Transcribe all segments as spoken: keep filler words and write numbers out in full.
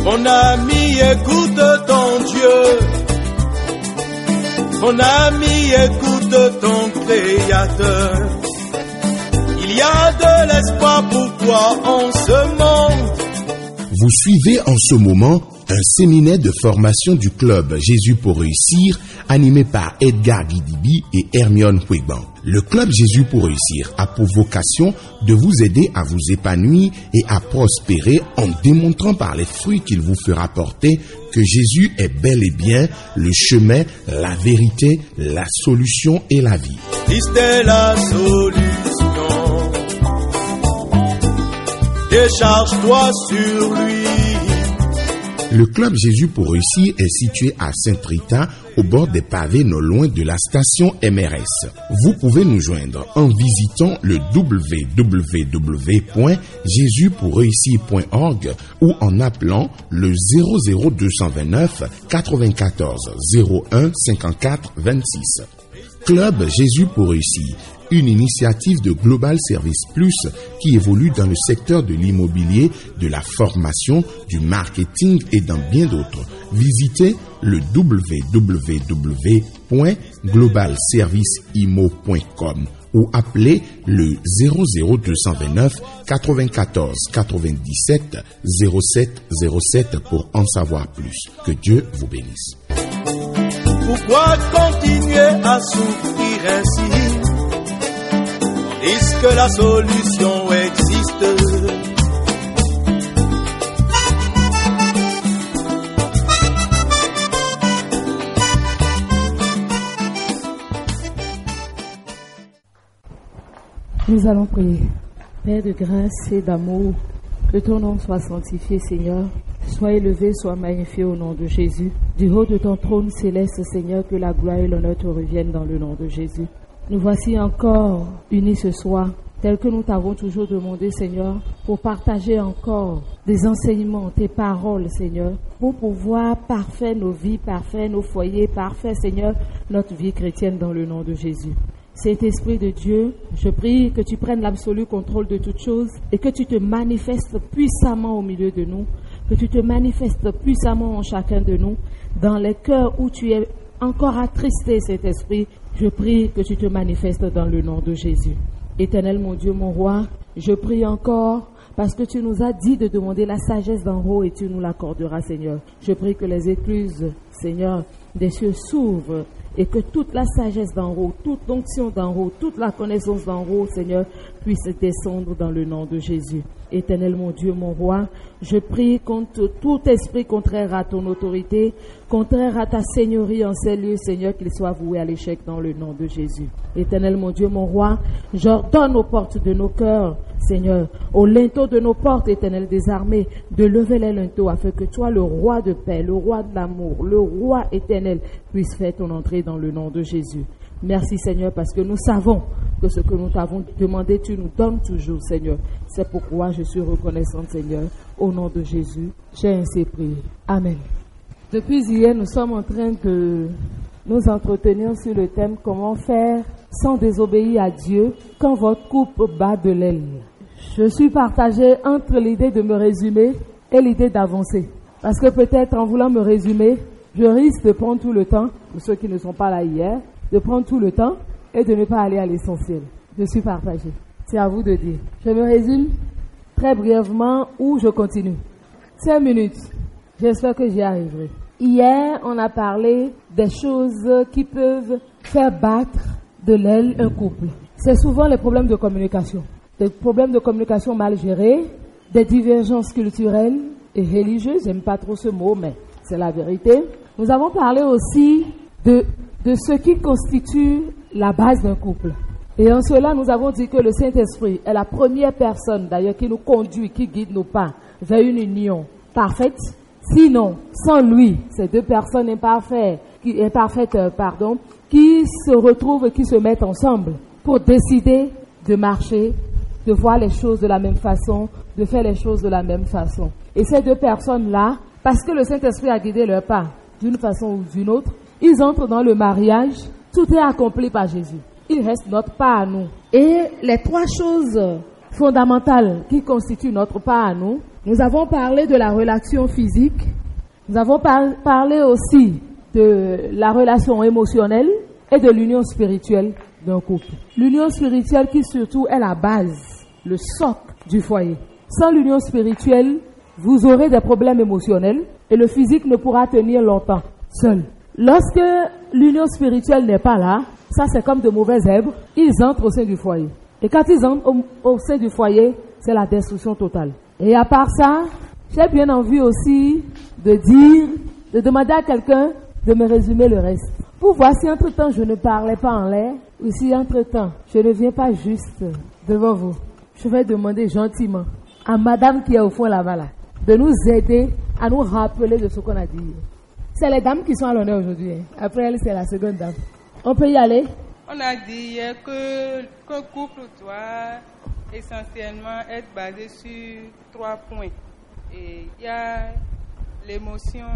Mon ami, écoute ton Dieu. Mon ami, écoute ton Créateur. Il y a de l'espoir pour toi en ce monde. Vous suivez en ce moment un séminaire de formation du club Jésus pour réussir, animé par Edgar Guidibi et Hermione Huegban. Le club Jésus pour réussir a pour vocation de vous aider à vous épanouir et à prospérer en démontrant par les fruits qu'il vous fera porter que Jésus est bel et bien le chemin, la vérité, la solution et la vie. Christ est la solution. Décharge-toi sur lui. Le club Jésus pour réussir est situé à Saint-Rita, au bord des pavés non loin de la station M R S. Vous pouvez nous joindre en visitant le w w w point jésus pour réussir point org ou en appelant le zéro zéro deux cent vingt-neuf quatre-vingt-quatorze zéro un cinquante-quatre vingt-six. Club Jésus pour réussir, une initiative de Global Service Plus qui évolue dans le secteur de l'immobilier, de la formation, du marketing et dans bien d'autres. Visitez le w w w point global service imo point com ou appelez le zéro zéro deux cent vingt-neuf quatre-vingt-quatorze quatre-vingt-dix-sept zéro sept zéro sept pour en savoir plus. Que Dieu vous bénisse. Pourquoi continuer à souffrir ainsi, tandis que la solution existe? Nous allons prier. Père de grâce et d'amour, que ton nom soit sanctifié, Seigneur. Sois élevé, sois magnifié au nom de Jésus. Du haut de ton trône céleste, Seigneur, que la gloire et l'honneur te reviennent dans le nom de Jésus. Nous voici encore unis ce soir, tel que nous t'avons toujours demandé, Seigneur, pour partager encore des enseignements, tes paroles, Seigneur, pour pouvoir parfaire nos vies, parfaire nos foyers, parfaire, Seigneur, notre vie chrétienne dans le nom de Jésus. Saint-Esprit de Dieu, je prie que tu prennes l'absolu contrôle de toutes choses et que tu te manifestes puissamment au milieu de nous, que tu te manifestes puissamment en chacun de nous, dans les cœurs où tu es encore attristé, Saint-Esprit. Je prie que tu te manifestes dans le nom de Jésus. Éternel mon Dieu, mon roi, je prie encore parce que tu nous as dit de demander la sagesse d'en haut et tu nous l'accorderas, Seigneur. Je prie que les écluses, Seigneur, des cieux s'ouvrent et que toute la sagesse d'en haut, toute onction d'en haut, toute la connaissance d'en haut, Seigneur, puisse descendre dans le nom de Jésus. Éternel mon Dieu, mon roi, je prie contre tout esprit contraire à ton autorité, contraire à ta seigneurie en ces lieux, Seigneur, qu'il soit voué à l'échec dans le nom de Jésus. Éternel mon Dieu, mon roi, j'ordonne aux portes de nos cœurs, Seigneur, aux linteaux de nos portes, Éternel des armées, de lever les linteaux afin que toi, le roi de paix, le roi de l'amour, le roi éternel, puisse faire ton entrée dans le nom de Jésus. Merci Seigneur parce que nous savons que ce que nous t'avons demandé, tu nous donnes toujours Seigneur. C'est pourquoi je suis reconnaissante Seigneur. Au nom de Jésus, j'ai ainsi prié. Amen. Depuis hier, nous sommes en train de nous entretenir sur le thème comment faire sans désobéir à Dieu quand votre couple bat de l'aile. Je suis partagée entre l'idée de me résumer et l'idée d'avancer. Parce que peut-être en voulant me résumer, je risque de prendre tout le temps, pour ceux qui ne sont pas là hier, de prendre tout le temps et de ne pas aller à l'essentiel. Je suis partagée. C'est à vous de dire. Je me résume très brièvement ou je continue. Cinq minutes. J'espère que j'y arriverai. Hier, on a parlé des choses qui peuvent faire battre de l'aile un couple. C'est souvent les problèmes de communication. Des problèmes de communication mal gérés, des divergences culturelles et religieuses. J'aime pas trop ce mot, mais c'est la vérité. Nous avons parlé aussi de, de ce qui constitue la base d'un couple. Et en cela, nous avons dit que le Saint-Esprit est la première personne, d'ailleurs, qui nous conduit, qui guide nos pas vers une union parfaite. Sinon, sans lui, ces deux personnes imparfaites, qui, imparfaites, pardon, qui se retrouvent et qui se mettent ensemble pour décider de marcher, de voir les choses de la même façon, de faire les choses de la même façon. Et ces deux personnes-là, parce que le Saint-Esprit a guidé leur pas d'une façon ou d'une autre, ils entrent dans le mariage, tout est accompli par Jésus. Il reste notre part à nous. Et les trois choses fondamentales qui constituent notre part à nous. Nous avons parlé de la relation physique. Nous avons par- parlé aussi de la relation émotionnelle et de l'union spirituelle d'un couple. L'union spirituelle qui surtout est la base, le socle du foyer. Sans l'union spirituelle, vous aurez des problèmes émotionnels et le physique ne pourra tenir longtemps seul. Lorsque l'union spirituelle n'est pas là, ça c'est comme de mauvais zèbres, ils entrent au sein du foyer. Et quand ils entrent au, au sein du foyer, c'est la destruction totale. Et à part ça, j'ai bien envie aussi de dire, de demander à quelqu'un de me résumer le reste. Pour voir si entre-temps je ne parlais pas en l'air, ou si entre-temps je ne viens pas juste devant vous. Je vais demander gentiment à madame qui est au fond là-bas, là, de nous aider à nous rappeler de ce qu'on a dit. C'est les dames qui sont à l'honneur aujourd'hui. Hein. Après elle, c'est la seconde dame. On peut y aller? On a dit hier que qu'un couple doit essentiellement être basé sur trois points. Et il y a l'émotion,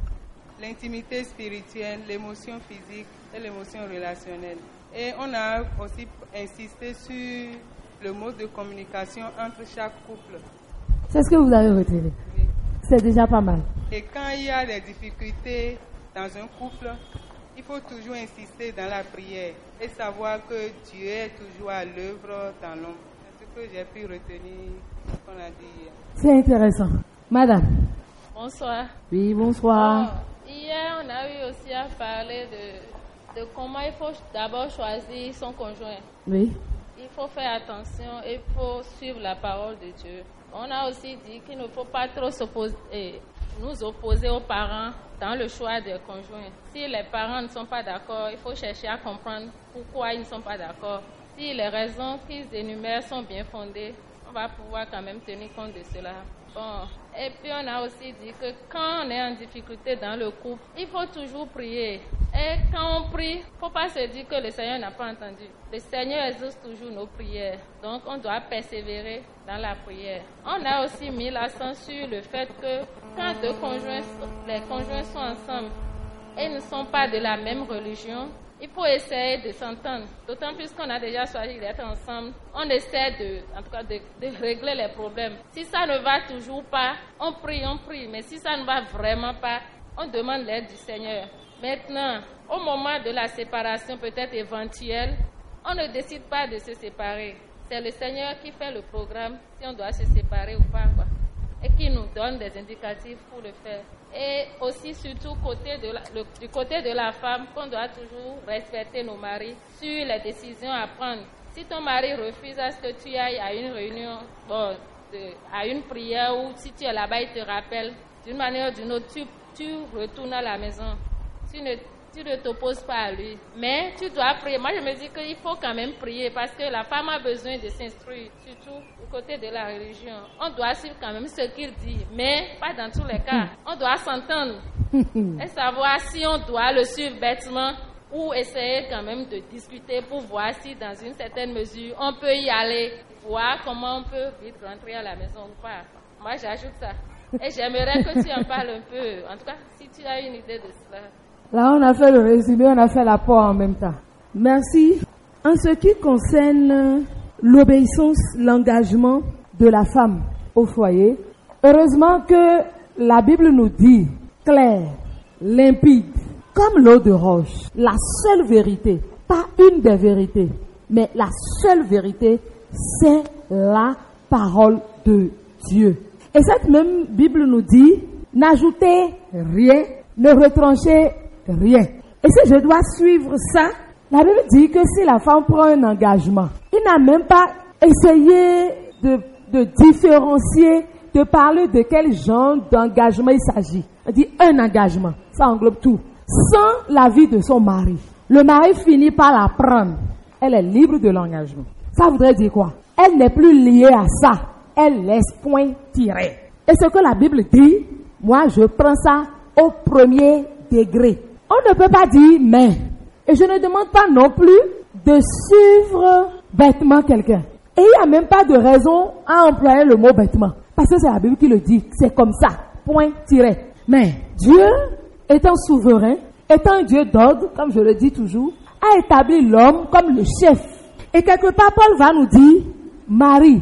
l'intimité spirituelle, l'émotion physique et l'émotion relationnelle. Et on a aussi insisté sur le mode de communication entre chaque couple. C'est ce que vous avez retenu. Oui. C'est déjà pas mal. Et quand il y a des difficultés dans un couple, il faut toujours insister dans la prière et savoir que Dieu est toujours à l'œuvre dans l'homme. C'est ce que j'ai pu retenir qu'on a dit hier. C'est intéressant. Madame. Bonsoir. Oui, bonsoir. Oh, hier, on a eu aussi à parler de, de comment il faut d'abord choisir son conjoint. Oui. Il faut faire attention et il faut suivre la parole de Dieu. On a aussi dit qu'il ne faut pas trop s'opposer, nous opposer aux parents dans le choix des conjoints. Si les parents ne sont pas d'accord, il faut chercher à comprendre pourquoi ils ne sont pas d'accord. Si les raisons qu'ils énumèrent sont bien fondées, on va pouvoir quand même tenir compte de cela. Bon. Et puis on a aussi dit que quand on est en difficulté dans le couple, il faut toujours prier. Et quand on prie, il ne faut pas se dire que le Seigneur n'a pas entendu. Le Seigneur exauce toujours nos prières. Donc on doit persévérer dans la prière. On a aussi mis l'accent sur le fait que quand deux conjoints, les conjoints sont ensemble et ne sont pas de la même religion, il faut essayer de s'entendre. D'autant plus qu'on a déjà choisi d'être ensemble. On essaie de, en tout cas, de, de régler les problèmes. Si ça ne va toujours pas, on prie, on prie. Mais si ça ne va vraiment pas, on demande l'aide du Seigneur. Maintenant, au moment de la séparation peut-être éventuelle, on ne décide pas de se séparer. C'est le Seigneur qui fait le programme, si on doit se séparer ou pas, quoi. Et qui nous donne des indicatifs pour le faire. Et aussi, surtout, côté de la, le, du côté de la femme, qu'on doit toujours respecter nos maris sur les décisions à prendre. Si ton mari refuse à ce que tu ailles à une réunion, bon, de, à une prière, ou si tu es là-bas, il te rappelle, d'une manière ou d'une autre, tu, tu retournes à la maison. Tu ne, tu ne t'opposes pas à lui. Mais tu dois prier. Moi, je me dis qu'il faut quand même prier parce que la femme a besoin de s'instruire, surtout du côté de la religion. On doit suivre quand même ce qu'il dit, mais pas dans tous les cas. On doit s'entendre et savoir si on doit le suivre bêtement ou essayer quand même de discuter pour voir si dans une certaine mesure on peut y aller, voir comment on peut vite rentrer à la maison ou pas. Moi, j'ajoute ça. Et j'aimerais que tu en parles un peu. En tout cas, si tu as une idée de cela. Là, on a fait le résumé, on a fait l'apport en même temps. Merci. En ce qui concerne l'obéissance, l'engagement de la femme au foyer, heureusement que la Bible nous dit clair, limpide, comme l'eau de roche, la seule vérité, pas une des vérités, mais la seule vérité, c'est la parole de Dieu. Et cette même Bible nous dit, n'ajoutez rien, ne retranchez rien. Et si je dois suivre ça, la Bible dit que si la femme prend un engagement, il n'a même pas essayé de, de différencier, de parler de quel genre d'engagement il s'agit. Il dit un engagement, ça englobe tout. Sans l'avis de son mari, le mari finit par la prendre. Elle est libre de l'engagement. Ça voudrait dire quoi? Elle n'est plus liée à ça. Elle laisse point tirer. Et ce que la Bible dit, moi je prends ça au premier degré. On ne peut pas dire mais. Et je ne demande pas non plus de suivre bêtement quelqu'un. Et il n'y a même pas de raison à employer le mot bêtement. Parce que c'est la Bible qui le dit. C'est comme ça. Point tiré. Mais Dieu, étant souverain, étant un Dieu d'ordre, comme je le dis toujours, a établi l'homme comme le chef. Et quelque part, Paul va nous dire, Marie,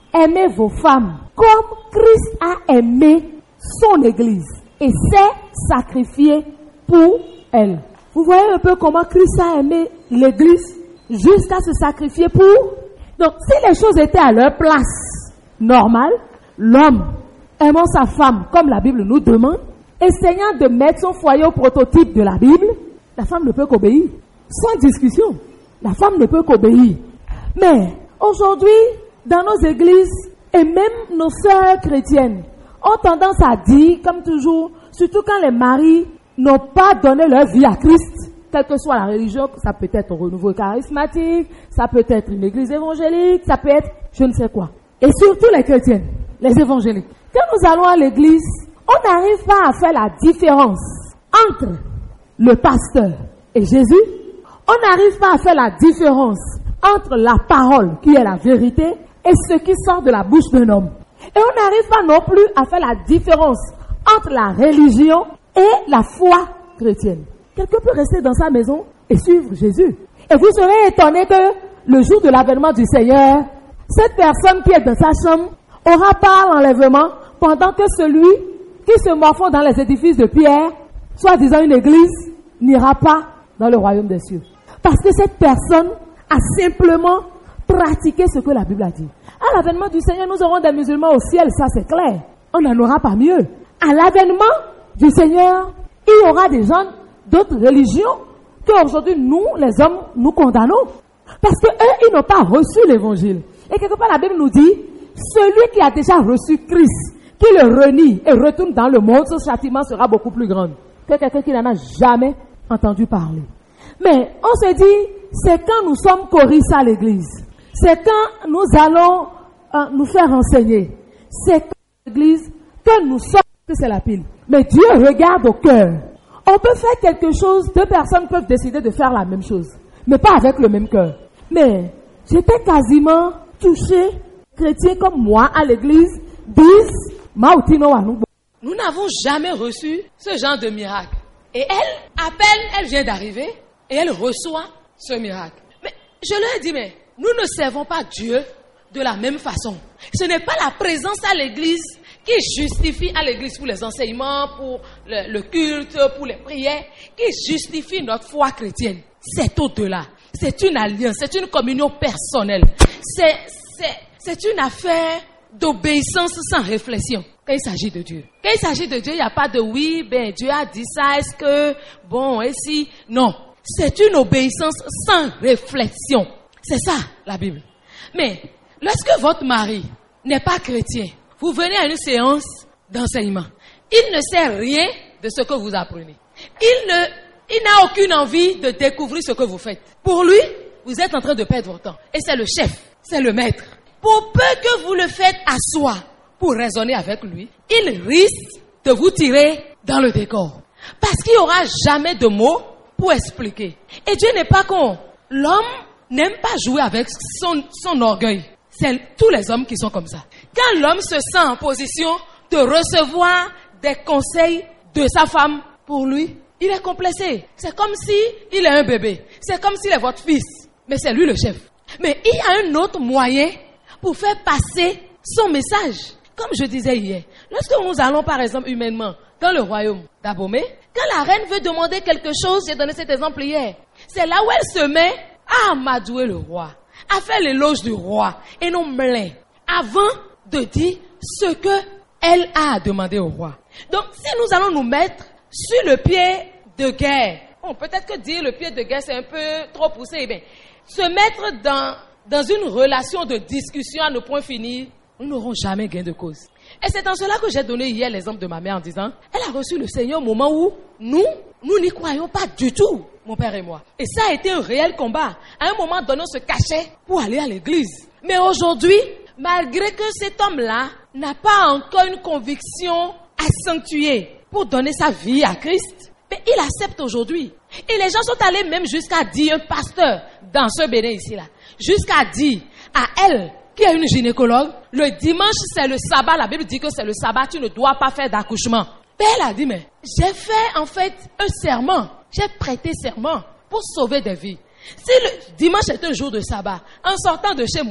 aimez vos femmes comme Christ a aimé son Église et s'est sacrifié pour elle. Vous voyez un peu comment Christ a aimé l'Église jusqu'à se sacrifier pour. Donc, si les choses étaient à leur place normale, l'homme aimant sa femme comme la Bible nous demande, essayant de mettre son foyer au prototype de la Bible, la femme ne peut qu'obéir. Sans discussion, la femme ne peut qu'obéir. Mais aujourd'hui, dans nos églises et même nos sœurs chrétiennes ont tendance à dire, comme toujours, surtout quand les maris n'ont pas donné leur vie à Christ, quelle que soit la religion, ça peut être un renouveau charismatique, ça peut être une église évangélique, ça peut être je ne sais quoi. Et surtout les chrétiennes, les évangéliques. Quand nous allons à l'église, on n'arrive pas à faire la différence entre le pasteur et Jésus. On n'arrive pas à faire la différence entre la parole qui est la vérité et ce qui sort de la bouche d'un homme. Et on n'arrive pas non plus à faire la différence entre la religion et la foi chrétienne. Quelqu'un peut rester dans sa maison et suivre Jésus. Et vous serez étonné que le jour de l'avènement du Seigneur, cette personne qui est dans sa chambre aura pas l'enlèvement pendant que celui qui se morfond dans les édifices de pierre, soit disant une église, n'ira pas dans le royaume des cieux. Parce que cette personne a simplement pratiqué ce que la Bible a dit. À l'avènement du Seigneur, nous aurons des musulmans au ciel, ça c'est clair. On n'en aura pas mieux. À l'avènement du Seigneur, il y aura des gens d'autres religions qu'aujourd'hui nous, les hommes, nous condamnons. Parce qu'eux, ils n'ont pas reçu l'évangile. Et quelque part, la Bible nous dit, celui qui a déjà reçu Christ, qui le renie et retourne dans le monde, ce châtiment sera beaucoup plus grand que quelqu'un qui n'en a jamais entendu parler. Mais on se dit, c'est quand nous sommes choristes à l'église, c'est quand nous allons euh, nous faire enseigner, c'est quand l'église que nous sommes, que c'est la pile. Mais Dieu regarde au cœur. On peut faire quelque chose, deux personnes peuvent décider de faire la même chose, mais pas avec le même cœur. Mais j'étais quasiment touchée, chrétiens comme moi à l'église disent, nous n'avons jamais reçu ce genre de miracle. Et elle, à peine elle vient d'arriver, et elle reçoit ce miracle. Mais je leur ai dit, mais nous ne servons pas Dieu de la même façon. Ce n'est pas la présence à l'église qui justifie à l'église pour les enseignements, pour le, le culte, pour les prières, qui justifie notre foi chrétienne. C'est au-delà. C'est une alliance, c'est une communion personnelle. C'est, c'est, c'est une affaire d'obéissance sans réflexion. Quand il s'agit de Dieu. Quand il s'agit de Dieu, il n'y a pas de oui, ben Dieu a dit ça, est-ce que, bon, et si, non. C'est une obéissance sans réflexion. C'est ça, la Bible. Mais, lorsque votre mari n'est pas chrétien, vous venez à une séance d'enseignement. Il ne sait rien de ce que vous apprenez. Il ne, il n'a aucune envie de découvrir ce que vous faites. Pour lui, vous êtes en train de perdre votre temps. Et c'est le chef, c'est le maître. Pour peu que vous le faites asseoir pour raisonner avec lui, il risque de vous tirer dans le décor. Parce qu'il n'y aura jamais de mots pour expliquer. Et Dieu n'est pas con. L'homme n'aime pas jouer avec son, son orgueil. C'est tous les hommes qui sont comme ça. Quand l'homme se sent en position de recevoir des conseils de sa femme, pour lui, il est complexé. C'est comme si il est un bébé. C'est comme s'il est votre fils. Mais c'est lui le chef. Mais il y a un autre moyen pour faire passer son message. Comme je disais hier, lorsque nous allons par exemple humainement dans le royaume d'Abomey, quand la reine veut demander quelque chose, j'ai donné cet exemple hier, c'est là où elle se met à amadouer le roi, à faire l'éloge du roi et non plein, avant de dire ce que elle a demandé au roi. Donc si nous allons nous mettre sur le pied de guerre, bon, peut-être que dire le pied de guerre c'est un peu trop poussé, mais se mettre dans, dans une relation de discussion à ne point finir, nous n'aurons jamais gain de cause. Et c'est en cela que j'ai donné hier l'exemple de ma mère en disant, elle a reçu le Seigneur au moment où nous, nous n'y croyons pas du tout, mon père et moi. Et ça a été un réel combat. À un moment donné, on se cachait pour aller à l'église. Mais aujourd'hui, malgré que cet homme-là n'a pas encore une conviction accentuée pour donner sa vie à Christ, mais il accepte aujourd'hui. Et les gens sont allés même jusqu'à dire, un pasteur dans ce Bénin ici-là, jusqu'à dire à elle, qui est une gynécologue, le dimanche c'est le sabbat, la Bible dit que c'est le sabbat, tu ne dois pas faire d'accouchement. Mais elle a dit, mais j'ai fait en fait un serment, j'ai prêté serment pour sauver des vies. Si le dimanche est un jour de sabbat, en sortant de chez moi,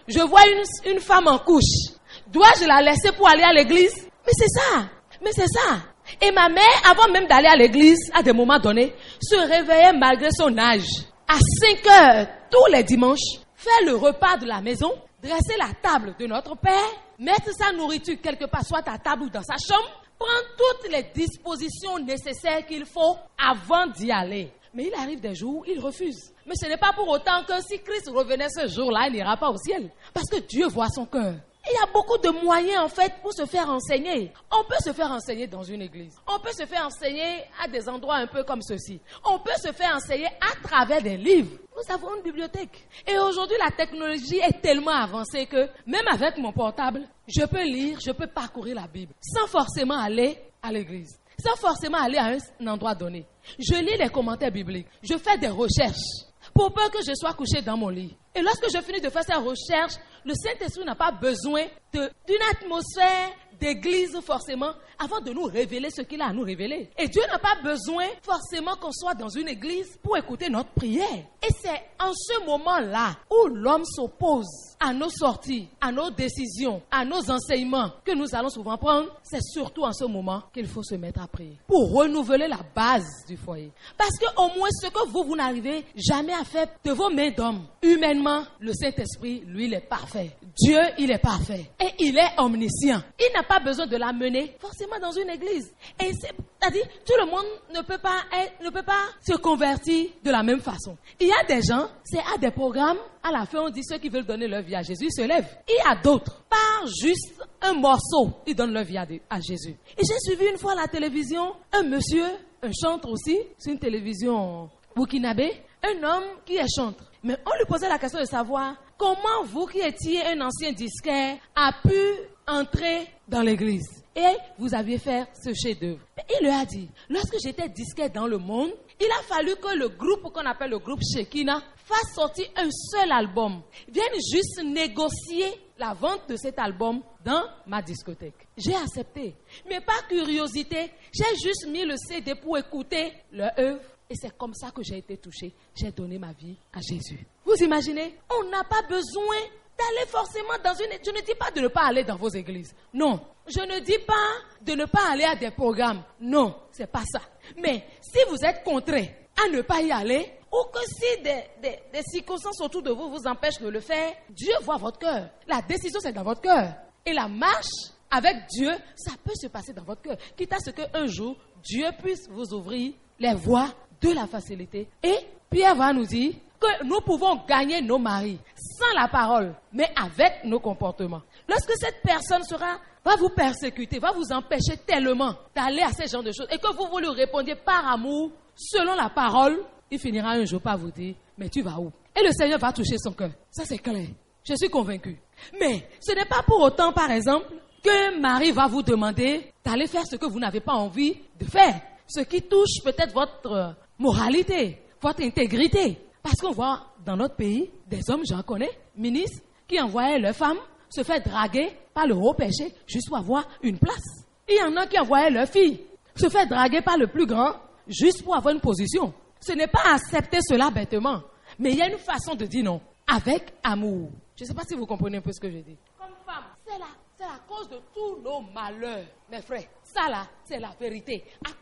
je vois une, une femme en couche. Dois-je la laisser pour aller à l'église? Mais c'est ça. Mais c'est ça. Et ma mère, avant même d'aller à l'église, à des moments donnés, se réveillait malgré son âge. À cinq heures, tous les dimanches, faire le repas de la maison, dresser la table de notre père, mettre sa nourriture quelque part, soit à table ou dans sa chambre, prendre toutes les dispositions nécessaires qu'il faut avant d'y aller. Mais il arrive des jours où il refuse. Mais ce n'est pas pour autant que si Christ revenait ce jour-là, il n'ira pas au ciel. Parce que Dieu voit son cœur. Il y a beaucoup de moyens en fait pour se faire enseigner. On peut se faire enseigner dans une église. On peut se faire enseigner à des endroits un peu comme ceci. On peut se faire enseigner à travers des livres. Nous avons une bibliothèque. Et aujourd'hui, la technologie est tellement avancée que même avec mon portable, je peux lire, je peux parcourir la Bible sans forcément aller à l'église, sans forcément aller à un endroit donné. Je lis les commentaires bibliques. Je fais des recherches pour peu que je sois couché dans mon lit. Et lorsque je finis de faire ces recherches, le Saint-Esprit n'a pas besoin de, d'une atmosphère d'église forcément avant de nous révéler ce qu'il a à nous révéler. Et Dieu n'a pas besoin forcément qu'on soit dans une église pour écouter notre prière. Et c'est en ce moment-là où l'homme s'oppose à nos sorties, à nos décisions, à nos enseignements que nous allons souvent prendre. C'est surtout en ce moment qu'il faut se mettre à prier pour renouveler la base du foyer. Parce que au moins ce que vous, vous n'arrivez jamais à faire de vos mains d'homme, humainement, le Saint-Esprit, lui, il est parfait. Dieu, il est parfait. Et il est omniscient. Il n'a pas besoin de l'amener forcément dans une église. Et c'est, c'est-à-dire, tout le monde ne peut pas être, ne peut pas se convertir de la même façon. Il y a des gens, c'est à des programmes, à la fin on dit ceux qui veulent donner leur vie à Jésus, ils se lèvent. Il y a d'autres, par juste un morceau, ils donnent leur vie à, à Jésus. Et j'ai suivi une fois à la télévision, un monsieur, un chantre aussi, c'est une télévision burkinabé, un homme qui est chantre. Mais on lui posait la question de savoir comment vous qui étiez un ancien disquaire a pu entrer dans l'église. Et vous aviez fait ce chef-d'œuvre. Il lui a dit, lorsque j'étais disquaire dans le monde, il a fallu que le groupe qu'on appelle le groupe Shekinah fasse sortir un seul album. Vienne juste négocier la vente de cet album dans ma discothèque. J'ai accepté. Mais par curiosité, j'ai juste mis le C D pour écouter leur œuvre. Et c'est comme ça que j'ai été touché. J'ai donné ma vie à Jésus. Vous imaginez? On n'a pas besoin d'aller forcément dans une... Je ne dis pas de ne pas aller dans vos églises. Non. Je ne dis pas de ne pas aller à des programmes. Non, c'est pas ça. Mais si vous êtes contraint à ne pas y aller, ou que si des, des, des circonstances autour de vous vous empêchent de le faire, Dieu voit votre cœur. La décision, c'est dans votre cœur. Et la marche avec Dieu, ça peut se passer dans votre cœur. Quitte à ce qu'un jour, Dieu puisse vous ouvrir les voies de la facilité. Et Pierre va nous dire que nous pouvons gagner nos maris sans la parole, mais avec nos comportements. Lorsque cette personne sera, va vous persécuter, va vous empêcher tellement d'aller à ce genre de choses, et que vous, vous lui répondiez par amour, selon la parole, il finira un jour par vous dire, mais tu vas où? Et le Seigneur va toucher son cœur. Ça, c'est clair. Je suis convaincu. Mais ce n'est pas pour autant, par exemple, que Marie va vous demander d'aller faire ce que vous n'avez pas envie de faire. Ce qui touche peut-être votre moralité, votre intégrité. Parce qu'on voit dans notre pays des hommes, j'en connais, ministres, qui envoyaient leurs femmes se faire draguer par le haut péché juste pour avoir une place. Il y en a qui envoyaient leurs filles se faire draguer par le plus grand juste pour avoir une position. Ce n'est pas accepter cela bêtement, mais il y a une façon de dire non, avec amour. Je ne sais pas si vous comprenez un peu ce que je dis. Comme femme, c'est la, c'est la cause de tous nos malheurs, mes frères. Ça là, c'est la vérité.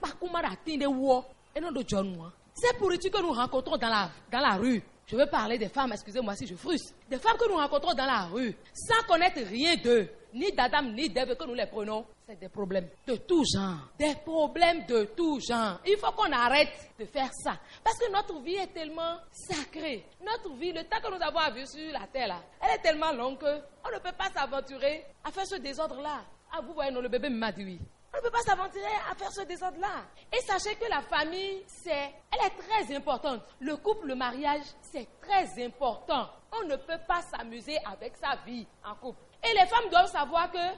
Ces pourritures que nous rencontrons dans la, dans la rue, je veux parler des femmes, excusez-moi si je frustre, des femmes que nous rencontrons dans la rue, sans connaître rien d'eux, ni d'Adam, ni d'Ève, que nous les prenons, c'est des problèmes de tout genre. Des problèmes de tout genre. Il faut qu'on arrête de faire ça. Parce que notre vie est tellement sacrée. Notre vie, le temps que nous avons à vivre sur la terre, là, elle est tellement longue qu'on ne peut pas s'aventurer à faire ce désordre-là. Ah, vous voyez, non, le bébé m'a dit oui. On ne peut pas s'aventurer à faire ce désordre-là. Et sachez que la famille, c'est, elle est très importante. Le couple, le mariage, c'est très important. On ne peut pas s'amuser avec sa vie en couple. Et les femmes doivent savoir que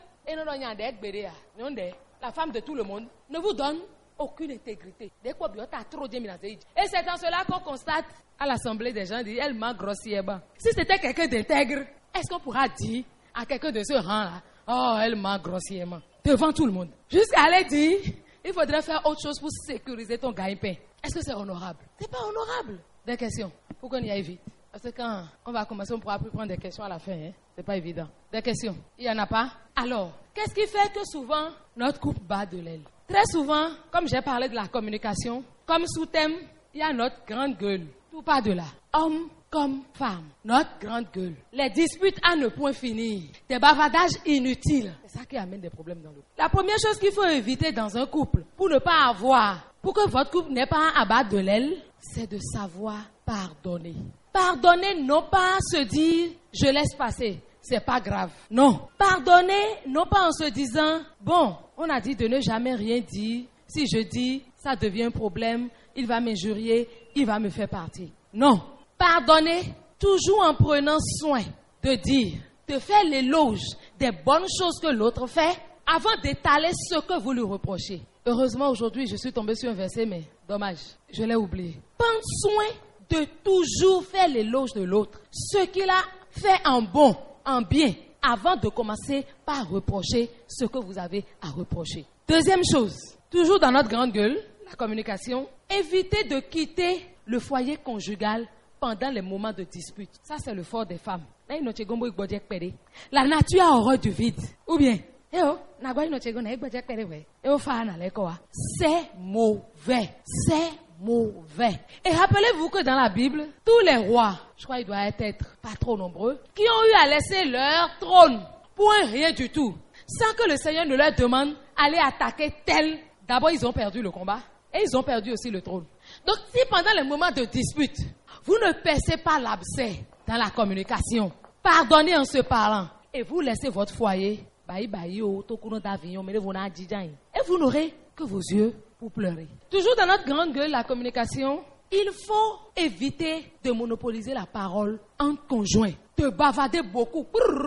la femme de tout le monde ne vous donne aucune intégrité. Et c'est en cela qu'on constate à l'assemblée des gens, elle m'a grossièrement. Si c'était quelqu'un d'intègre, est-ce qu'on pourra dire à quelqu'un de ce rang-là, oh, elle m'a grossièrement, devant tout le monde, jusqu'à aller dire, il faudrait faire autre chose pour sécuriser ton gagne-pain. Est-ce que c'est honorable? C'est pas honorable. Des questions, pour qu'on y aille vite. Parce que quand on va commencer, on ne pourra plus prendre des questions à la fin. Hein? C'est pas évident. Des questions, il n'y en a pas. Alors, qu'est-ce qui fait que souvent, notre couple bat de l'aile? Très souvent, comme j'ai parlé de la communication, comme sous-thème, il y a notre grande gueule. Tout part de là. Homme comme femme, notre grande gueule. Les disputes à ne point finir. Des bavardages inutiles. C'est ça qui amène des problèmes dans le couple. La première chose qu'il faut éviter dans un couple, pour ne pas avoir, pour que votre couple n'ait pas à battre de l'aile, c'est de savoir pardonner. Pardonner, non pas se dire, je laisse passer. C'est pas grave. Non. Pardonner, non pas en se disant, bon, on a dit de ne jamais rien dire. Si je dis, ça devient un problème, il va m'injurier, il va me faire partir. Non. Pardonner, toujours en prenant soin de dire, de faire l'éloge des bonnes choses que l'autre fait, avant d'étaler ce que vous lui reprochez. Heureusement, aujourd'hui, je suis tombée sur un verset, mais dommage, je l'ai oublié. Prendre soin de toujours faire l'éloge de l'autre. Ce qu'il a fait en bon, en bien, avant de commencer par reprocher ce que vous avez à reprocher. Deuxième chose, toujours dans notre grande gueule, la communication, évitez de quitter le foyer conjugal pendant les moments de dispute. Ça, c'est le fort des femmes. La nature a horreur du vide. Ou bien, c'est mauvais. C'est mauvais. Et rappelez-vous que dans la Bible, tous les rois, je crois qu'ils doivent être pas trop nombreux, qui ont eu à laisser leur trône pour un rien du tout, sans que le Seigneur ne leur demande d'aller attaquer tel. D'abord, ils ont perdu le combat et ils ont perdu aussi le trône. Donc, si pendant les moments de dispute, vous ne percez pas l'abcès dans la communication, pardonnez en se parlant et vous laissez votre foyer, et vous n'aurez que vos yeux pour pleurer. Toujours dans notre grande gueule, la communication, il faut éviter de monopoliser la parole entre conjoints, de bavarder beaucoup.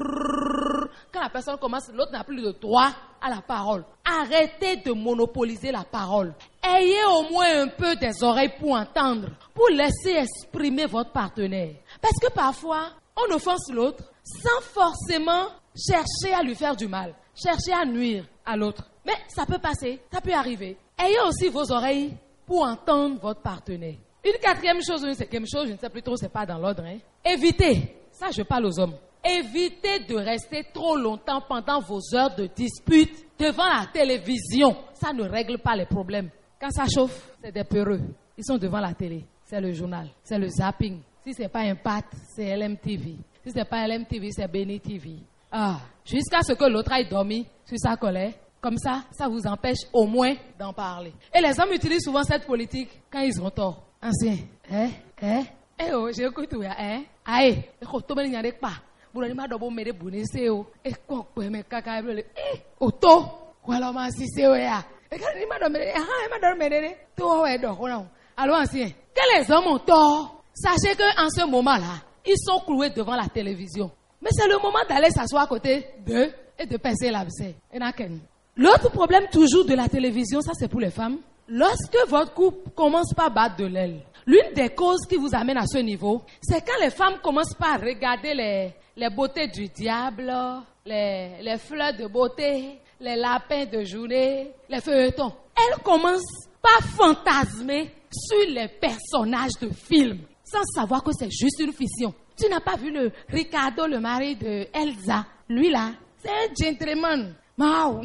Quand la personne commence, l'autre n'a plus de droit à la parole. Arrêtez de monopoliser la parole. Ayez au moins un peu des oreilles pour entendre, pour laisser exprimer votre partenaire. Parce que parfois, on offense l'autre sans forcément chercher à lui faire du mal, chercher à nuire à l'autre. Mais ça peut passer, ça peut arriver. Ayez aussi vos oreilles pour entendre votre partenaire. Une quatrième chose, une cinquième chose, je ne sais plus trop, c'est pas dans l'ordre. Hein. Évitez, ça je parle aux hommes, évitez de rester trop longtemps pendant vos heures de dispute devant la télévision. Ça ne règle pas les problèmes. Quand ça chauffe, c'est des peureux. Ils sont devant la télé. C'est le journal, c'est le zapping. Si c'est pas Impact, c'est L M T V. Si c'est pas L M T V, c'est Beni T V. Ah, jusqu'à ce que l'autre aille dormir sur sa colère. Comme ça, ça vous empêche au moins d'en parler. Et les hommes utilisent souvent cette politique quand ils ont tort. Ancien, hein, hein, eh oh, j'écoute, hein, aïe, écoute, mais il n'y a pas. Vous n'avez pas de bon médecin, vous n'avez pas de bon médecin, vous n'avez pas de bon voilà, ma si c'est ouais. Et quand il m'a donné, ah, il m'a donné, tout est d'accord. Alors, ancien, que les hommes ont tort, sachez qu'en ce moment-là, ils sont cloués devant la télévision. Mais c'est le moment d'aller s'asseoir à côté d'eux et de pincer l'abcès. L'autre problème toujours de la télévision, ça c'est pour les femmes. Lorsque votre couple commence par battre de l'aile, l'une des causes qui vous amène à ce niveau, c'est quand les femmes commencent par regarder les, les beautés du diable, les, les fleurs de beauté, les lapins de journée, les feuilletons. Elles commencent par fantasmer sur les personnages de films, sans savoir que c'est juste une fiction. Tu n'as pas vu le Ricardo, le mari de Elsa? Lui là, c'est un gentleman. Il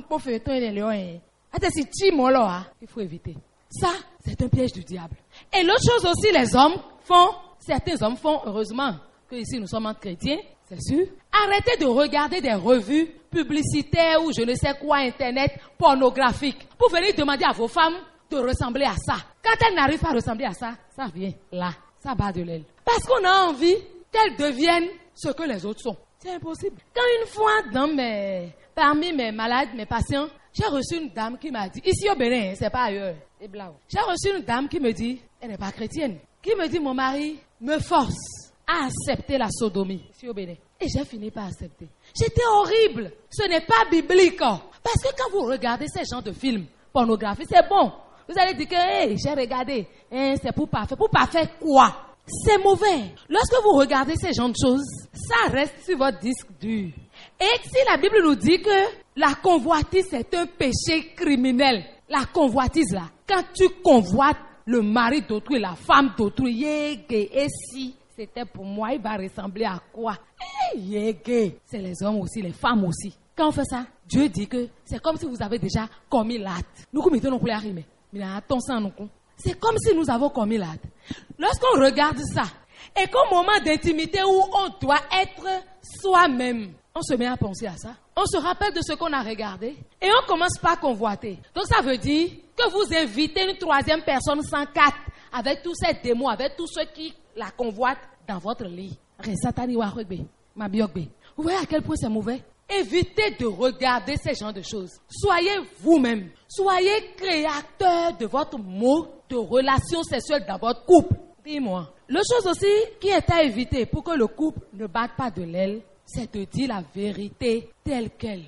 faut éviter. Ça, c'est un piège du diable. Et l'autre chose aussi, les hommes font, certains hommes font, heureusement que ici nous sommes entre chrétiens, c'est sûr. Arrêtez de regarder des revues publicitaires ou je ne sais quoi, internet, pornographiques, pour venir demander à vos femmes de ressembler à ça. Quand elles n'arrivent pas à ressembler à ça, ça vient là, ça bat de l'aile. Parce qu'on a envie qu'elles deviennent ce que les autres sont. C'est impossible. Quand une fois, dans mes, parmi mes malades, mes patients, j'ai reçu une dame qui m'a dit, ici au Bénin, c'est pas ailleurs, c'est blanc. J'ai reçu une dame qui me dit, elle n'est pas chrétienne, qui me dit, mon mari me force à accepter la sodomie, ici au Bénin. Et j'ai fini par accepter. J'étais horrible. Ce n'est pas biblique. Parce que quand vous regardez ces genres de films pornographiques, c'est bon. Vous allez dire que, hey, j'ai regardé, hein, c'est pour parfait. Pour parfait quoi? C'est mauvais. Lorsque vous regardez ces genres de choses, ça reste sur votre disque dur. Et si la Bible nous dit que la convoitise c'est un péché criminel, la convoitise là, quand tu convoites le mari d'autrui, la femme d'autrui, et si, c'était pour moi, il va ressembler à quoi? Eh, yégué. C'est les hommes aussi, les femmes aussi. Quand on fait ça, Dieu dit que c'est comme si vous avez déjà commis l'acte. Nous, comme nous arriver. C'est comme si nous avons commis l'acte. Lorsqu'on regarde ça, et qu'au moment d'intimité où on doit être soi-même, on se met à penser à ça. On se rappelle de ce qu'on a regardé et on commence par convoiter. Donc ça veut dire que vous invitez une troisième personne sans quatre, avec tous ces démons, avec tous ceux qui la convoitent dans votre lit. Vous voyez à quel point c'est mauvais? Évitez de regarder ces genres de choses. Soyez vous-même. Soyez créateur de votre mot de relation sexuelle dans votre couple. Dis-moi. La chose aussi qui est à éviter pour que le couple ne batte pas de l'aile, c'est de dire la vérité telle qu'elle.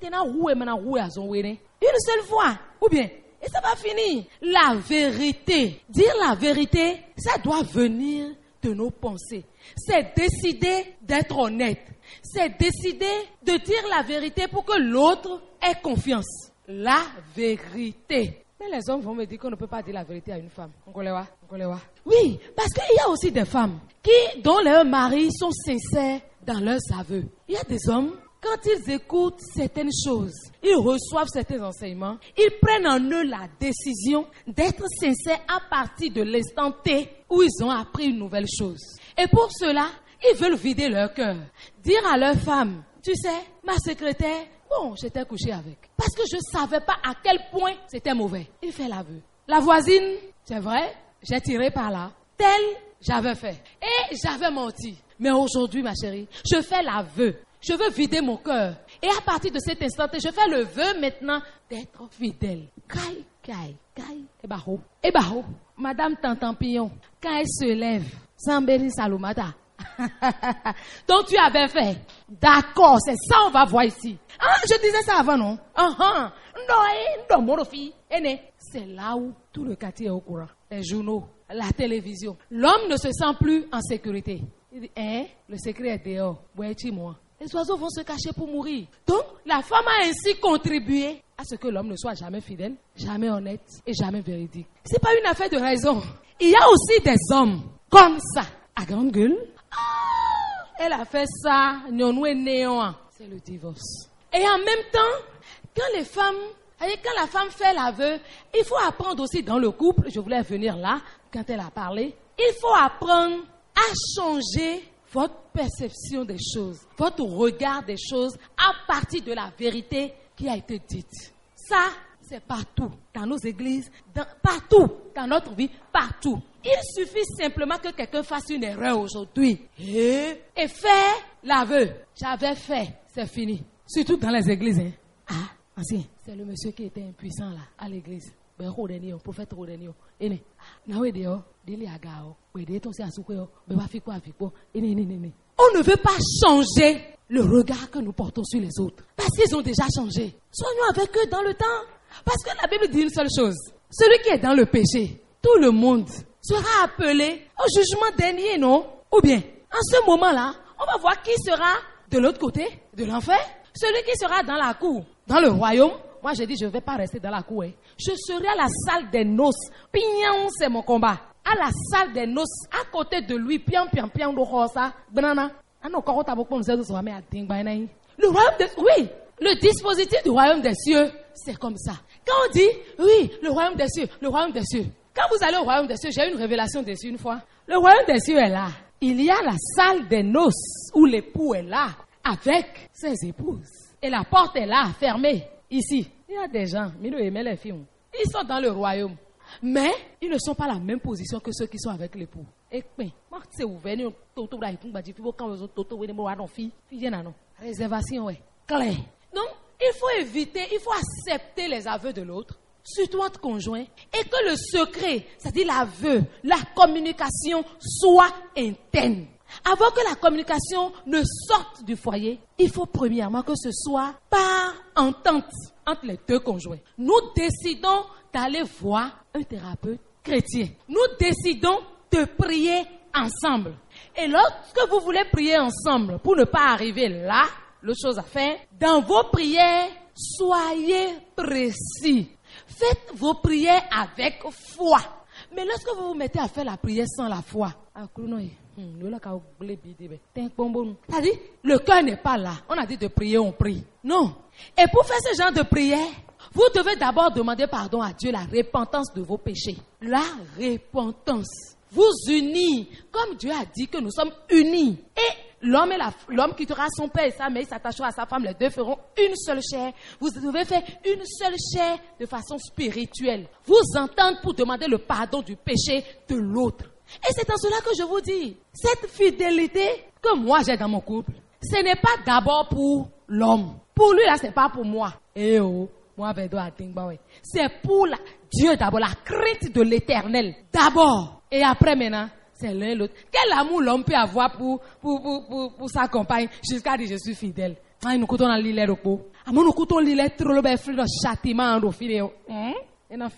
Une seule fois. Ou bien, et ça va finir. La vérité. Dire la vérité, ça doit venir de nos pensées. C'est décider d'être honnête. C'est décider de dire la vérité pour que l'autre ait confiance. La vérité. Mais les hommes vont me dire qu'on ne peut pas dire la vérité à une femme. Oui, parce qu'il y a aussi des femmes qui, dont leurs maris sont sincères dans leurs aveux. Il y a des hommes, quand ils écoutent certaines choses, ils reçoivent certains enseignements, ils prennent en eux la décision d'être sincères à partir de l'instant T où ils ont appris une nouvelle chose. Et pour cela, ils veulent vider leur cœur. Dire à leur femme, tu sais, ma secrétaire, bon, j'étais couché avec. Parce que je ne savais pas à quel point c'était mauvais. Il fait l'aveu. La voisine, c'est vrai, j'ai tiré par là. Tel, j'avais fait. Et j'avais menti. Mais aujourd'hui, ma chérie, je fais l'aveu. Je veux vider mon cœur. Et à partir de cet instant, je fais le vœu maintenant d'être fidèle. Caille, caille, caille. Et barreau. Et barreau. Madame Tantampillon, quand elle se lève, Samberi Salomata. Donc tu avais fait. D'accord, c'est ça on va voir ici. Ah, je disais ça avant, non? Uh-huh. Non, non, c'est là où tout le quartier est au courant. Les journaux, la télévision. L'homme ne se sent plus en sécurité. Il dit, hein, le secret est dehors. Moi. Les oiseaux vont se cacher pour mourir. Donc, la femme a ainsi contribué à ce que l'homme ne soit jamais fidèle, jamais honnête et jamais véridique. C'est pas une affaire de raison. Il y a aussi des hommes comme ça, à grande gueule. Ah, elle a fait ça, c'est le divorce. Et en même temps, quand les femmes, quand la femme fait l'aveu, il faut apprendre aussi dans le couple, je voulais venir là, quand elle a parlé, il faut apprendre à changer votre perception des choses, votre regard des choses à partir de la vérité qui a été dite. Ça, c'est partout, dans nos églises, dans, partout, dans notre vie, partout. Il suffit simplement que quelqu'un fasse une erreur aujourd'hui et, et faire l'aveu. J'avais fait, c'est fini. Surtout dans les églises. Hein. Ah, ancien, c'est le monsieur qui était impuissant là, à l'église. Le prophète Rodenio. On ne veut pas changer le regard que nous portons sur les autres. Parce qu'ils ont déjà changé. Soyons avec eux dans le temps. Parce que la Bible dit une seule chose. Celui qui est dans le péché, tout le monde sera appelé au jugement dernier, non? Ou bien, en ce moment-là, on va voir qui sera de l'autre côté de l'enfer. Celui qui sera dans la cour, dans le royaume. Moi, j'ai dit, je ne vais pas rester dans la cour. Hein. Je serai à la salle des noces. Pignon, c'est mon combat. À la salle des noces, à côté de lui, pian, pian, pian, de rosa, banana. Le royaume des... Oui, le dispositif du royaume des cieux, c'est comme ça. Quand on dit, oui, le royaume des cieux, le royaume des cieux. Quand vous allez au royaume des cieux, j'ai eu une révélation dessus une fois. Le royaume des cieux est là. Il y a la salle des noces où l'époux est là, avec ses épouses. Et la porte est là, fermée. Ici, il y a des gens, ils sont dans le royaume, mais ils ne sont pas à la même position que ceux qui sont avec l'époux. Réservation, ouais. Claire. Donc, il faut éviter, il faut accepter les aveux de l'autre, surtout entre conjoints, et que le secret, c'est-à-dire l'aveu, la communication soit interne. Avant que la communication ne sorte du foyer, il faut premièrement que ce soit par entente entre les deux conjoints. Nous décidons d'aller voir un thérapeute chrétien. Nous décidons de prier ensemble. Et lorsque vous voulez prier ensemble, pour ne pas arriver là, l'autre chose à faire, dans vos prières, soyez précis. Faites vos prières avec foi. Mais lorsque vous vous mettez à faire la prière sans la foi, C'est-à-dire, le cœur n'est pas là. On a dit de prier, on prie. Non. Et pour faire ce genre de prière, vous devez d'abord demander pardon à Dieu, la repentance de vos péchés. La repentance. Vous unir, comme Dieu a dit que nous sommes unis. Et l'homme et la, l'homme quittera son père et sa mère, il s'attachera à sa femme, les deux feront une seule chair. Vous devez faire une seule chair de façon spirituelle. Vous entendre pour demander le pardon du péché de l'autre. Et c'est en cela que je vous dis, cette fidélité que moi j'ai dans mon couple, ce n'est pas d'abord pour l'homme. Pour lui là, ce n'est pas pour moi. Eh oh, moi c'est pour la, Dieu d'abord, la crainte de l'éternel. D'abord. Et après maintenant, c'est l'un et l'autre. Quel amour l'homme peut avoir pour, pour, pour, pour, pour sa compagne jusqu'à dire je suis fidèle. Ah, nous coûtons l'île de repos. Ah, nous coûtons l'île trop le bel de châtiment en refilé. Hum? Et non,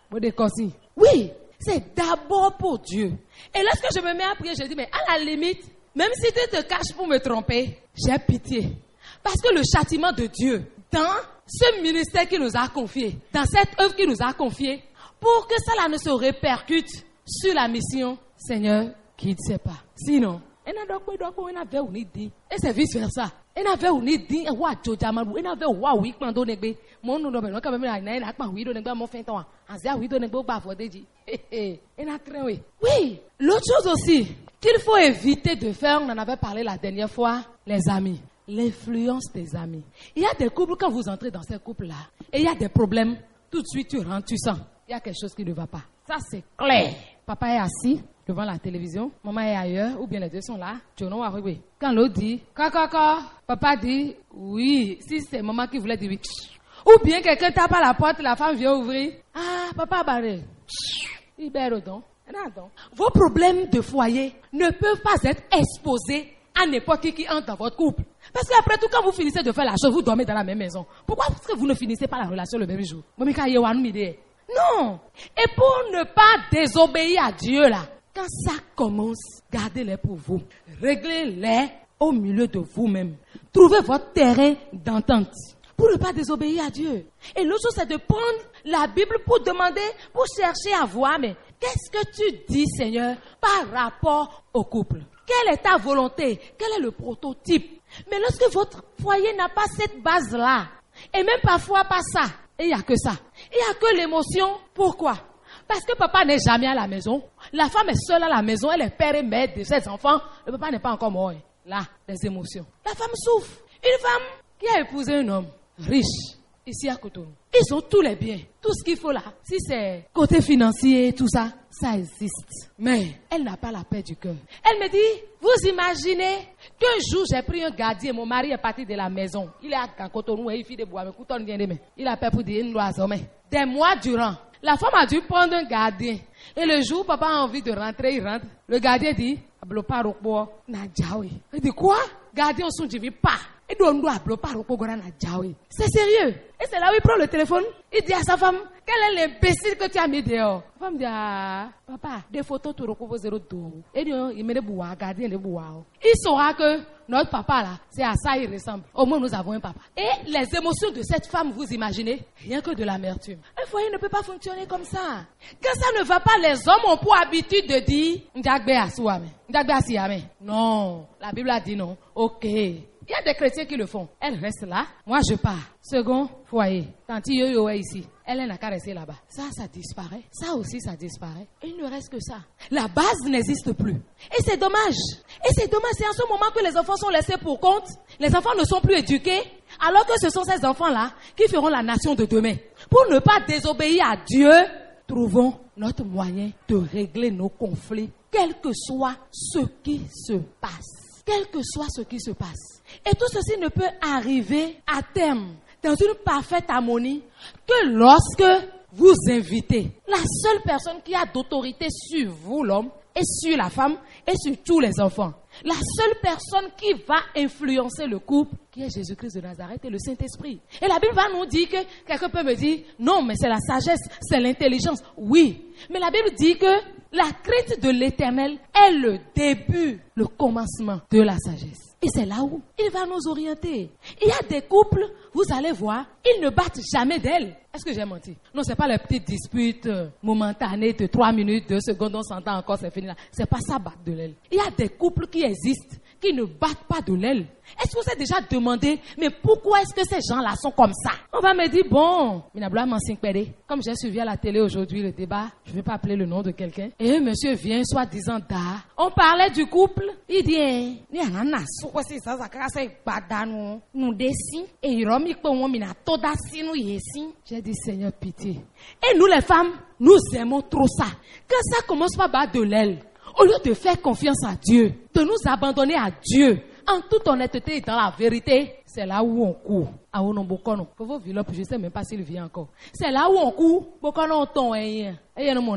oui. C'est d'abord pour Dieu. Et lorsque je me mets à prier, je dis, mais à la limite, même si tu te caches pour me tromper, j'ai pitié. Parce que le châtiment de Dieu, dans ce ministère qu'il nous a confié, dans cette œuvre qu'il nous a confiée, pour que cela ne se répercute sur la mission, Seigneur, qui ne sait pas. Sinon, et c'est vice versa. Et n'a veut ni dit wa jojamaru et n'a veut wa wi pando negbe mo nu do be no ka me na na pa wi do negbe mo fin ton azia wi do negbe gba fo deji et n'a train oui oui l'autre chose aussi qu'il faut éviter de faire, on en avait parlé la dernière fois, les amis, l'influence des amis. Il y a des couples, quand vous entrez dans ces couples là et il y a des problèmes, tout de suite tu rentres, tu sens il y a quelque chose qui ne va pas. Ça c'est clair. Papa est assis devant la télévision, maman est ailleurs, ou bien les deux sont là. Quand l'autre dit, kakaka, papa dit, oui, si c'est maman qui voulait dire oui. Ou bien quelqu'un tape à la porte, la femme vient ouvrir. Ah, papa barré. Libère donc. Vos problèmes de foyer ne peuvent pas être exposés à n'importe qui qui entre dans votre couple. Parce qu'après tout, quand vous finissez de faire la chose, vous dormez dans la même maison. Pourquoi est-ce que vous ne finissez pas la relation le même jour? Non. Et pour ne pas désobéir à Dieu là, quand ça commence, gardez-les pour vous. Réglez-les au milieu de vous-même. Trouvez votre terrain d'entente pour ne pas désobéir à Dieu. Et l'autre chose, c'est de prendre la Bible pour demander, pour chercher à voir, mais qu'est-ce que tu dis, Seigneur, par rapport au couple? Quelle est ta volonté? Quel est le prototype? Mais lorsque votre foyer n'a pas cette base-là, et même parfois pas ça, et il n'y a que ça, il n'y a que l'émotion, pourquoi? Parce que papa n'est jamais à la maison. La femme est seule à la maison. Elle est père et mère de ses enfants. Le papa n'est pas encore mort. Là, les émotions. La femme souffre. Une femme qui a épousé un homme riche, ici à Cotonou. Ils ont tous les biens. Tout ce qu'il faut là. Si c'est côté financier, tout ça, ça existe. Mais elle n'a pas la paix du cœur. Elle me dit, vous imaginez qu'un jour j'ai pris un gardien. Mon mari est parti de la maison. Il est à Cotonou et il fait des bois. Il a peur pour dire une loison. Des mois durant. La femme a dû prendre un gardien. Et le jour où papa a envie de rentrer, il rentre. Le gardien dit, il dit quoi? Gardien son dit pas. C'est sérieux. Et c'est là où il prend le téléphone. Il dit à sa femme, quel est l'imbécile que tu as mis dehors? La femme dit, ah, papa, des photos tu recouvres zéro dos. Et il met des bois, gardien des bois. Il saura que notre papa là, c'est à ça il ressemble. Au moins nous avons un papa. Et les émotions de cette femme, vous imaginez, rien que de l'amertume. Un foyer ne peut pas fonctionner comme ça. Quand ça ne va pas, les hommes ont pour habitude de dire, non, la Bible a dit non. Ok. Il y a des chrétiens qui le font. Elle reste là. Moi, je pars. Second foyer. Tanti Yo-Yo est ici. Elle n'a qu'à rester là-bas. Ça, ça disparaît. Ça aussi, ça disparaît. Et il ne reste que ça. La base n'existe plus. Et c'est dommage. Et c'est dommage. C'est en ce moment que les enfants sont laissés pour compte. Les enfants ne sont plus éduqués. Alors que ce sont ces enfants-là qui feront la nation de demain. Pour ne pas désobéir à Dieu, trouvons notre moyen de régler nos conflits, quel que soit ce qui se passe. Quel que soit ce qui se passe. Et tout ceci ne peut arriver à terme dans une parfaite harmonie que lorsque vous invitez la seule personne qui a d'autorité sur vous, l'homme, et sur la femme, et sur tous les enfants. La seule personne qui va influencer le couple, qui est Jésus-Christ de Nazareth et le Saint-Esprit. Et la Bible va nous dire que, quelqu'un peut me dire, non, mais c'est la sagesse, c'est l'intelligence. Oui, mais la Bible dit que La crainte de l'Éternel est le début, le commencement de la sagesse. Et c'est là où il va nous orienter. Il y a des couples, vous allez voir, ils ne battent jamais d'elle. Est-ce que j'ai menti? Non, c'est pas les petites disputes euh, momentanées de trois minutes, deux secondes, on s'entend encore, c'est fini là. C'est pas ça, battre de l'aile. Il y a des couples qui existent, qui ne battent pas de l'aile. Est-ce que vous avez déjà demandé, mais pourquoi est-ce que ces gens-là sont comme ça? On va me dire, bon, comme j'ai suivi à la télé aujourd'hui le débat, je ne vais pas appeler le nom de quelqu'un, et monsieur vient soi-disant d'art. On parlait du couple, il dit, eh, j'ai dit, Seigneur, pitié. Et nous les femmes, nous aimons trop ça. Quand ça commence par battre de l'aile, au lieu de faire confiance à Dieu, de nous abandonner à Dieu, en toute honnêteté et dans la vérité, c'est là où on court. Ah, on bokono. Pour vos villes, je ne sais même pas s'il vient encore. C'est là où on court. Bokono, ton est. Et vous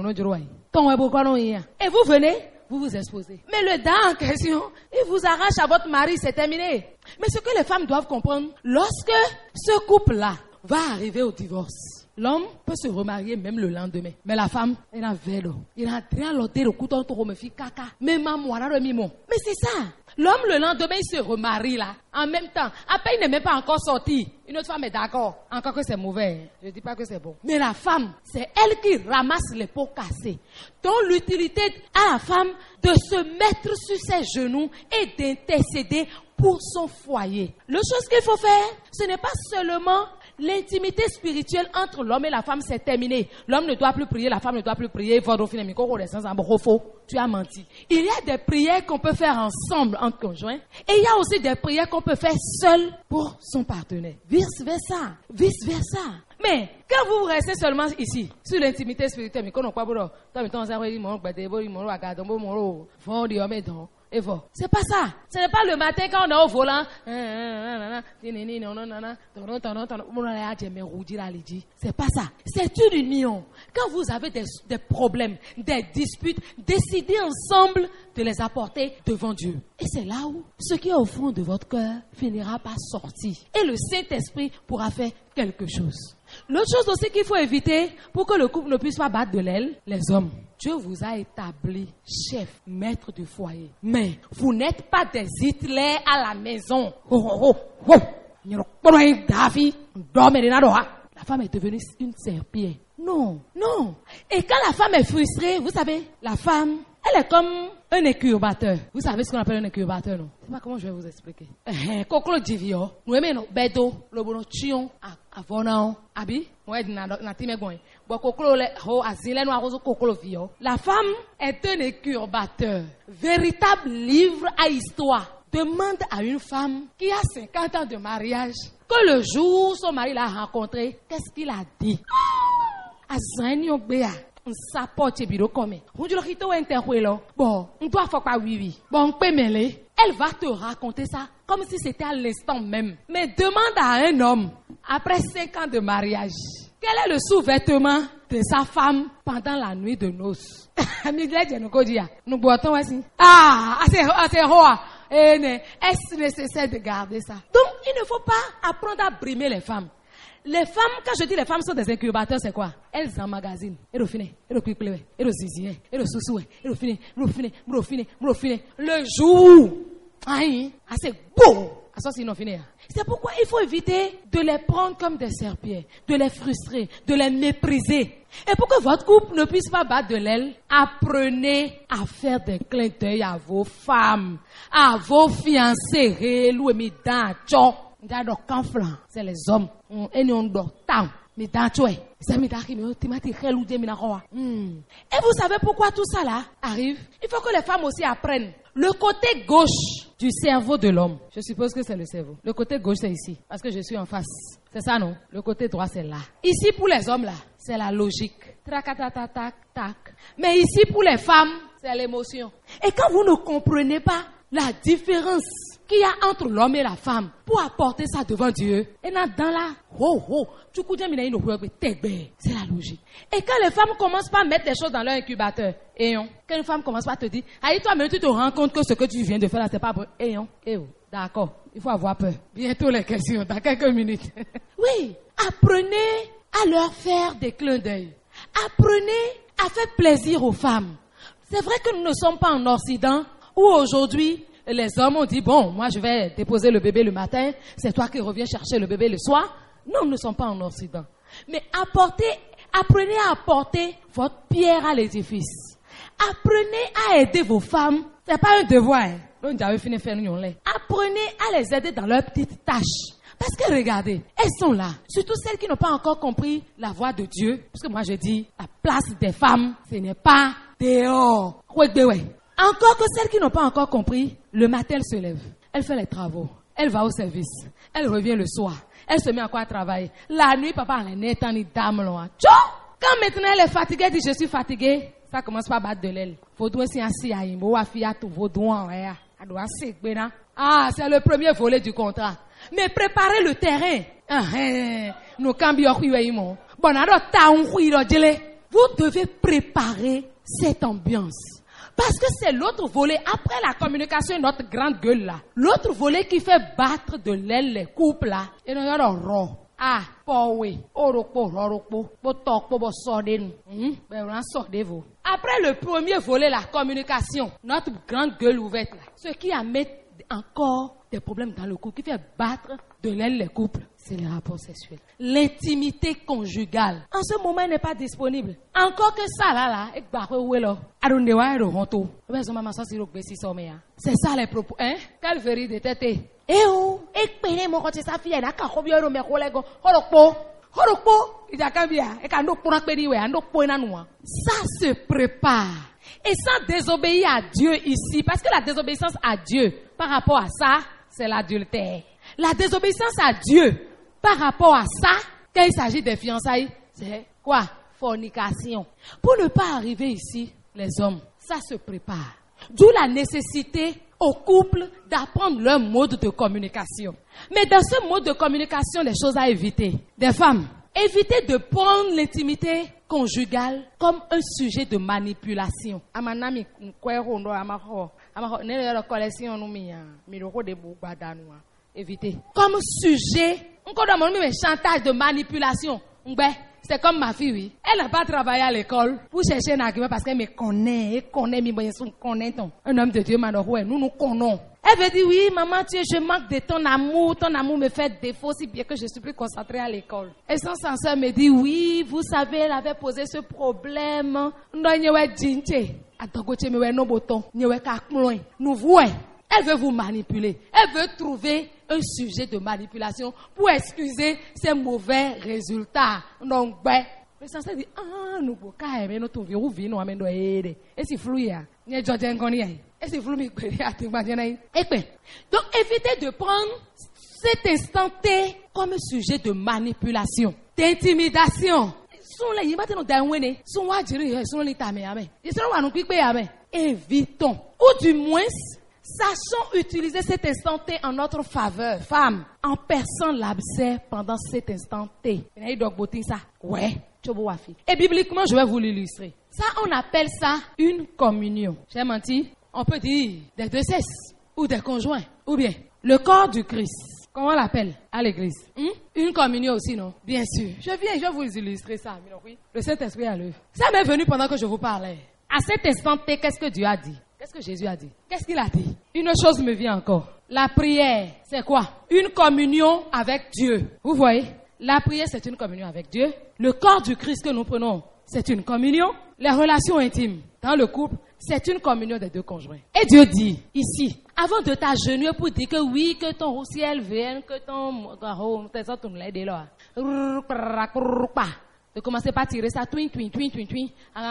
venez, vous vous exposez. Mais le dent en question, il vous arrache à votre mari, c'est terminé. Mais ce que les femmes doivent comprendre, lorsque ce couple-là va arriver au divorce, l'homme peut se remarier même le lendemain. Mais la femme, elle a vélo. Il a rien l'autre, le couteau, tout me fait caca. Mais maman, mais c'est ça. L'homme, le lendemain, il se remarie là. En même temps, après, il n'est même pas encore sorti. Une autre femme est d'accord. Encore que c'est mauvais. Je ne dis pas que c'est bon. Mais la femme, c'est elle qui ramasse les pots cassés. Donc, l'utilité à la femme de se mettre sur ses genoux et d'intercéder pour son foyer. La chose qu'il faut faire, ce n'est pas seulement l'intimité spirituelle entre l'homme et la femme, c'est terminé. L'homme ne doit plus prier, la femme ne doit plus prier. Tu as menti. Il y a des prières qu'on peut faire ensemble, en conjoint. Et il y a aussi des prières qu'on peut faire seul pour son partenaire. Vice versa. Vice versa. Mais quand vous restez seulement ici, sur l'intimité spirituelle, c'est pas ça. Ce n'est pas le matin quand on est au volant. C'est pas ça. C'est une union. Quand vous avez des, des problèmes, des disputes, décidez ensemble de les apporter devant Dieu. Et c'est là où ce qui est au fond de votre cœur finira par sortir. Et le Saint-Esprit pourra faire quelque chose. L'autre chose aussi qu'il faut éviter pour que le couple ne puisse pas battre de l'aile, les hommes. Dieu vous a établi chef, maître du foyer. Mais vous n'êtes pas des Hitler à la maison. Oh, oh, oh. La femme est devenue une serpillère. Non, non. Et quand la femme est frustrée, vous savez, la femme, elle est comme un incubateur. Vous savez ce qu'on appelle un incubateur, non? Je ne sais pas comment je vais vous expliquer. Koklo divio, nous aimons bedo, le bono chion, avonao, abi, moi na time goin. Bon koklo le ho azile no arozo koklo vio. La femme est un incubateur, véritable livre à histoire. Demande à une femme qui a cinquante ans de mariage que le jour où son mari l'a rencontré, qu'est-ce qu'il a dit? Azanio bea. On s'apporte biro comme. On dit le interpello. Bon, on doit faire pas oui oui. Bon, on peut mêler. Elle va te raconter ça comme si c'était à l'instant même. Mais demande à un homme après cinq ans de mariage, quel est le sous-vêtement de sa femme pendant la nuit de noces? Nous boitons aussi. Ah, assez, assez roi. Est-ce nécessaire de garder ça? Donc, il ne faut pas apprendre à brimer les femmes. Les femmes, quand je dis les femmes sont des incubateurs, c'est quoi? Elles emmagasinent. Elles refinent. Elles repiquent. Elles zizient. Elles sous-souent. Elles refinent. Elles refinent. Elles refinent. Elles refinent. Le jour, aïe, c'est beau. C'est pourquoi il faut éviter de les prendre comme des serpillères, de les frustrer, de les mépriser. Et pour que votre couple ne puisse pas battre de l'aile, apprenez à faire des clins d'œil à vos femmes, à vos fiancés. C'est les hommes. Et nous on mais dans toi, et vous savez pourquoi tout ça là arrive? Il faut que les femmes aussi apprennent le côté gauche du cerveau de l'homme. Je suppose que c'est le cerveau. Le côté gauche c'est ici, parce que je suis en face. C'est ça non? Le côté droit c'est là. Ici pour les hommes là, c'est la logique. Tracatatac, tac. Mais ici pour les femmes, c'est l'émotion. Et quand vous ne comprenez pas la différence qu'il y a entre l'homme et la femme pour apporter ça devant Dieu, et là dans la oh oh, c'est la logique. Et quand les femmes commencent pas à mettre des choses dans leur incubateur, et on, quand une femme commence pas à te dire, allez toi même tu te rends compte que ce que tu viens de faire là c'est pas bon, et on, et on, d'accord, il faut avoir peur. Bientôt les questions dans quelques minutes. Oui, apprenez à leur faire des clins d'œil. Apprenez a fait plaisir aux femmes. C'est vrai que nous ne sommes pas en Occident où aujourd'hui les hommes ont dit bon, moi je vais déposer le bébé le matin, c'est toi qui reviens chercher le bébé le soir. Non, nous ne sommes pas en Occident. Mais apportez, apprenez à apporter votre pierre à l'édifice. Apprenez à aider vos femmes. C'est pas un devoir. Apprenez à les aider dans leurs petites tâches. Parce que regardez, elles sont là. Surtout celles qui n'ont pas encore compris la voix de Dieu. Parce que moi je dis, la place des femmes, ce n'est pas dehors. Encore que celles qui n'ont pas encore compris, le matin elle se lève. Elle fait les travaux. Elle va au service. Elle revient le soir. Elle se met encore à travailler. La nuit, papa, elle n'est pas ni dame loin. Quand maintenant elle est fatiguée, elle dit je suis fatiguée. Ça commence par battre de l'aile. Faut doigt si assis à imbo, à fiat tout vos doigts, ouais. Ah, c'est le premier volet du contrat. Mais préparez le terrain. Nous cambions. Vous devez préparer cette ambiance. Parce que c'est l'autre volet, après la communication, notre grande gueule là. L'autre volet qui fait battre de l'aile les couples là. Et nous avons ah, oui. Après le premier volet, la communication, notre grande gueule ouverte là. Ce qui amène encore des problèmes dans le couple, qui fait battre de l'aile les couples, c'est les rapports sexuels. L'intimité conjugale, en ce moment, elle n'est pas disponible. Encore que ça, là, là, c'est ça les propos, hein? Quelle vérité tête. Eh oh, ik pene mo kote sa fille na ka ko bi oro me ko lego. Horokpo. Horokpo, ija kan bia, e ka ndo pona pe ni we, ndo pona nu. Ça se prépare. Et sans désobéir à Dieu ici, parce que la désobéissance à Dieu par rapport à ça, c'est l'adultère. La désobéissance à Dieu par rapport à ça, quand il s'agit des fiançailles, c'est quoi? Fornication. Pour ne pas arriver ici, les hommes, ça se prépare. D'où la nécessité au couple d'apprendre leur mode de communication. Mais dans ce mode de communication, les choses à éviter. Des femmes, évitez de prendre l'intimité conjugale comme un sujet de manipulation. Évitez. Comme sujet, chantage de manipulation. C'est comme ma fille, oui. Elle n'a pas travaillé à l'école pour chercher un argument parce qu'elle me connaît. Elle connaît, mais elle connaît. Un homme de Dieu, nous nous connaissons. Elle veut dire, oui, maman, tu, je manque de ton amour. Ton amour me fait défaut si bien que je suis plus concentrée à l'école. Et son censeur me dit, oui, vous savez, elle avait posé ce problème. Nous voyons. Elle veut vous manipuler. Elle veut trouver un sujet de manipulation pour excuser ses mauvais résultats. Donc, ben, le censeur dit, ah, nous pouvons pas aimer notre vie, ou vie, nous amène de aider. Et c'est flou, il y a. Il y a Jordan Goni. Et c'est flou, mais il y a tout le monde. Donc, évitez de prendre cet instant T comme sujet de manipulation, d'intimidation. Évitons. Ou du moins, sachons utiliser cet instant T en notre faveur, femme, en perçant l'abcès pendant cet instant T. Ouais. Et bibliquement, je vais vous l'illustrer. Ça, on appelle ça une communion. J'ai menti. On peut dire des deux sexes ou des conjoints. Ou bien le corps du Christ. Comment on l'appelle à l'église? Hmm? Une communion aussi, non? Bien sûr. Je viens, je vais vous illustrer ça. Le Saint-Esprit à l'œuvre. Ça m'est venu pendant que je vous parlais. À cet instant T, qu'est-ce que Dieu a dit? Qu'est-ce que Jésus a dit? Qu'est-ce qu'il a dit? Une chose me vient encore. La prière, c'est quoi? Une communion avec Dieu. Vous voyez? La prière, c'est une communion avec Dieu. Le corps du Christ que nous prenons, c'est une communion. Les relations intimes dans le couple, c'est une communion des deux conjoints. Et Dieu dit, ici, avant de t'agenouiller pour dire que oui, que ton ciel vienne, que ton... de commencer par tirer ça, twin, twin, twin, twin, twin.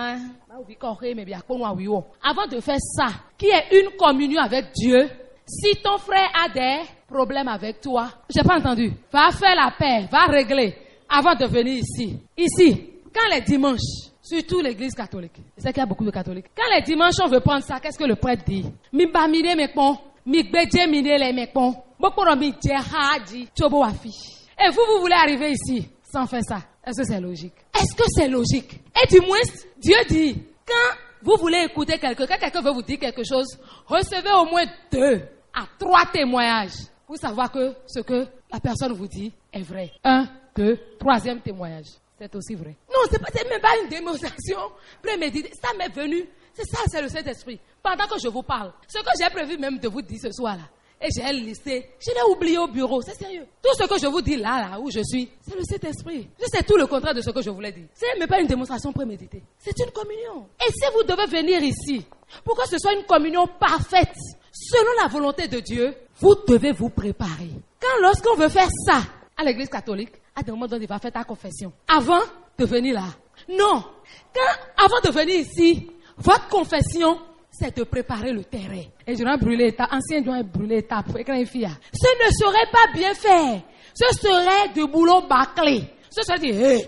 Avant de faire ça, qui est une communion avec Dieu, si ton frère a des problèmes avec toi, j'ai pas entendu, va faire la paix, va régler, avant de venir ici. Ici, quand les dimanches, surtout l'église catholique, je sais qu'il y a beaucoup de catholiques, quand les dimanches on veut prendre ça, qu'est-ce que le prêtre dit? Mi ba mine me pon, mi gbedje mine le me pon, beaucoup de mi djehadi, chobo wafi. Et vous, vous voulez arriver ici, sans faire ça. Est-ce que c'est logique? Est-ce que c'est logique? Et du moins, Dieu dit, quand vous voulez écouter quelqu'un, quand quelqu'un veut vous dire quelque chose, recevez au moins deux à trois témoignages pour savoir que ce que la personne vous dit est vrai. Un, deux, troisième témoignage. C'est aussi vrai. Nous c'est pas, c'est même pas une démonstration préméditée. Ça m'est venu. C'est ça, c'est le Saint-Esprit. Pendant que je vous parle, ce que j'ai prévu même de vous dire ce soir-là, et j'ai listé, je l'ai oublié au bureau, c'est sérieux. Tout ce que je vous dis là, là où je suis, c'est le Saint-Esprit. C'est tout le contraire de ce que je voulais dire. Ce n'est même pas une démonstration préméditée. C'est une communion. Et si vous devez venir ici, pour que ce soit une communion parfaite, selon la volonté de Dieu, vous devez vous préparer. Quand lorsqu'on veut faire ça à l'église catholique, à des moments donné, il va faire ta confession. Avant de venir là. Non. Quand, avant de venir ici, votre confession, c'est de préparer le terrain. Et je dois brûler l'étape. Ancien doit brûler l'étape. Ce ne serait pas bien fait. Ce serait du boulot bâclé. Ce serait dit, hey,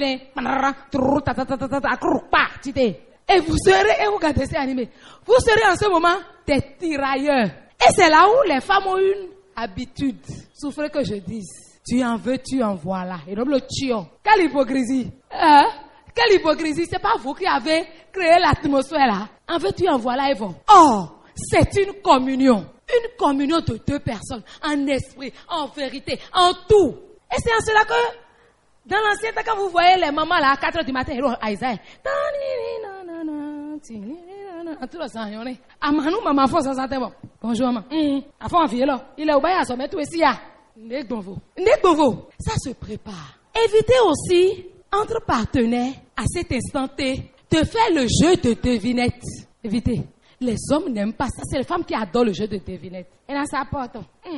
et vous serez, et vous regardez ces animés, vous serez en ce moment des tirailleurs. Et c'est là où les femmes ont une habitude. Souffrez que je dise. Tu en veux, tu en voilà. Et donc le tuon. Quelle hypocrisie. Hein? Quelle hypocrisie. C'est pas vous qui avez créé l'atmosphère là. En veux, tu en voilà, Yvon. Or, c'est une communion. Une communion de deux personnes. En esprit, en vérité, en tout. Et c'est en cela que, dans l'ancien temps, quand vous voyez les mamans là, à quatre heures du matin, Isaiah. En tout le sang, on est. Amanou, maman, faut s'en sentir bon. Bonjour, maman. À fond, envier là. Il est au bail à sommet, tout ici, là. N'est bon vous. N'est bon vous. Ça se prépare. Évitez aussi, entre partenaires, à cet instant T, de faire le jeu de devinette. Évitez. Les hommes n'aiment pas ça. C'est les femmes qui adorent le jeu de devinette. Et là, ça porte.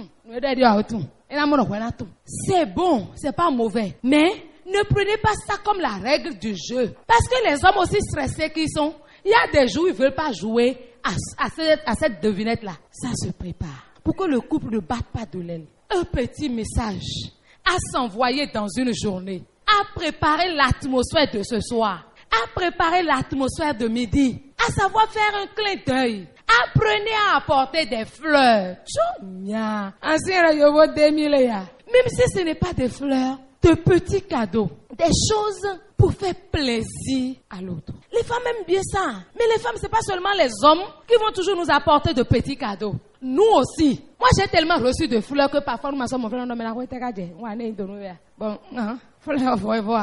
C'est bon, c'est pas mauvais. Mais ne prenez pas ça comme la règle du jeu. Parce que les hommes aussi stressés qu'ils sont, il y a des jours où ils ne veulent pas jouer à, à cette, à cette devinette-là. Ça se prépare. Pour que le couple ne batte pas de l'aile. Un petit message à s'envoyer dans une journée. À préparer l'atmosphère de ce soir. À préparer l'atmosphère de midi. À savoir faire un clin d'œil. Apprenez à apporter des fleurs. Même si ce n'est pas des fleurs, de petits cadeaux. Des choses pour faire plaisir à l'autre. Les femmes aiment bien ça. Mais les femmes, c'est pas seulement les hommes qui vont toujours nous apporter de petits cadeaux. Nous aussi. Moi, j'ai tellement reçu de fleurs que parfois, nous m'en sommes mon frère, bon, hein, fleurs, faut voir.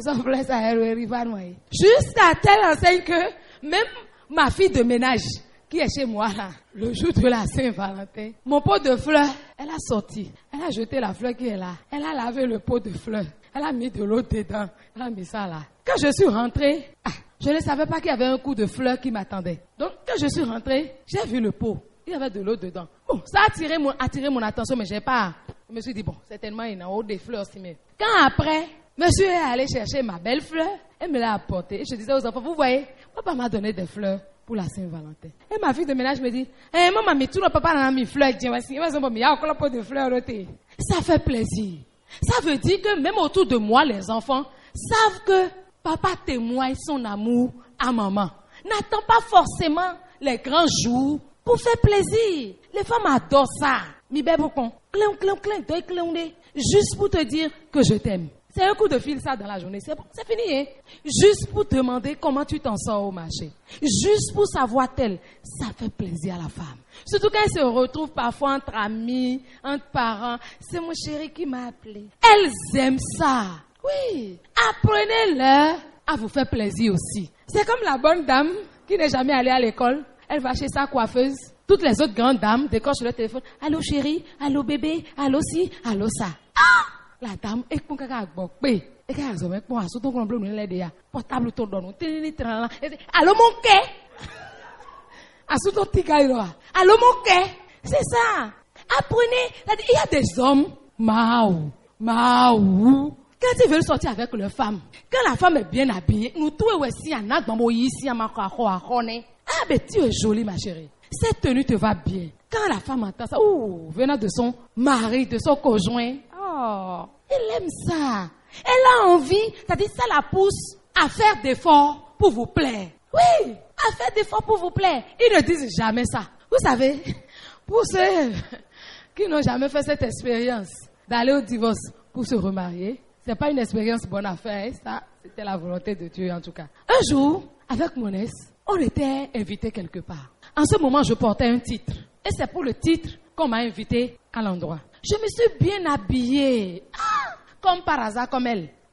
Jusqu'à telle enseigne que même ma fille de ménage qui est chez moi là, le jour de la Saint-Valentin, mon pot de fleurs, elle a sorti, elle a jeté la fleur qui est là, elle a lavé le pot de fleurs, elle a mis de l'eau dedans, elle a mis ça là. Quand je suis rentrée, ah, je ne savais pas qu'il y avait un coup de fleurs qui m'attendait. Donc quand je suis rentrée, j'ai vu le pot, il y avait de l'eau dedans. Bon, ça a attiré mon, attiré mon attention, mais j'ai pas. Je me suis dit bon, certainement il y en a haut des fleurs aussi. Mais quand après, monsieur est allé chercher ma belle fleur, elle me l'a apportée. Et je disais aux enfants, vous voyez, papa m'a donné des fleurs pour la Saint-Valentin. Et ma fille de ménage me dit, eh, maman, mais tout le papa n'a mis fleurs. Il y a encore un pot de fleurs. Ça fait plaisir. Ça veut dire que même autour de moi, les enfants savent que papa témoigne son amour à maman. N'attends pas forcément les grands jours pour faire plaisir. Les femmes adorent ça. Mi bébé con. Clé, clé, clé, clé, juste pour te dire que je t'aime. C'est un coup de fil, ça, dans la journée. C'est bon, c'est fini, hein? Juste pour te demander comment tu t'en sors au marché. Juste pour savoir tel. Ça fait plaisir à la femme. Surtout quand elle se retrouve parfois entre amis, entre parents. C'est mon chéri qui m'a appelé. Elles aiment ça. Oui. Apprenez-leur à vous faire plaisir aussi. C'est comme la bonne dame qui n'est jamais allée à l'école. Elle va chez sa coiffeuse. Toutes les autres grandes dames décrochent le téléphone. Allô chérie, allô bébé, allô ci, allô ça. Ah! La dame est pour qu'elle a gbopé. Et qu'elle a zoomé pour un souton qu'on bleu nous l'aide. Portable tout donne. Allô mon quai. À souton tigaïro. Allô mon quai. C'est ça. Apprenez. Il y a des hommes. Maou. Maou. Quand ils veulent sortir avec leur femme. Quand la femme est bien habillée. Nous tous aussi en a dans mon ici à ma croix. Ah ben tu es jolie ma chérie. Cette tenue te va bien. Quand la femme entend ça, ouh, venant de son mari, de son conjoint, oh, elle aime ça. Elle a envie, c'est-à-dire ça la pousse à faire d'efforts pour vous plaire. Oui, à faire d'efforts pour vous plaire. Ils ne disent jamais ça. Vous savez, pour ceux qui n'ont jamais fait cette expérience d'aller au divorce pour se remarier, c'est pas une expérience bonne à faire. Ça, c'était la volonté de Dieu en tout cas. Un jour, avec mon ex, on était invité quelque part. En ce moment, je portais un titre. Et c'est pour le titre qu'on m'a invité à l'endroit. Je me suis bien habillée. Ah, comme par hasard, comme elle.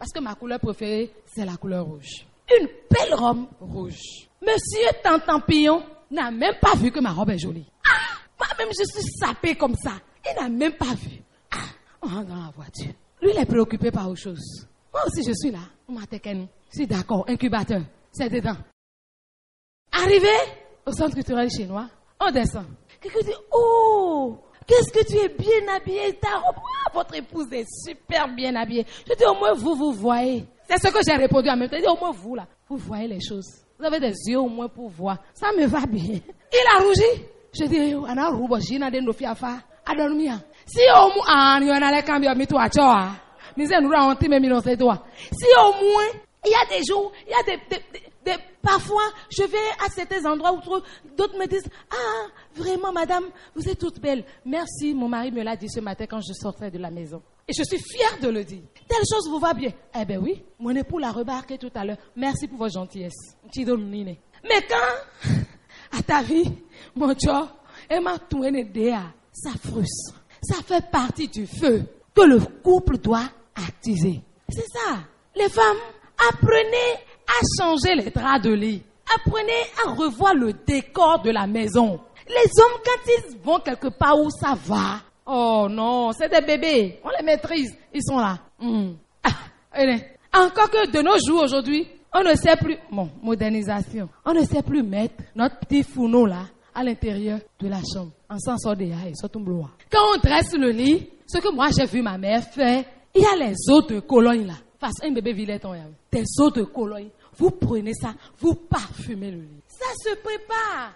Parce que ma couleur préférée, c'est la couleur rouge. Une belle robe rouge. Monsieur Tantampillon n'a même pas vu que ma robe est jolie. Ah, moi-même, je suis sapée comme ça. Il n'a même pas vu. Ah, on rentre dans la voiture. Lui, il est préoccupé par autre chose. Moi aussi, je suis là. On m'a taqué. Je suis d'accord. Incubateur. C'est dedans. Arrivé au centre culturel chinois, on descend. Quelqu'un dit, oh, qu'est-ce que tu es bien habillée, ta robe. Ah, votre épouse est super bien habillée. Je dis, au moins, vous, vous voyez. C'est ce que j'ai répondu à même temps. Je dis, au moins, vous, là, vous voyez les choses. Vous avez des yeux au moins pour voir. Ça me va bien. Il a rougi. Je dis, on a rougi, j'ai n'a de fiafa. A dormir. Si au moins, ah, on a les cambios, mais toi, tu vois. Nous nous avons honte, mais nous c'est toi. Si au moins, il y a des jours, il y a des, des, des, des, parfois, je vais à certains endroits où d'autres me disent, ah, vraiment, madame, vous êtes toute belle. Merci, mon mari me l'a dit ce matin quand je sortais de la maison. Et je suis fière de le dire. Telle chose vous va bien. Eh ben oui, mon époux l'a remarqué tout à l'heure. Merci pour votre gentillesse. Mais quand, à ta vie, mon Dieu, et ma tournée déa, ça frustre. Ça fait partie du feu que le couple doit attiser. C'est ça. Les femmes, apprenez à changer les draps de lit. Apprenez à revoir le décor de la maison. Les hommes, quand ils vont quelque part où ça va, oh non, c'est des bébés. On les maîtrise. Ils sont là. Mmh. Ah, encore que de nos jours aujourd'hui, on ne sait plus, bon, modernisation, on ne sait plus mettre notre petit fourneau là à l'intérieur de la chambre. On s'en sort des haïs, sort un blois. Quand on dresse le lit, ce que moi j'ai vu ma mère faire, il y a les os de Cologne là. Face un bébé villeton, des os de Cologne. Vous prenez ça, vous parfumez le lit. Ça se prépare.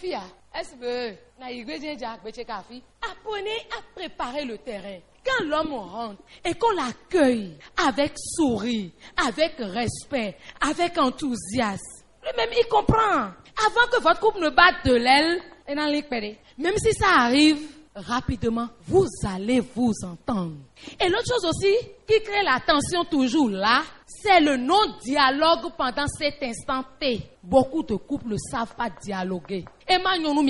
Apprenez à préparer le terrain. Quand l'homme rentre et qu'on l'accueille avec sourire, avec respect, avec enthousiasme, lui-même il comprend. Avant que votre couple ne batte de l'aile, même si ça arrive rapidement, vous allez vous entendre. Et l'autre chose aussi qui crée la tension toujours là, c'est le non-dialogue pendant cet instant T. Beaucoup de couples ne savent pas dialoguer. Et maintenant,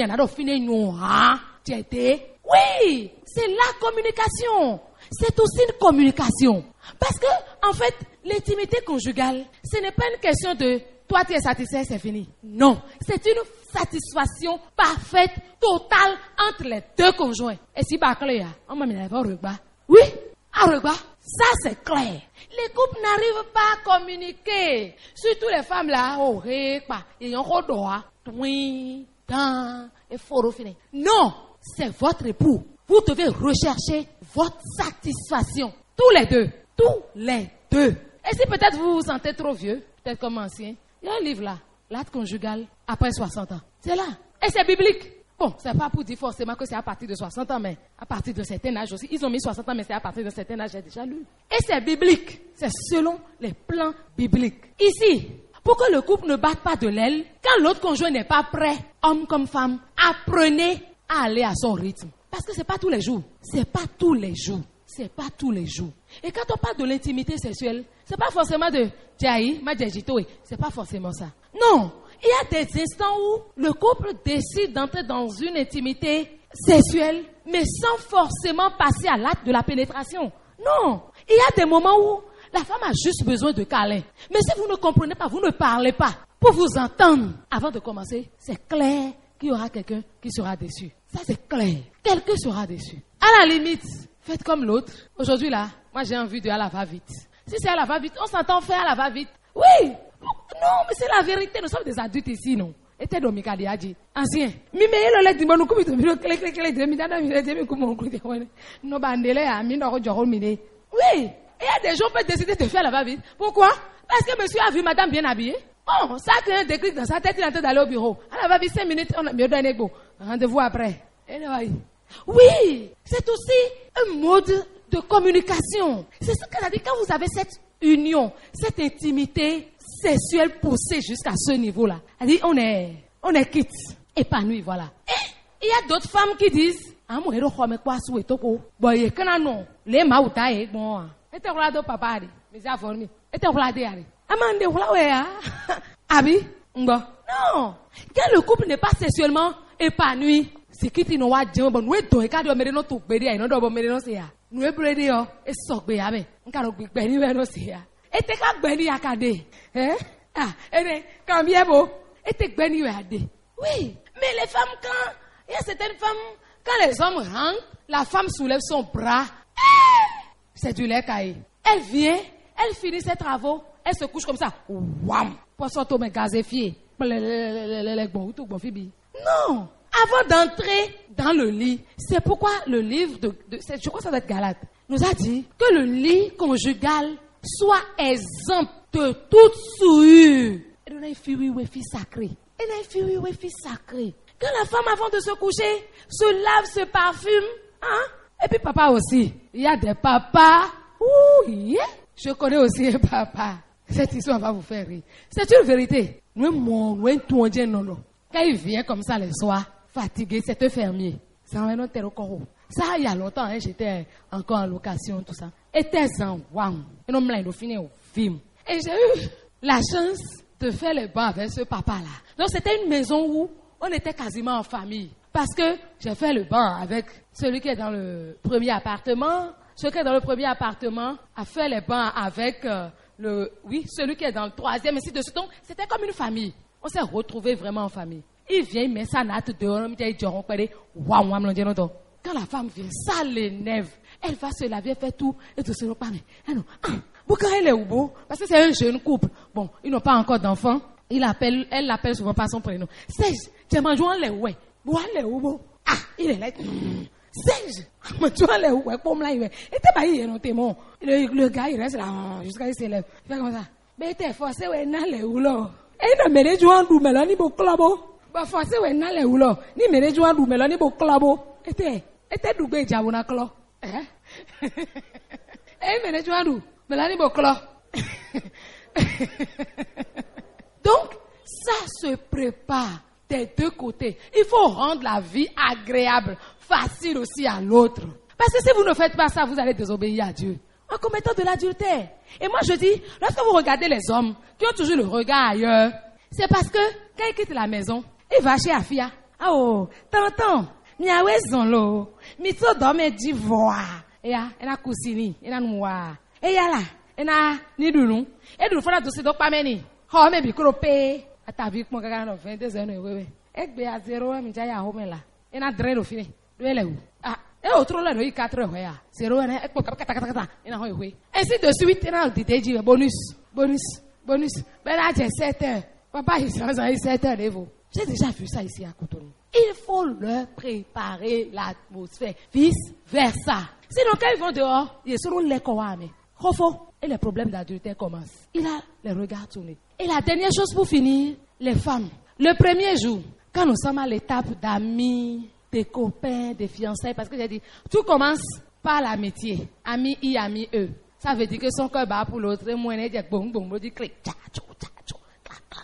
oui, c'est la communication. C'est aussi une communication. Parce que, en fait, l'intimité conjugale, ce n'est pas une question de toi tu es satisfait, c'est fini. Non, c'est une satisfaction parfaite, totale entre les deux conjoints. Et si pas clair, on m'a mis à rebat. Oui, à rebat. Ça c'est clair. Les couples n'arrivent pas à communiquer. Surtout les femmes là, oh, pas. Ils ont un droit. Oui, dans, et fort fini. Non, c'est votre époux. Vous devez rechercher votre satisfaction. Tous les deux. Tous les deux. Et si peut-être vous vous sentez trop vieux, peut-être comme ancien, il y a un livre là, l'acte conjugal après soixante ans. C'est là. Et c'est biblique. Bon, c'est pas pour dire forcément que c'est à partir de soixante ans, mais à partir de certain âge aussi. Ils ont mis soixante ans, mais c'est à partir de certain âge, j'ai déjà lu. Et c'est biblique. C'est selon les plans bibliques. Ici, pour que le couple ne batte pas de l'aile, quand l'autre conjoint n'est pas prêt, homme comme femme, apprenez à aller à son rythme. Parce que c'est pas tous les jours. C'est pas tous les jours. C'est pas tous les jours. Et quand on parle de l'intimité sexuelle, c'est pas forcément de Djaï, Madjajito, c'est pas forcément ça. Non, il y a des instants où le couple décide d'entrer dans une intimité sexuelle, mais sans forcément passer à l'acte de la pénétration. Non, il y a des moments où la femme a juste besoin de câlin. Mais si vous ne comprenez pas, vous ne parlez pas. Pour vous entendre, avant de commencer, c'est clair qu'il y aura quelqu'un qui sera déçu. Ça c'est clair. Quelqu'un sera déçu. À la limite, faites comme l'autre. Aujourd'hui là, moi j'ai envie de à la va-vite. Si c'est à la va-vite, on s'entend faire à la va-vite. Oui. Non, mais c'est la vérité. Nous sommes des adultes ici, non. Et t'es domika diaji. Ancien. Mi me yelo le dimonu kubi to biro kle kle kle de mi dana mi de mi kumo kubi de no bandele a mi no joro mi de. Oui. Et il y a des gens qui peuvent décider de faire la va-vite. Pourquoi? Parce que monsieur a vu madame bien habillée. Bon, ça crée un déclic dans sa tête, il est en train d'aller au bureau. À la va-vite, cinq minutes, on a mieux donné beau. Rendez-vous après. Oui, c'est aussi un mode de communication. C'est ce qu'elle a dit. Quand vous avez cette union, cette intimité sexuelle poussée jusqu'à ce niveau-là, elle dit on est, on est quitte, épanoui, voilà. Et il y a d'autres femmes qui disent, ah mon héros, mais quoi, sous et toko, boy, que non, les maouta, bon, et t'es relado papa, mais j'ai formé, et t'es relado, amande, voilà, abi, bon, non, quand le couple n'est pas sexuellement épanoui, c'est qui t'y n'oua djembe, bon, nous est donc, et quand on met notre bédi, et non, on met nos séa, nous est bédi, et soque béabe, on carre bédi, et nos séa. Et t'es qu'à béni à cadé. Hein? Ah, et quand bien beau. Et t'es béni à cadé. Oui, mais les femmes, quand, il y a certaines femmes, quand les hommes rentrent, la femme soulève son bras. C'est du lait caillé. Elle vient, elle finit ses travaux, elle se couche comme ça. Wam! Poisson tombe gazéfié. Non! Avant d'entrer dans le lit, c'est pourquoi le livre de, de je crois que ça doit être Galate, nous a dit que le lit conjugal soit exempt de toute souillure. Et on a une fille sacrée. Et on a une fille sacrée. Quand la femme, avant de se coucher, se lave, se parfume, hein? Et puis papa aussi. Il y a des papas. Ouh, yeah. Je connais aussi un papa. Cette histoire va vous faire rire. C'est une vérité. Nous, mon, nous, tout on dit non, non. Quand il vient comme ça le soir, fatigué, c'est un fermier. Ça en est au corps. Ça, il y a longtemps, hein, j'étais encore en location, tout ça. Et t'es en waouh. Et non, il a fini au film. Et j'ai eu la chance de faire le bain avec ce papa-là. Donc, c'était une maison où on était quasiment en famille. Parce que j'ai fait le bain avec celui qui est dans le premier appartement. Celui qui est dans le premier appartement a fait le bain avec euh, le, oui, celui qui est dans le troisième, ainsi de suite. Donc, c'était comme une famille. On s'est retrouvés vraiment en famille. Il vient, il met sa natte dehors, il dit, waouh, waouh, quand la femme vient, ça l'énerve. Elle va se laver, elle fait tout, et tout se repas. Mais, non, ah, pourquoi elle est où beau? Parce que c'est un jeune couple. Bon, ils n'ont pas encore d'enfants. Il appelle, elle l'appelle souvent par son prénom. Serge, tu m'as joué les ouais. Bois les où ah, il est là. Serge, tu m'as les ouais, comme là, il est. Et t'es pas y, non, t'es bon. Le, le gars, il reste là, jusqu'à ce qu'il s'élève. Il fait comme ça. Mais t'es forcé, ouais, n'a les où là. Et il ne me joué d'où, mais là, ni beau clabo. Bah, forcé, ouais, n'a les où là. Ni me joué d'où, mais là, ni beau clabo. Et t'es, et t'es d'où, ben, j'avoue, clo. Hein? Et me joué d'où, mais là, ni beau clo. Donc, ça se prépare des deux côtés. Il faut rendre la vie agréable, facile aussi à l'autre. Parce que si vous ne faites pas ça, vous allez désobéir à Dieu. En commettant de l'adultère. Et moi je dis, lorsque vous regardez les hommes qui ont toujours le regard ailleurs, c'est parce que quand ils quittent la maison, ils vont chez Afia. Ah oh, t'entends? Miawe zonlo. Mito dorme d'ivoire. Et ya, elle a cousini, elle a noir. Et ya là, elle a ni dounou. Et dounou, faut la douce, donc pas meni. Oh, mais bicropé. À ta vie, mon gars, vingt-deux ans, oui. Et bien, à zéro, mais j'ai à home là. Et na dré le fini. Elle est où? Ah, et autre là, il y a quatre heures, ouais. Zéro, et et kata kata kata. Et na oui. Ainsi de suite, et na dit dit bonus, bonus, bonus. Ben là, j'ai sept heures. Papa, il s'en sept heures de vous. J'ai déjà vu ça ici à Cotonou. Il faut leur préparer l'atmosphère, vice versa. Sinon, quand ils vont dehors, ils seront les kouames. Rofo. Et les problèmes d'adultère commencent. Il a les regards tournés. Et la dernière chose pour finir, les femmes. Le premier jour, quand nous sommes à l'étape d'amis, des copains, des fiançailles, parce que j'ai dit, tout commence par l'amitié. Ami I, ami E. Ça veut dire que son cœur bat pour l'autre. Et moi, il dit, bon, bon, bon, dit, clic, tcha, tcha, tcha, tcha.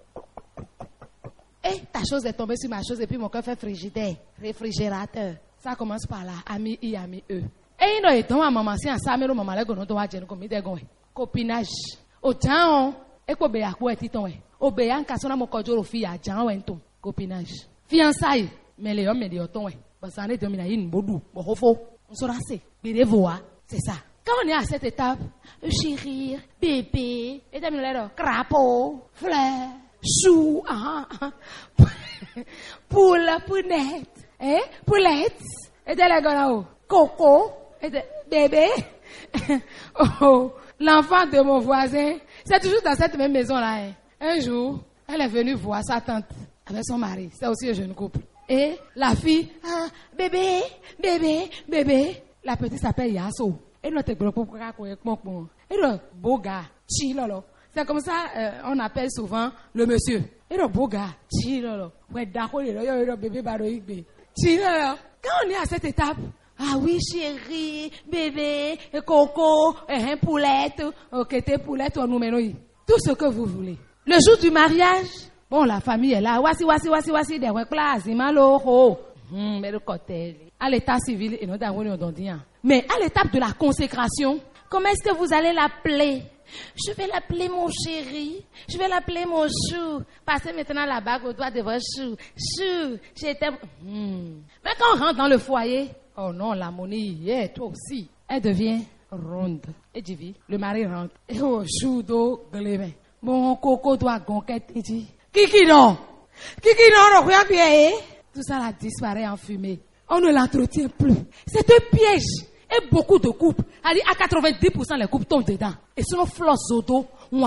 Et ta chose est tombée sur ma chose et puis mon cœur fait frigidaire, réfrigérateur. Ça commence par là, ami I, ami E. Et il est tombé à maman, si un samedi, maman, là, on doit dire, comme il dit, copinage. Au temps, et qu'on béa quoi est ton au béa en cassant mon cordon fille à Jean Wenton, copinage. Fiançailles, mais les hommes me disent ton parce qu'on est dominé une bodou, bon on sera assez, mais voix, c'est ça. Quand on est à cette étape, chérir, bébé, et t'as mis là, crapaud, fleur, chou, ah, ah, poule, pounette, eh, poulette, et t'as la gona, coco, et bébé, oh, l'enfant de mon voisin, c'est toujours dans cette même maison-là. Hein. Un jour, elle est venue voir sa tante avec son mari. C'est aussi un jeune couple. Et la fille, ah, bébé, bébé, bébé. La petite s'appelle Yasso. Et notre gros Et le beau gars, chilolo. C'est comme ça, euh, on appelle souvent le monsieur. Et le beau gars, chilolo. Ouais, d'accord, le bébé baroïque. Chilolo. Quand on est à cette étape, ah oui, chérie, bébé, coco, un poulette, ok, t'es poulette, on nous met tout ce que vous voulez. Le jour du mariage, bon, la famille est là, voici, voici, voici, voici, des places, malheureux. Mais le côté, à l'état civil, et non mais à l'étape de la consécration, comment est-ce que vous allez l'appeler? Je vais l'appeler mon chéri, je vais l'appeler mon chou. Passez maintenant la bague au doigt de votre chou. Chou, j'étais. Hmm. Mais quand on rentre dans le foyer, oh non, la monnaie, yeah, toi aussi, elle devient ronde. Et tu vis, le mari rentre. Et au judo, glémé. Mon coco doit gonquette, il dit. Kiki non! Kiki non, non, regarde bien, tout ça là disparaît en fumée. On ne l'entretient plus. C'est un piège. Et beaucoup de couples, à quatre-vingt-dix pour cent les couples tombent dedans. Et sinon, flosse zodo,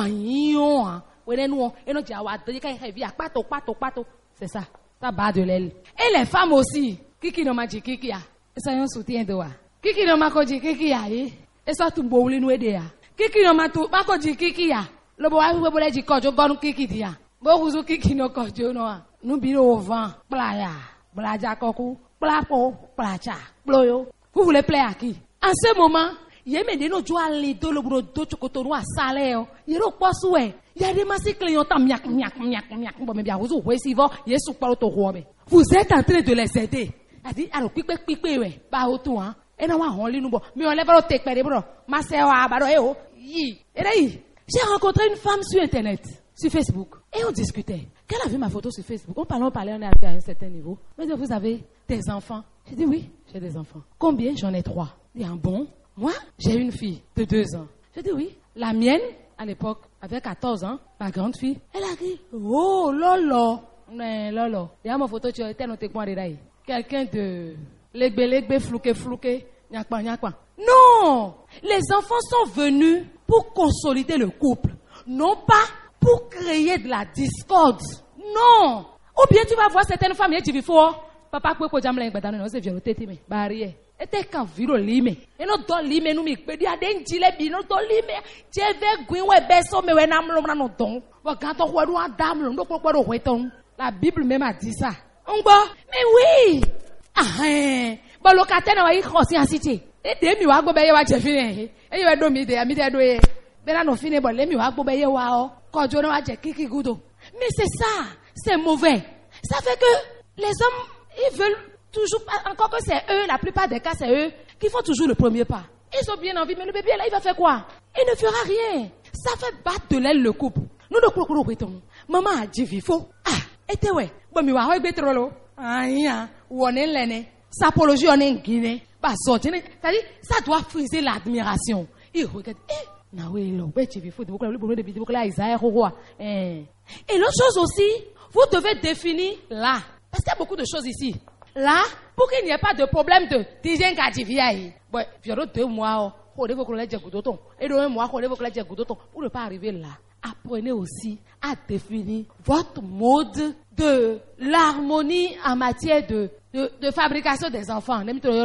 c'est ça. Ça bat de l'aile. Et les femmes aussi. Kiki no ma dit kiki ya. Et ça y un soutien de wa. Kiki no ma ko dit kiki ya. Et ça tout bouli nous aider ya. Kiki no ma tout ma ko dit kiki ya. Le bois vous voulez dire kojo gonu kiki dia. Bo kuzu kiki no kojo no. Nous biro au vent. Playa. Blaja koku. Plapo. Placha. Bloyo. Vous voulez plaire à qui? En ce moment, il y a des gens qui ont les deux le bureau de chocoto à salaire. Il y a des gens il y a des masses clients miak miak miak miak. Bon mais bien vous voyez si vous il est sous par auto vous êtes en train de les aider. A dit alors pique pique ouais. Ba auto hein. Et non on lit nous bon. Mais on lève le tek père bro. Ma sœur a ba do yi. Et là j'ai rencontré une femme sur internet, sur Facebook et on discutait. Qu'elle a vu ma photo sur Facebook. On parlait on parlait on est arrivé à un certain niveau. Mais vous avez des enfants? J'ai dit oui, j'ai des enfants. Combien? J'en ai trois. Il y a un bon. Moi, j'ai une fille de deux ans. J'ai dit oui. La mienne, à l'époque, avait quatorze ans. Ma grande fille, elle a dit, oh, lolo. Mais lolo. Il y a ma photo, tu as été noté quoi dedans? Quelqu'un de legbe legbe flouqué flouqué. Nyakpa nyakpa. Non! Les enfants sont venus pour consolider le couple. Non pas pour créer de la discorde. Non! Ou bien tu vas voir certaines femmes, et tu dis, faut, papa, quoi, quoi, j'aime l'ingénieur, non, c'est violent, t'es mais, barrière. Et t'es quand viro lime. Et non, don lime, nous, mais, il y a des gilets, non, don lime. Tu veux, gouin, ouais, besso, mais, ouais, nam, l'homme, non, don. Wa, quand on voit, nous, dame, l'homme, donc, quoi, ouais, ton. La Bible même a dit ça. On va, mais oui! Ah, hein. Bon, locataire, on va y crosser en cité. Et des mi wa gbo beye wa je fini. E yo do mi de, mi de do ye. Be la no fini, bon, les mi wa gbo beye wa o. Ko jo no wa je kiki gudo. Mais c'est ça, c'est mauvais. Ça fait que les hommes, ils veulent toujours, encore que c'est eux, la plupart des cas, c'est eux qui font toujours le premier pas. Ils ont bien envie, mais le bébé là, il va faire quoi? Il ne fera rien. Ça fait battre de l'aile le couple. Nous ne croyons pas. Maman a dit, il faut. Ah, et ouais. Bon, mi wa ho gbe trop lo. Ah, ya. Wonen lene. Sapologie on est en Guinée. Bah, c'est-à-dire, ça doit friser l'admiration. Il regarde, eh, na oui, là, ouais, tu faut, beaucoup le problème de vidéo là, Isaïe, roi. Et l'autre chose aussi, vous devez définir là. Parce qu'il y a beaucoup de choses ici. Là, pour qu'il n'y ait pas de problème de dizaine quatriviaille. Bon, il y a deux mois, il faut que l'on ait un goudoton. Et deux mois, il faut que l'on ait un goudoton. Pour ne pas arriver là, apprenez aussi à définir votre mode de l'harmonie en matière de, de, de fabrication des enfants.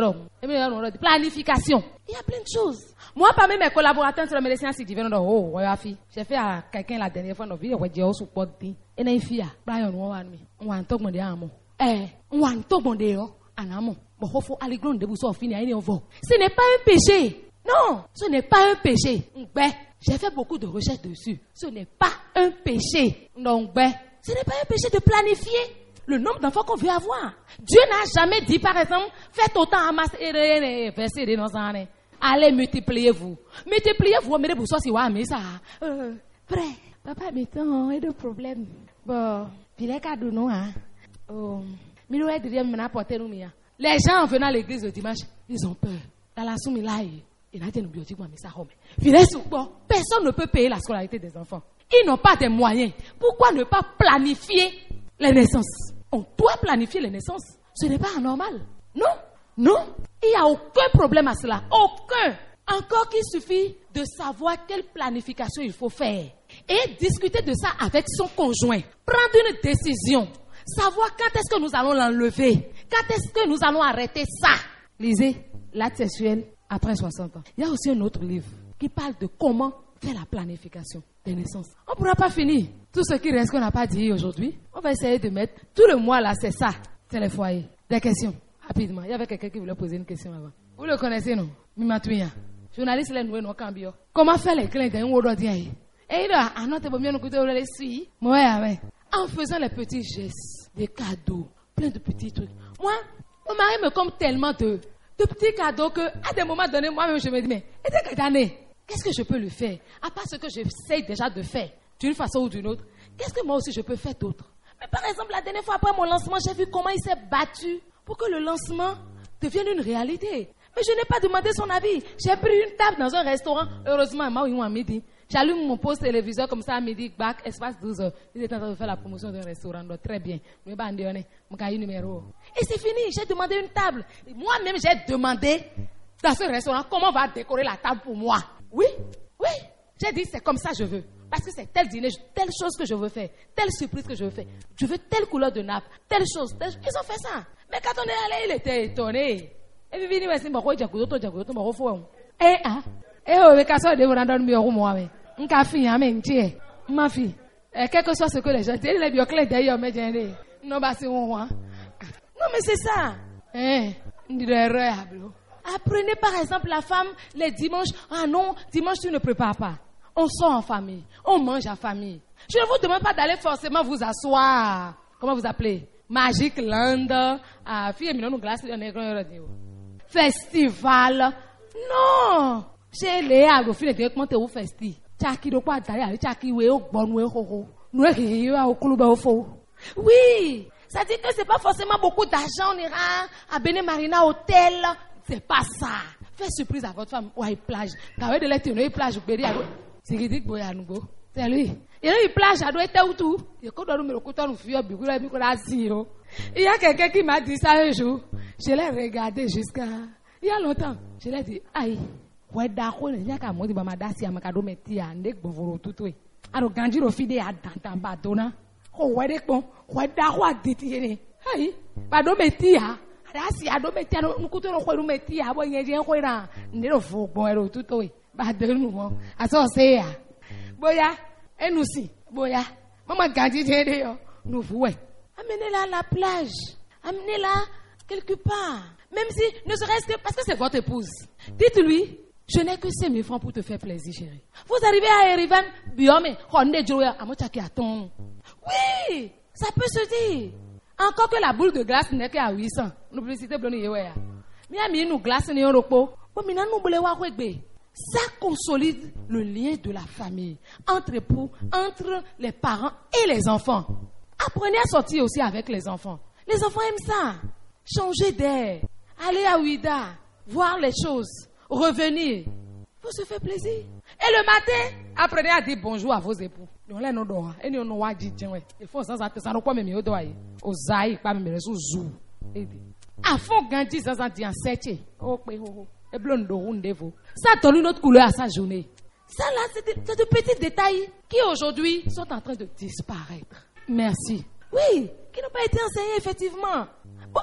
De planification. Il y a plein de choses. Moi, parmi mes collaborateurs sur le médecin, c'est divin. Oh, ouais, fille. J'ai fait à quelqu'un la dernière fois, on a vu, on a dit, on supporte. Et une fille, Brian, on a dit, on a un toc, on a dit, eh, on a un toc, on a dit, on a dit, bon, il faut aller gronder, vous sortir, fini, on va. Ce n'est pas un péché. Non, ce n'est pas un péché. Ben, j'ai fait beaucoup de recherches dessus. Ce n'est pas un péché. Donc, ben, ce n'est pas un péché de planifier le nombre d'enfants qu'on veut avoir. Dieu n'a jamais dit, par exemple, faites autant à masse et verser des noms. Allez, multipliez-vous. Multipliez-vous, mais vous soyez ouais, mais ça. Euh, prêt. Papa, mettons, il y a des problèmes. Bon, il y a des cadeaux, non, hein. Oh, mais nous, les gens venant à l'église le dimanche, ils ont peur. Dans la soumise là, il a dit, personne ne peut payer la scolarité des enfants. Ils n'ont pas de moyens. Pourquoi ne pas planifier les naissances? On doit planifier les naissances. Ce n'est pas anormal. Non, non. Il n'y a aucun problème à cela. Aucun. Encore qu'il suffit de savoir quelle planification il faut faire. Et discuter de ça avec son conjoint. Prendre une décision. Savoir quand est-ce que nous allons l'enlever. Quand est-ce que nous allons arrêter ça. Lisez l'acte sexuel après soixante ans. Il y a aussi un autre livre qui parle de comment faire la planification des naissances. On ne pourra pas finir tout ce qui reste qu'on n'a pas dit aujourd'hui. On va essayer de mettre tout le mois là, c'est ça. C'est les foyers. Des questions, rapidement. Il y avait quelqu'un qui voulait poser une question avant. Vous le connaissez, non? Mimatouya. Journaliste, là, nous, nous, cambio. Comment faire les clins d'un ou d'autre? Et il a un autre bien, nous, nous, les suivre. Ouais, ouais. En faisant les petits gestes, des cadeaux, plein de petits trucs. Moi, mon mari me compte tellement de, de petits cadeaux que, à des moments donnés, moi-même, je me dis, mais, et cette année, qu'est-ce que je peux lui faire? À part ce que j'essaie déjà de faire, d'une façon ou d'une autre, qu'est-ce que moi aussi je peux faire d'autre? Mais par exemple, la dernière fois après mon lancement, j'ai vu comment il s'est battu pour que le lancement devienne une réalité. Mais je n'ai pas demandé son avis. J'ai pris une table dans un restaurant. Heureusement, moi, ils m'ont à midi. J'allume mon poste téléviseur comme ça à midi, bac, espace douze heures. Ils étaient en train de faire la promotion d'un restaurant. Donc, très bien. Et c'est fini. J'ai demandé une table. Moi-même, j'ai demandé dans ce restaurant comment on va décorer la table pour moi. Oui, oui. J'ai dit, c'est comme ça que je veux. Parce que c'est tel dîner, telle chose que je veux faire, telle surprise que je veux faire. Je veux telle couleur de nappe, telle chose, telle... Ils ont fait ça. Mais quand on est allé, il était étonné. Et puis, il m'a dit, eh, ah, eh, oh, mais quand ça, on va dans le moi, mais. Ma fille, quel que soit ce que les gens disent, les bioclés d'ailleurs, mais j'ai non, bah, c'est moi. Non, mais c'est ça. Hein, apprenez par exemple la femme les dimanches. Ah non, dimanche tu ne prépares pas. On sort en famille, on mange en famille. Je ne vous demande pas d'aller forcément vous asseoir. Comment vous appelez? Magic Land, ah, fille, mais non, glace, on est grand radio. Festival. Non, chez Léa, vous finissez comment tu es au festi. Oui, ça dit que c'est pas forcément beaucoup d'argent, on ira à Béné Marina Hôtel. C'est pas ça. Faites surprise à votre femme. Ouais, plage. Quand de l'été, plage, c'est ridicule, boya nous go. C'est lui. Il y a une plage à Douai tout. Il y a quoi nous couteau nous fio bigo la bigo la zero. Il y a quelqu'un qui m'a dit ça un jour. Je l'ai regardé jusqu'à il y a longtemps. Je l'ai dit aïe. Ouais d'accord, il y a qu'à moi di ba madasi amakado meti ya ndek bovoro tutwe. Aro ganjiro fide ya dantan badona. Ko ouais de bon, ouais d'accord ditire. Aïe. Bado meti ya. Adasi ado meti ya no couteau no ko meti ya bo yen je ko ira. Ndero fo bon ero tutwe. Badonu mo. Aso se ya. Boya, et nous si, boya, maman gandhi d'ailleurs, nous vouez. Amenez-la à la plage, amenez-la quelque part, même si, ne serait-ce que, parce que c'est votre épouse. Dites-lui, je n'ai que cinq mille francs pour te faire plaisir, chérie. Vous arrivez à Erivan, biome, ronde joya, amochaki aton. Oui, ça peut se dire. Encore que la boule de glace n'est qu'à huit cents. Nous publicité blonde yeweya. Mais ami nous glace n'est au repos. Bon, maintenant nous voulons voir quoi. Ça consolide le lien de la famille, entre époux, entre les parents et les enfants. Apprenez à sortir aussi avec les enfants. Les enfants aiment ça. Changer d'air, aller à Ouida, voir les choses, revenir. Faut se faire plaisir. Et le matin, apprenez à dire bonjour à vos époux. À fond, Gandhi, ça s'en dit en sept. Et ça donne une autre couleur à sa journée. Ça là, c'est de, c'est de petits détails qui aujourd'hui sont en train de disparaître. Merci. Oui, qui n'ont pas été enseignés effectivement. Bon,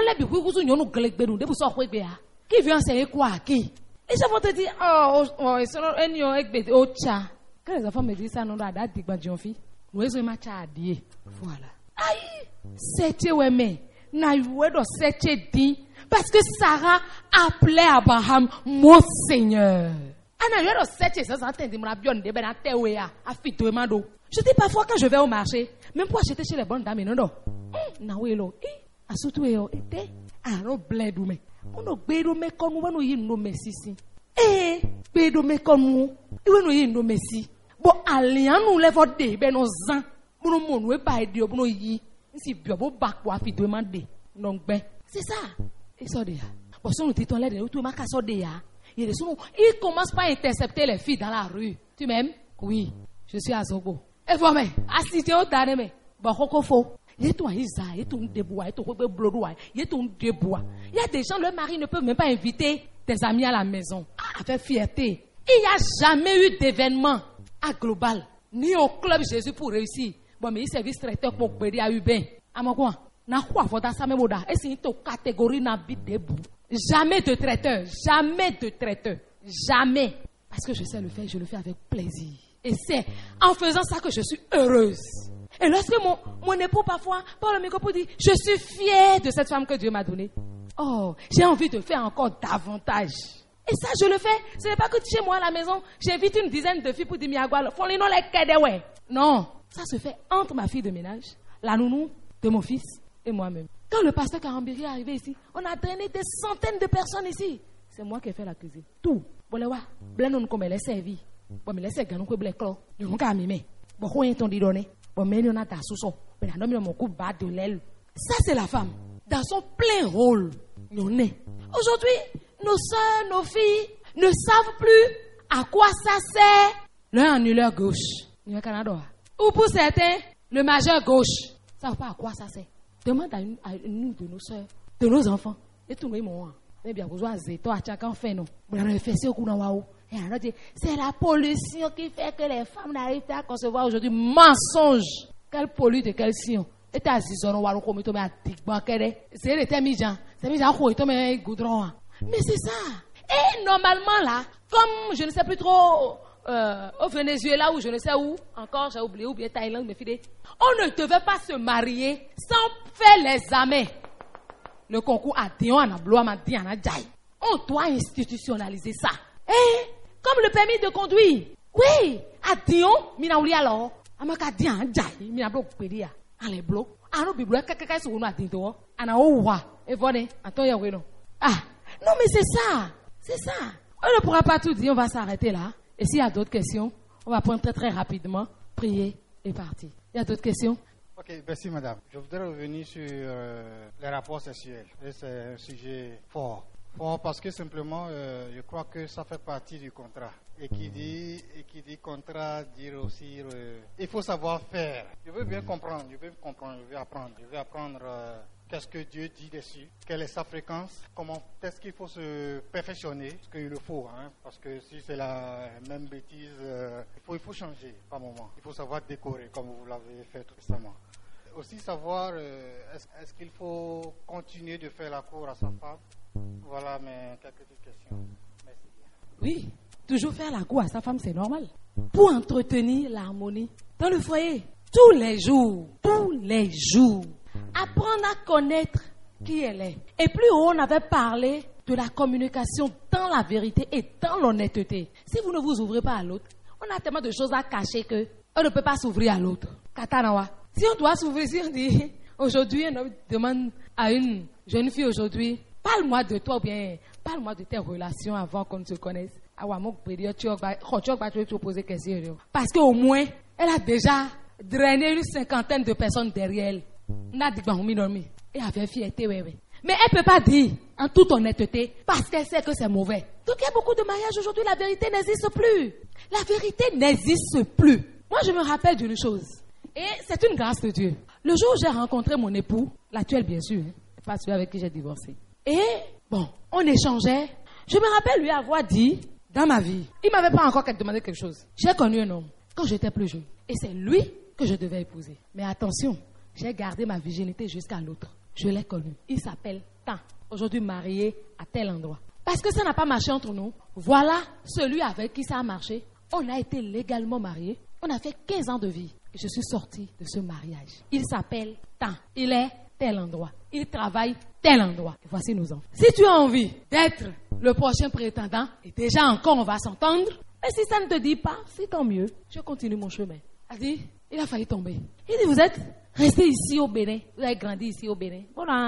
qui veut enseigner quoi à qui? Les gens vont te dire, oh, oh, oh, oh, tcha. Quand les enfants me disent ça, non, là, date, voilà. Aïe, c'était ouais, mais, n'a eu de c'était dit. Parce que Sarah appelait Abraham mon Seigneur. Je dis parfois quand je vais au marché, même pour acheter chez les bonnes dames, non, non. Eh, bedo me konou, iwe no yi no mesi. Bo alian nou le vode be no zan. Bo no monu e ba edi bo no yi. Nsi bio bo bakwa fi demande. Non ben. C'est ça. Et ça déjà. Bon, si on dit ton lait de tout, ma casse déjà. Il commence pas à intercepter les filles dans la rue. Tu m'aimes? Oui. Je suis à Zogo. Et voilà, assistez au dernier. Bon, Coco faux. Il y a tout un isa, il y a tout un débois, il y a tout un blodois, il y a tout un débois. Il y a des gens, leur mari ne peut même pas inviter des amis à la maison. Ah, avec fierté. Il n'y a jamais eu d'événement à Global, ni au Club Jésus pour réussir. Bon, mais il service traiteur pour périr à Ubin. À mon coin. Na quoi voda ça même oda. Et c'est une catégorie na bit debout. Jamais de traiteur, jamais de traiteur, jamais. Parce que je sais le faire, je le fais avec plaisir. Et c'est en faisant ça que je suis heureuse. Et lorsque mon, mon époux parfois parle au micro pour dire, je suis fière de cette femme que Dieu m'a donnée. Oh, j'ai envie de faire encore davantage. Et ça, je le fais. Ce n'est pas que chez moi à la maison, j'invite une dizaine de filles pour dire, miagua, font les noms les kedewé. Non, ça se fait entre ma fille de ménage, la nounou de mon fils et moi-même. Quand le pasteur Karambiri est arrivé ici, on a drainé des centaines de personnes ici. C'est moi qui ai fait la cuisine. Tout. Bon, les wa, blé non comme elle est servie. Bon, mais laissez gagner que blé clos. Nous n'avons qu'à mimer. Bon, on est en donné. Bon, mais nous on a ta sous-son. Mais la nomme mon coup bas de l'aile. Ça, c'est la femme. Dans son plein rôle. Nous n'est. Aujourd'hui, nos soeurs, nos filles ne savent plus à quoi ça sert leur annulaire gauche. Ou pour certains, le majeur gauche. Ça ne savent pas à quoi ça sert. Demande à une, à une de nos soeurs, de nos enfants. Et tout le monde. Mais bien, vous avez chacun fait non. C'est la pollution qui fait que les femmes n'arrivent pas à concevoir aujourd'hui. Mensonge. Quelle pollue de quel sion. Et t'as dit, c'est le thème, c'est le goudron. Mais c'est ça. Et normalement là, comme je ne sais plus trop, euh, au Venezuela ou je ne sais où, encore j'ai oublié, ou bien Thaïlande, mes filles, on ne devait pas se marier sans faire l'examen. Le concours à Dion, à Blois, à Diana Djaï. On doit institutionnaliser ça. Et comme le permis de conduire. Oui, à Dion, mina ouli alors. Amaka Diana Djaï, mina bloc pédia. Allez bloc. Ano biblo, kaka sur nous à Dindo. Ana ouwa. Et voilà, attends, y'a oui non. Ah, non mais c'est ça. C'est ça. On ne pourra pas tout dire, on va s'arrêter là. Et s'il y a d'autres questions, on va prendre très très rapidement, prier et partir. Il y a d'autres questions? Ok, merci madame. Je voudrais revenir sur euh, les rapports sexuels. Et c'est un sujet fort. Fort parce que simplement, euh, je crois que ça fait partie du contrat. Et qui dit, et qui dit contrat, dire aussi, euh, il faut savoir faire. Je veux bien comprendre, je veux comprendre, je veux apprendre. Je veux apprendre euh, qu'est-ce que Dieu dit dessus, quelle est sa fréquence, comment est-ce qu'il faut se perfectionner, parce qu'il le faut, hein, parce que si c'est la même bêtise, euh, il faut, il faut changer par moment. Il faut savoir décorer, comme vous l'avez fait tout récemment. Aussi savoir, euh, est-ce, est-ce qu'il faut continuer de faire la cour à sa femme? Voilà mes quelques petites questions. Merci. Oui, toujours faire la cour à sa femme, c'est normal. Pour entretenir l'harmonie dans le foyer, tous les jours, tous les jours, apprendre à connaître qui elle est. Et plus haut, on avait parlé de la communication dans la vérité et dans l'honnêteté. Si vous ne vous ouvrez pas à l'autre, on a tellement de choses à cacher que on ne peut pas s'ouvrir à l'autre. Katanawa. Si on doit s'ouvrir, si on dit, aujourd'hui, on demande à une jeune fille aujourd'hui, parle-moi de toi ou bien parle-moi de tes relations avant qu'on ne se connaisse. Parce qu'au moins, elle a déjà drainé une cinquantaine de personnes derrière elle. Et avec fierté, oui, oui. Mais elle ne peut pas dire en toute honnêteté parce qu'elle sait que c'est mauvais. Donc il y a beaucoup de mariages aujourd'hui, la vérité n'existe plus. La vérité n'existe plus. Moi, je me rappelle d'une chose. Et c'est une grâce de Dieu. Le jour où j'ai rencontré mon époux, l'actuel bien sûr, hein, pas celui avec qui j'ai divorcé. Et bon, on échangeait. Je me rappelle lui avoir dit, dans ma vie, il ne m'avait pas encore demandé quelque chose. J'ai connu un homme quand j'étais plus jeune. Et c'est lui que je devais épouser. Mais attention, j'ai gardé ma virginité jusqu'à l'autre. Je l'ai connu. Il s'appelle Tan. Aujourd'hui marié à tel endroit. Parce que ça n'a pas marché entre nous. Voilà celui avec qui ça a marché. On a été légalement mariés. On a fait quinze ans de vie. Et je suis sortie de ce mariage. Il s'appelle Tan. Il est tel endroit. Il travaille tel endroit. Et voici nos enfants. Si tu as envie d'être le prochain prétendant, et déjà encore on va s'entendre, mais si ça ne te dit pas, c'est tant mieux. Je continue mon chemin. Elle dit, il a failli tomber. Il dit, vous êtes resté ici au Bénin. Vous avez grandi ici au Bénin.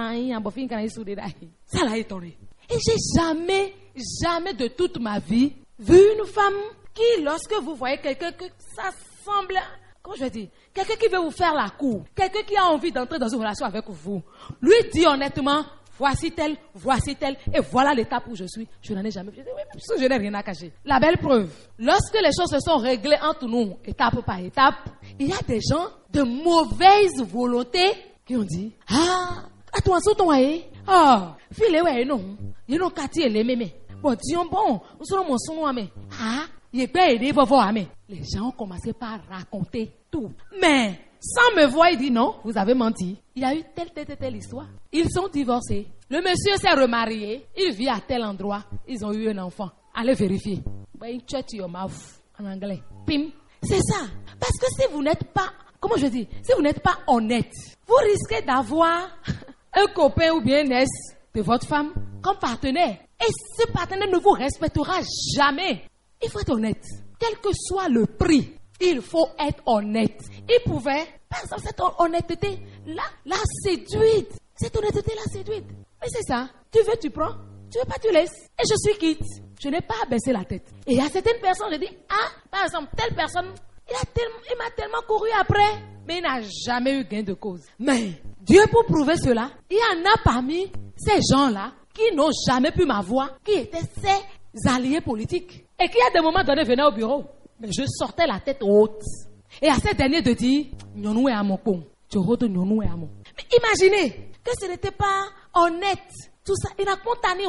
Ça l'a étonné. Et j'ai jamais, jamais de toute ma vie vu une femme qui, lorsque vous voyez quelqu'un que ça semble, comment je vais dire, quelqu'un qui veut vous faire la cour, quelqu'un qui a envie d'entrer dans une relation avec vous, lui dit honnêtement, voici tel, voici tel, et voilà l'étape où je suis. Je n'en ai jamais vu. Oui, parce que je n'ai rien à cacher. La belle preuve, lorsque les choses se sont réglées entre nous, étape par étape, il y a des gens de mauvaise volonté qui ont dit, ah, à toi, sous ton aïe, ah, file, ouais, non, il y a un quartier, les mémés. Bon, disons, bon, nous sommes mon son, mais, ah, il est pas aidé, va voir, mais. Les gens ont commencé par raconter tout. Mais, sans me voir, il dit non, vous avez menti. Il y a eu telle, telle, telle, telle histoire. Ils sont divorcés. Le monsieur s'est remarié. Il vit à tel endroit. Ils ont eu un enfant. Allez vérifier. Shut your mouth en anglais. Pim. C'est ça. Parce que si vous n'êtes pas, comment je dis, si vous n'êtes pas honnête, vous risquez d'avoir un copain ou bien une ex de votre femme comme partenaire. Et ce partenaire ne vous respectera jamais. Il faut être honnête. Quel que soit le prix, il faut être honnête. Il pouvait, par exemple, cette honnêteté, là, la séduite. Cette honnêteté la séduite. Mais c'est ça. Tu veux, tu prends. Tu veux pas, tu laisses. Et je suis quitte. Je n'ai pas baissé la tête. Et il y a certaines personnes, je dis, ah, par exemple, telle personne, il, a tellement, il m'a tellement couru après, mais il n'a jamais eu gain de cause. Mais Dieu, pour prouver cela, il y en a parmi ces gens-là qui n'ont jamais pu m'avoir, qui étaient ses alliés politiques. Et qui à des moments donnés venaient au bureau. Mais je sortais la tête haute. Et à ces derniers de dire, Nyonou est à mon pont. Tu retournes Nyonou est à mon. Mais imaginez que ce n'était pas honnête. Tout ça, il a spontané.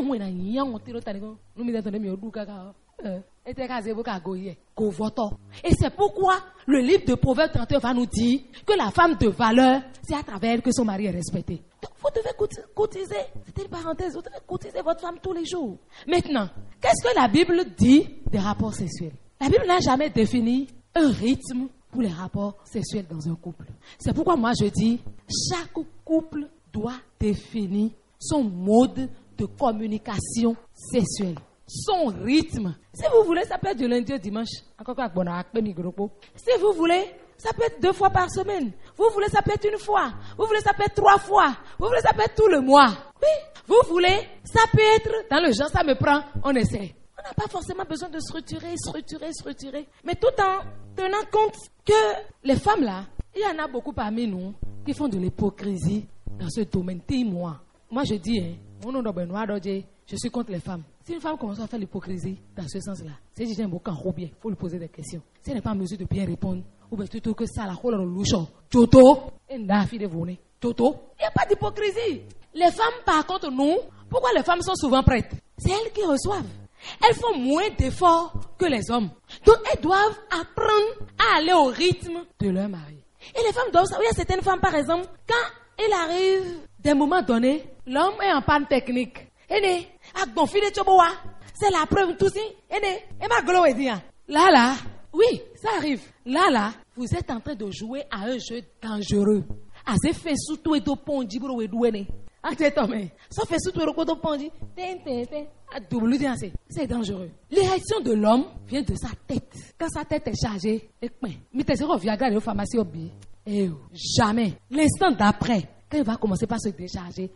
Et c'est pourquoi le livre de Proverbes trente et un va nous dire que la femme de valeur, c'est à travers elle que son mari est respecté. Donc vous devez cotiser, c'était une parenthèse, vous devez cotiser votre femme tous les jours. Maintenant, qu'est-ce que la Bible dit des rapports sexuels? La Bible n'a jamais défini un rythme pour les rapports sexuels dans un couple. C'est pourquoi moi je dis, chaque couple doit définir son mode de communication sexuelle, son rythme. Si vous voulez, ça peut être du lundi au dimanche. Si vous voulez, ça peut être deux fois par semaine. Vous voulez, ça peut être une fois. Vous voulez, ça peut être trois fois. Vous voulez, ça peut être tout le mois. Oui. Vous voulez, ça peut être dans le genre, ça me prend, on essaie. On n'a pas forcément besoin de structurer, structurer, structurer. Mais tout en tenant compte que les femmes là, il y en a beaucoup parmi nous qui font de l'hypocrisie dans ce domaine. Dis-moi. Moi je dis, hein, je suis contre les femmes. Si une femme commence à faire l'hypocrisie dans ce sens-là, c'est déjà un beau camp bien, il faut lui poser des questions. Si elle n'est pas en mesure de bien répondre, ou bien plutôt que ça, la roule dans le louchon, Toto, il n'y a pas d'hypocrisie. Les femmes, par contre, nous, pourquoi les femmes sont souvent prêtes? C'est elles qui reçoivent. Elles font moins d'efforts que les hommes. Donc, elles doivent apprendre à aller au rythme de leur mari. Et les femmes doivent savoir, il y a certaines femmes, par exemple, quand il arrive des moments donnés, l'homme est en panne technique. C'est la preuve tout ça. Là, là, oui, ça arrive. Là, là, vous êtes en train de jouer à un jeu dangereux. C'est fait sous tout et tout pondi pour douer. Ça fait sous tout et tout pondi. C'est dangereux. L'érection de l'homme vient de sa tête. Quand sa tête est chargée, mais t'es sûr Viagra de pharmacie au billet. Et jamais. L'instant d'après, quand il va commencer par se décharger,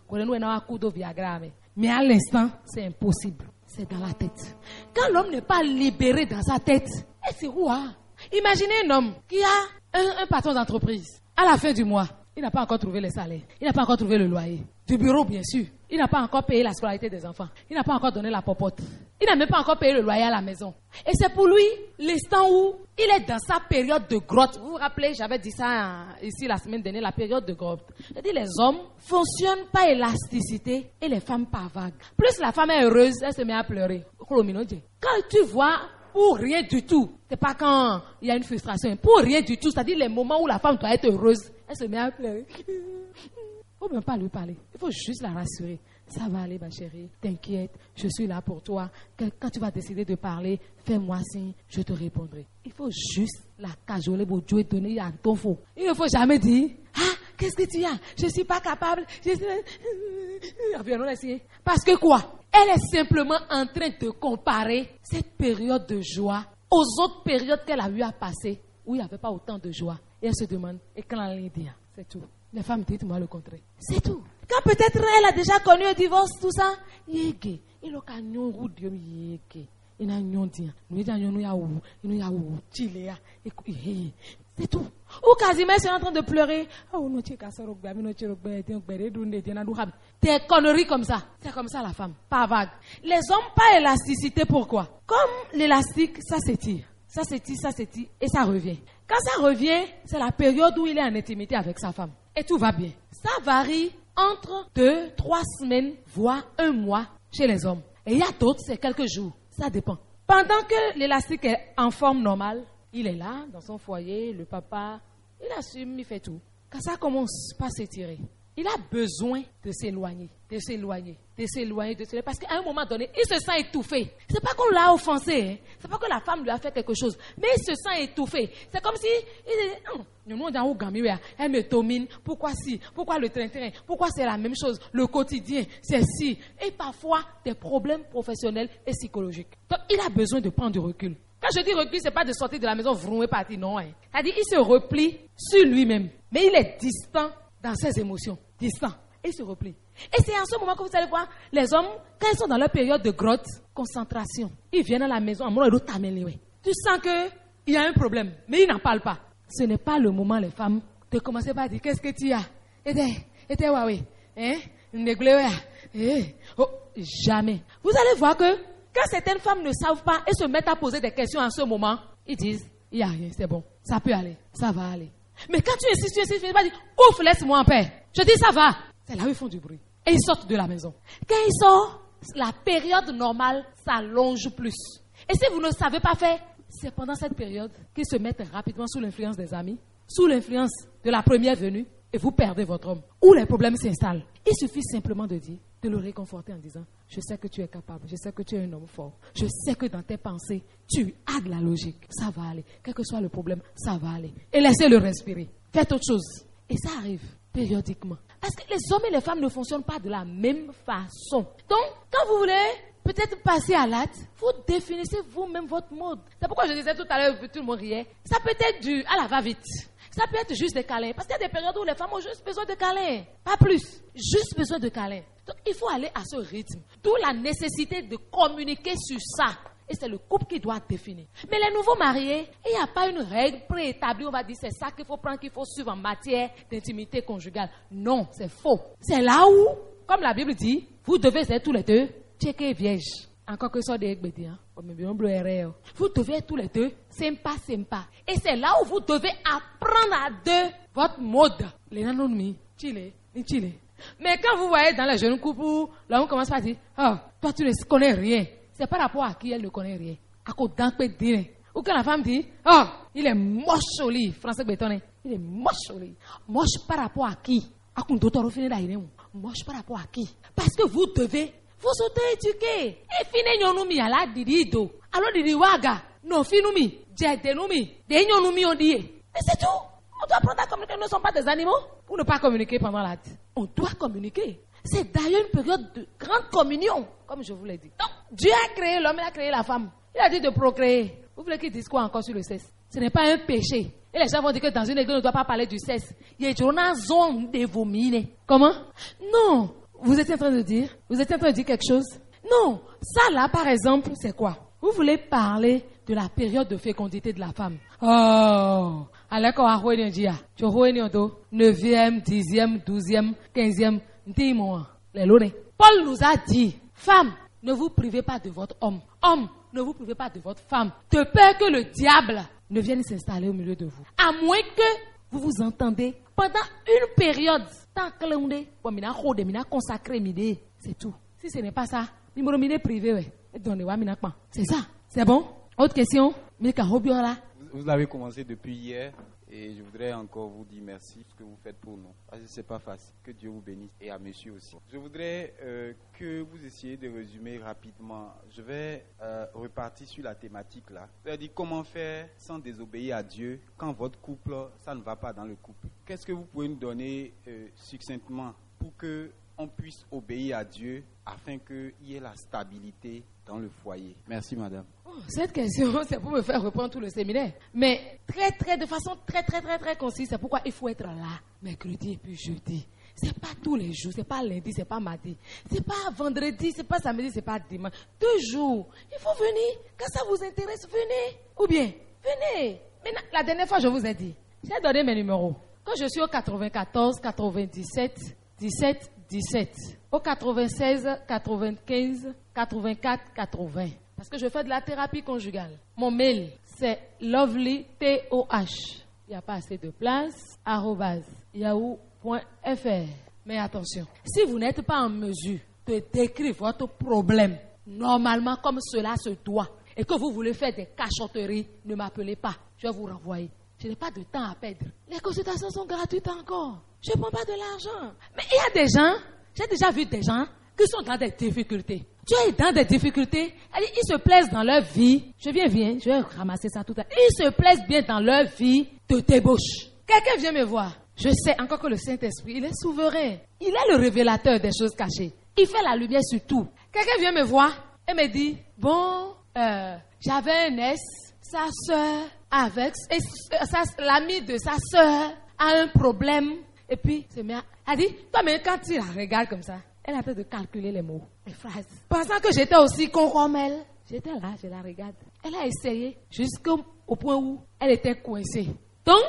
mais à l'instant, c'est impossible. C'est dans la tête. Quand l'homme n'est pas libéré dans sa tête, c'est où hein? Imaginez un homme qui a un, un patron d'entreprise. À la fin du mois, il n'a pas encore trouvé les salaires. Il n'a pas encore trouvé le loyer. Du bureau, bien sûr. Il n'a pas encore payé la scolarité des enfants. Il n'a pas encore donné la popote. Il n'a même pas encore payé le loyer à la maison. Et c'est pour lui l'instant où il est dans sa période de grotte. Vous vous rappelez, j'avais dit ça ici la semaine dernière, la période de grotte. C'est-à-dire les hommes fonctionnent par élasticité et les femmes par vague. Plus la femme est heureuse, elle se met à pleurer. Quand tu vois pour rien du tout, c'est pas quand il y a une frustration, pour rien du tout, c'est-à-dire les moments où la femme doit être heureuse, elle se met à pleurer. Il ne faut même pas lui parler. Il faut juste la rassurer. Ça va aller, ma chérie. T'inquiète, je suis là pour toi. Quand tu vas décider de parler, fais-moi signe, je te répondrai. Il faut juste la cajoler pour Dieu et donner à ton faux. Il ne faut jamais dire, ah, qu'est-ce que tu as? Je ne suis pas capable. Je suis... Parce que quoi? Elle est simplement en train de comparer cette période de joie aux autres périodes qu'elle a eu à passer où il n'y avait pas autant de joie. Et elle se demande, et quand elle dit, c'est tout. Les femmes, dites-moi le contraire. C'est tout. Quand peut-être elle a déjà connu un divorce, tout ça, yégué. Il a un roux de yégué. Il a un dia. Nous avons un ou, nous avons chilea. C'est tout. Ou Casimir est en train de pleurer. Oh, nous t'es cassé au bain, nous t'es au bain, t'es au bain, t'es conneries comme ça. C'est comme ça la femme. Pas vague. Les hommes, pas élasticité. Pourquoi? Comme l'élastique, ça s'étire. Ça s'étire, ça s'étire et ça revient. Quand ça revient, c'est la période où il est en intimité avec sa femme. Et tout va bien. Ça varie entre deux, trois semaines, voire un mois chez les hommes. Et il y a d'autres, c'est quelques jours. Ça dépend. Pendant que l'élastique est en forme normale, il est là, dans son foyer, le papa, il assume, il fait tout. Quand ça commence pas à s'étirer, il a besoin de s'éloigner, de s'éloigner, de s'éloigner, de s'éloigner. Parce qu'à un moment donné, il se sent étouffé. C'est pas qu'on l'a offensé, hein. C'est pas que la femme lui a fait quelque chose. Mais il se sent étouffé. C'est comme si, il dit, elle me domine. Pourquoi si? Pourquoi le train-train? Pourquoi c'est la même chose? Le quotidien, c'est si. Et parfois, des problèmes professionnels et psychologiques. Donc, il a besoin de prendre du recul. Quand je dis recul, c'est pas de sortir de la maison, vroom et partir, non, hein. C'est-à-dire, il se replie sur lui-même. Mais il est distant dans ses émotions, distant, et se replie. Et c'est en ce moment que vous allez voir, les hommes, quand ils sont dans leur période de grotte, concentration, ils viennent à la maison, tu sens qu'il y a un problème, mais ils n'en parlent pas. Ce n'est pas le moment, les femmes, de commencer par dire, qu'est-ce que tu as? Et t'es, et t'es, ouais, hein? Oh, jamais. Vous allez voir que quand certaines femmes ne savent pas et se mettent à poser des questions en ce moment, ils disent, il n'y a rien, c'est bon, ça peut aller, ça va aller. Mais quand tu insistes, tu insistes, tu vas dire, ouf, laisse-moi en paix. Je dis, ça va. C'est là où ils font du bruit. Et ils sortent de la maison. Quand ils sortent, la période normale s'allonge plus. Et si vous ne savez pas faire, c'est pendant cette période qu'ils se mettent rapidement sous l'influence des amis, sous l'influence de la première venue, et vous perdez votre homme. Où les problèmes s'installent. Il suffit simplement de dire, de le réconforter en disant, je sais que tu es capable, je sais que tu es un homme fort, je sais que dans tes pensées, tu as de la logique, ça va aller. Quel que soit le problème, ça va aller. Et laissez-le respirer. Faites autre chose. Et ça arrive périodiquement. Parce que les hommes et les femmes ne fonctionnent pas de la même façon. Donc, quand vous voulez peut-être passer à l'acte, vous définissez vous-même votre mode. C'est pourquoi je disais tout à l'heure, tout le monde riait. Ça peut être du à la va-vite. Ça peut être juste des câlins. Parce qu'il y a des périodes où les femmes ont juste besoin de câlins. Pas plus. Juste besoin de câlins. Donc, il faut aller à ce rythme. D'où la nécessité de communiquer sur ça. Et c'est le couple qui doit définir. Mais les nouveaux mariés, il n'y a pas une règle préétablie. On va dire c'est ça qu'il faut prendre, qu'il faut suivre en matière d'intimité conjugale. Non, c'est faux. C'est là où, comme la Bible dit, vous devez être tous les deux checker vierge. Encore que ça des bêtises, hein. Vous devez être tous les deux sympa, sympa. Et c'est là où vous devez apprendre à deux votre mode. Les nanomis, chile, chile. Mais quand vous voyez dans les jeunes couples, là on commence à dire, oh, toi tu ne connais rien. C'est par rapport à qui elle ne connaît rien. À cause d'un peu de dire. Ou quand la femme dit, oh, il est moche au lit, français bétonné. Il est moche au lit. Moche par rapport à qui? À cause d'autres finir d'ailleurs. Moche par rapport à qui? Parce que vous devez vous auto-éduquer. Et finir nous mi à la didido. Alors didi waga. Non, finumi. Jete numi. De nyonoumi on dit. Et c'est tout. On doit apprendre à communiquer. Nous ne sommes pas des animaux. Pour ne pas communiquer pendant l'acte. On doit communiquer. C'est d'ailleurs une période de grande communion, comme je vous l'ai dit. Donc, Dieu a créé l'homme, il a créé la femme. Il a dit de procréer. Vous voulez qu'il dise quoi encore sur le sexe? Ce n'est pas un péché. Et les gens vont dire que dans une église, on ne doit pas parler du sexe. Il y a une zone de vomir. Comment? Non. Vous êtes en train de dire? Vous êtes en train de dire quelque chose? Non. Ça là, par exemple, c'est quoi? Vous voulez parler de la période de fécondité de la femme. Oh! Alors, quand on a dit, tu as neuvième, dixième, douzième, quinzième, dis-moi, les lourds. Paul nous a dit, femme, ne vous privez pas de votre homme. Homme, ne vous privez pas de votre femme. De peur que le diable ne vienne s'installer au milieu de vous. À moins que vous vous entendez pendant une période. Tant que l'on est, consacré, c'est tout. Si ce n'est pas ça, numéro privé, c'est ça. C'est bon? Autre question? Vous avez commencé depuis hier. Et je voudrais encore vous dire merci pour ce que vous faites pour nous. Parce que ce n'est pas facile. Que Dieu vous bénisse. Et à monsieur aussi. Je voudrais euh, que vous essayiez de résumer rapidement. Je vais euh, repartir sur la thématique là. C'est-à-dire comment faire sans désobéir à Dieu quand votre couple, ça ne va pas dans le couple. Qu'est-ce que vous pouvez nous donner euh, succinctement pour qu'on puisse obéir à Dieu afin qu'il y ait la stabilité dans le foyer? Merci madame. Oh, cette question, c'est pour me faire reprendre tout le séminaire. Mais très, très, de façon très, très, très, très concise, c'est pourquoi il faut être là, mercredi et puis jeudi. C'est pas tous les jours, c'est pas lundi, c'est pas mardi, c'est pas vendredi, c'est pas samedi, c'est pas dimanche. Deux jours. Il faut venir. Quand ça vous intéresse, venez. Ou bien, venez. Maintenant, la dernière fois, je vous ai dit, j'ai donné mes numéros. Quand je suis au quatre-vingt-quatorze, quatre-vingt-dix-sept, dix-sept, dix-sept, au quatre-vingt-seize, quatre-vingt-quinze, quatre-vingt-quatre, quatre-vingts. Parce que je fais de la thérapie conjugale. Mon mail, c'est lovely, T O H. Il n'y a pas assez de place, arrobase, yahoo point f r. Mais attention, si vous n'êtes pas en mesure de décrire votre problème normalement comme cela se doit, et que vous voulez faire des cachotteries, ne m'appelez pas. Je vais vous renvoyer. Je n'ai pas de temps à perdre. Les consultations sont gratuites encore. Je ne prends pas de l'argent. Mais il y a des gens, j'ai déjà vu des gens qui sont dans des difficultés. Tu es dans des difficultés. Ils se plaisent dans leur vie. Je viens, viens, je vais ramasser ça tout à l'heure. Ils se plaisent bien dans leur vie de débauche. Quelqu'un vient me voir. Je sais encore que le Saint-Esprit, il est souverain. Il est le révélateur des choses cachées. Il fait la lumière sur tout. Quelqu'un vient me voir et me dit, bon, euh, j'avais un S, sa soeur, avec, et, sa, l'ami de sa soeur a un problème. Et puis, c'est bien. Elle dit, toi, mais quand tu la regardes comme ça, elle a en train de calculer les mots, les phrases. Pensant que j'étais aussi con comme elle, j'étais là, je la regarde. Elle a essayé jusqu'au au point où elle était coincée. Donc,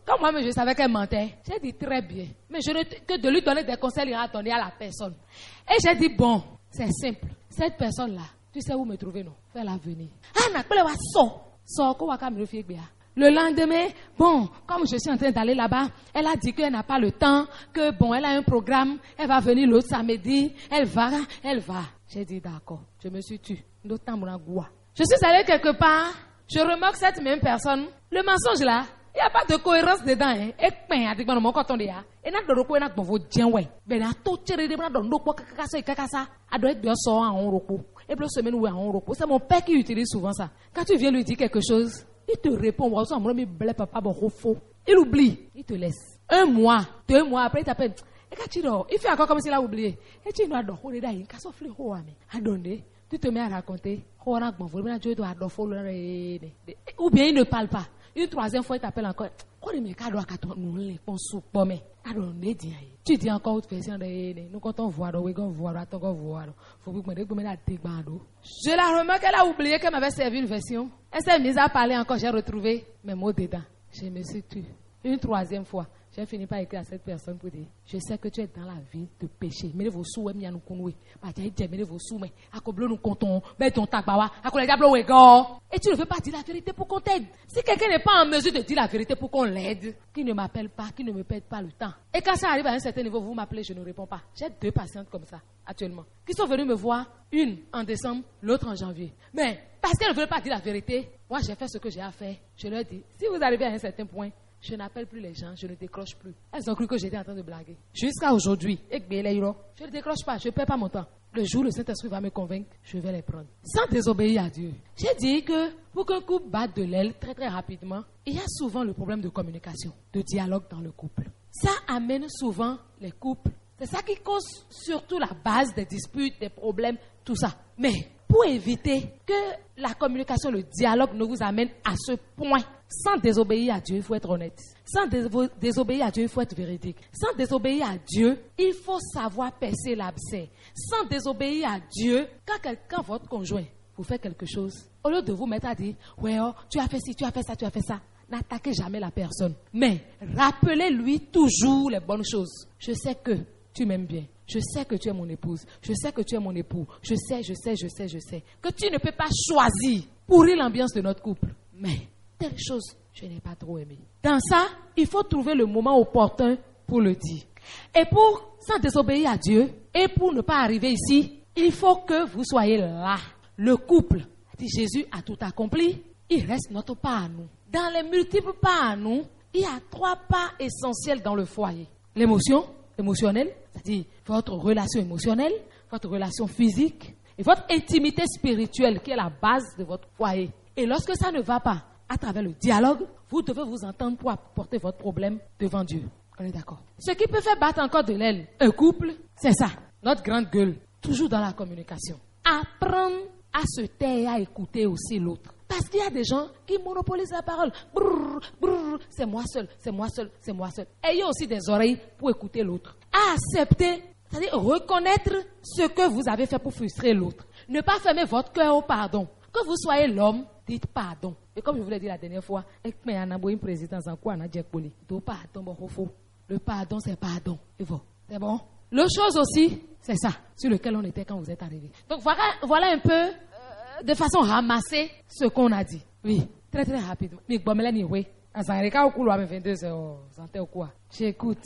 Comme moi-même, je savais qu'elle mentait. J'ai dit très bien. Mais je ne, que de lui donner des conseils, il ira donner à la personne. Et j'ai dit, bon, c'est simple. Cette personne-là, tu sais où me trouver, non? Fais-la venir. Ah, n'a pas sort. Sort, quoi, quand me refie bien. Le lendemain, bon, comme je suis en train d'aller là-bas, elle a dit qu'elle n'a pas le temps, que bon, elle a un programme, elle va venir l'autre samedi, elle va, elle va. J'ai dit d'accord, je me suis tue. D'autres temps, je suis allée quelque part, je remarque cette même personne, le mensonge là, il n'y a pas de cohérence dedans. Hein. Et ben, a dit que mon coton est là. Et n'a de recours, n'a pas de bien ouais. Ben, a tout tiré de bras dans le quoi, caca, caca, ça. A doit être bien sort en repos. Et puis, semaine où en repos. C'est mon père qui utilise souvent ça. Quand tu viens lui dire quelque chose, il te répond, moi, ça, moi, mais blé, papa, bon, faux. Il oublie. Il te laisse. Un mois, deux mois après, il t'appelle. Et quand tu dors, il fait encore comme s'il a oublié. Et tu dois dormir, il y a un souffle, oh, mais. À donner, tu te mets à raconter. Ou bien il ne parle pas. Une troisième fois, il t'appelle encore. Tu dis encore, nous comptons voir, nous comptons voir, faut vous demander comment la dégbando. Je la remarque, elle a oublié qu'elle m'avait servi une version. Elle s'est mise à parler encore, j'ai retrouvé mes mots dedans. Je me suis tue. Une troisième fois, j'ai fini par écrire à cette personne pour dire, je sais que tu es dans la vie de péché. Mais vos sous, mais nous connaissons. Mais vos sous, mais à quoi nous comptons, mais ton tabac, à quoi les diables, et tu ne veux pas dire la vérité pour qu'on t'aide. Si quelqu'un n'est pas en mesure de dire la vérité pour qu'on l'aide, qui ne m'appelle pas, qui ne me pète pas le temps. Et quand ça arrive à un certain niveau, vous m'appelez, je ne réponds pas. J'ai deux patientes comme ça, actuellement, qui sont venues me voir, une en décembre, l'autre en janvier. Mais, parce qu'elles ne veulent pas dire la vérité, moi j'ai fait ce que j'ai à faire. Je leur dis, si vous arrivez à un certain point, je n'appelle plus les gens, je ne décroche plus. Elles ont cru que j'étais en train de blaguer. Jusqu'à aujourd'hui, je ne décroche pas, je ne perds pas mon temps. Le jour où le Saint-Esprit va me convaincre, je vais les prendre. Sans désobéir à Dieu. J'ai dit que pour qu'un couple batte de l'aile très très rapidement, il y a souvent le problème de communication, de dialogue dans le couple. Ça amène souvent les couples. C'est ça qui cause surtout la base des disputes, des problèmes, tout ça. Mais pour éviter que la communication, le dialogue ne vous amène à ce point, sans désobéir à Dieu, il faut être honnête. Sans dés- désobéir à Dieu, il faut être véridique. Sans désobéir à Dieu, il faut savoir percer l'abcès. Sans désobéir à Dieu, quand quelqu'un, votre conjoint, vous fait quelque chose, au lieu de vous mettre à dire, ouais, oh, tu as fait ci, tu as fait ça, tu as fait ça, n'attaquez jamais la personne. Mais rappelez-lui toujours les bonnes choses. Je sais que tu m'aimes bien. Je sais que tu es mon épouse. Je sais que tu es mon époux. Je sais, je sais, je sais, je sais. Que tu ne peux pas choisir pourrir l'ambiance de notre couple. Mais telle chose, je n'ai pas trop aimé. Dans ça, il faut trouver le moment opportun pour le dire. Et pour, sans désobéir à Dieu, et pour ne pas arriver ici, il faut que vous soyez là. Le couple, dit Jésus a tout accompli, il reste notre part à nous. Dans les multiples parts à nous, il y a trois parts essentielles dans le foyer. L'émotion, émotionnelle, c'est-à-dire votre relation émotionnelle, votre relation physique et votre intimité spirituelle qui est la base de votre foyer. Et lorsque ça ne va pas, à travers le dialogue, vous devez vous entendre pour apporter votre problème devant Dieu. On est d'accord? Ce qui peut faire battre encore de l'aile un couple, c'est ça, notre grande gueule, toujours dans la communication. Apprendre à se taire et à écouter aussi l'autre. Parce qu'il y a des gens qui monopolisent la parole. Brrr, brrr, c'est moi seul, c'est moi seul, c'est moi seul. Ayez aussi des oreilles pour écouter l'autre. À accepter, c'est-à-dire reconnaître ce que vous avez fait pour frustrer l'autre. Ne pas fermer votre cœur au pardon. Que vous soyez l'homme, dites pardon. Et comme je vous l'ai dit la dernière fois, le pardon, c'est pardon. C'est bon? L'autre chose aussi, c'est ça, sur lequel on était quand vous êtes arrivés. Donc voilà, voilà un peu, euh, de façon ramassée, ce qu'on a dit. Oui, très très rapidement. J'écoute.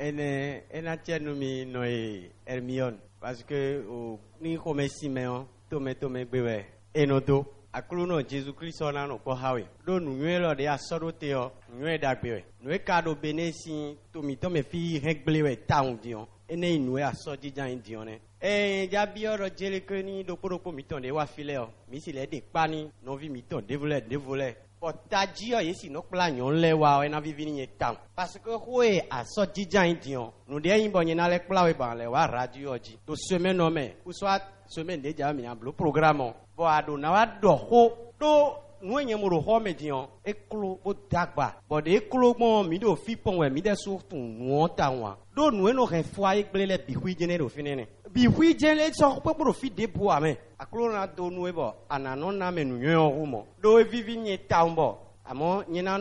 Hermione, parce que ni comme Simeon, tome tome bébé, enodo. Akuluno Jésus-Christ on a no ko hawe do nu nwelo de asorote o nwe dagbe nu e ka do benesi to mi to me fi hegbewe town dion ene nu e asodi jan dion ne eh ja bi oro jele ke ni do poropo mi ton de wa file o mi si le de pani no vi mi ton devole devole potaji o yesi no pla nyon le wa e na vi vini town parce que hoe asodi jan dion nu de yin bo yin na le pla we ba le wa radio ji to semaine no me ou soit semaine de ja mi en blo programme bo ado na wa do ho do nu enye mo ro ho me dion e klo bo dagba bo de klo mo mi do fi pon we mi de so tun nu ta wa do nu eno re fo aye gble le bi hui jene do finene bi hui jene so po po fi de bo ame aklo na do nu e bo anano na me nu yon ro mo do e vivi nye ta mbo amo nyina no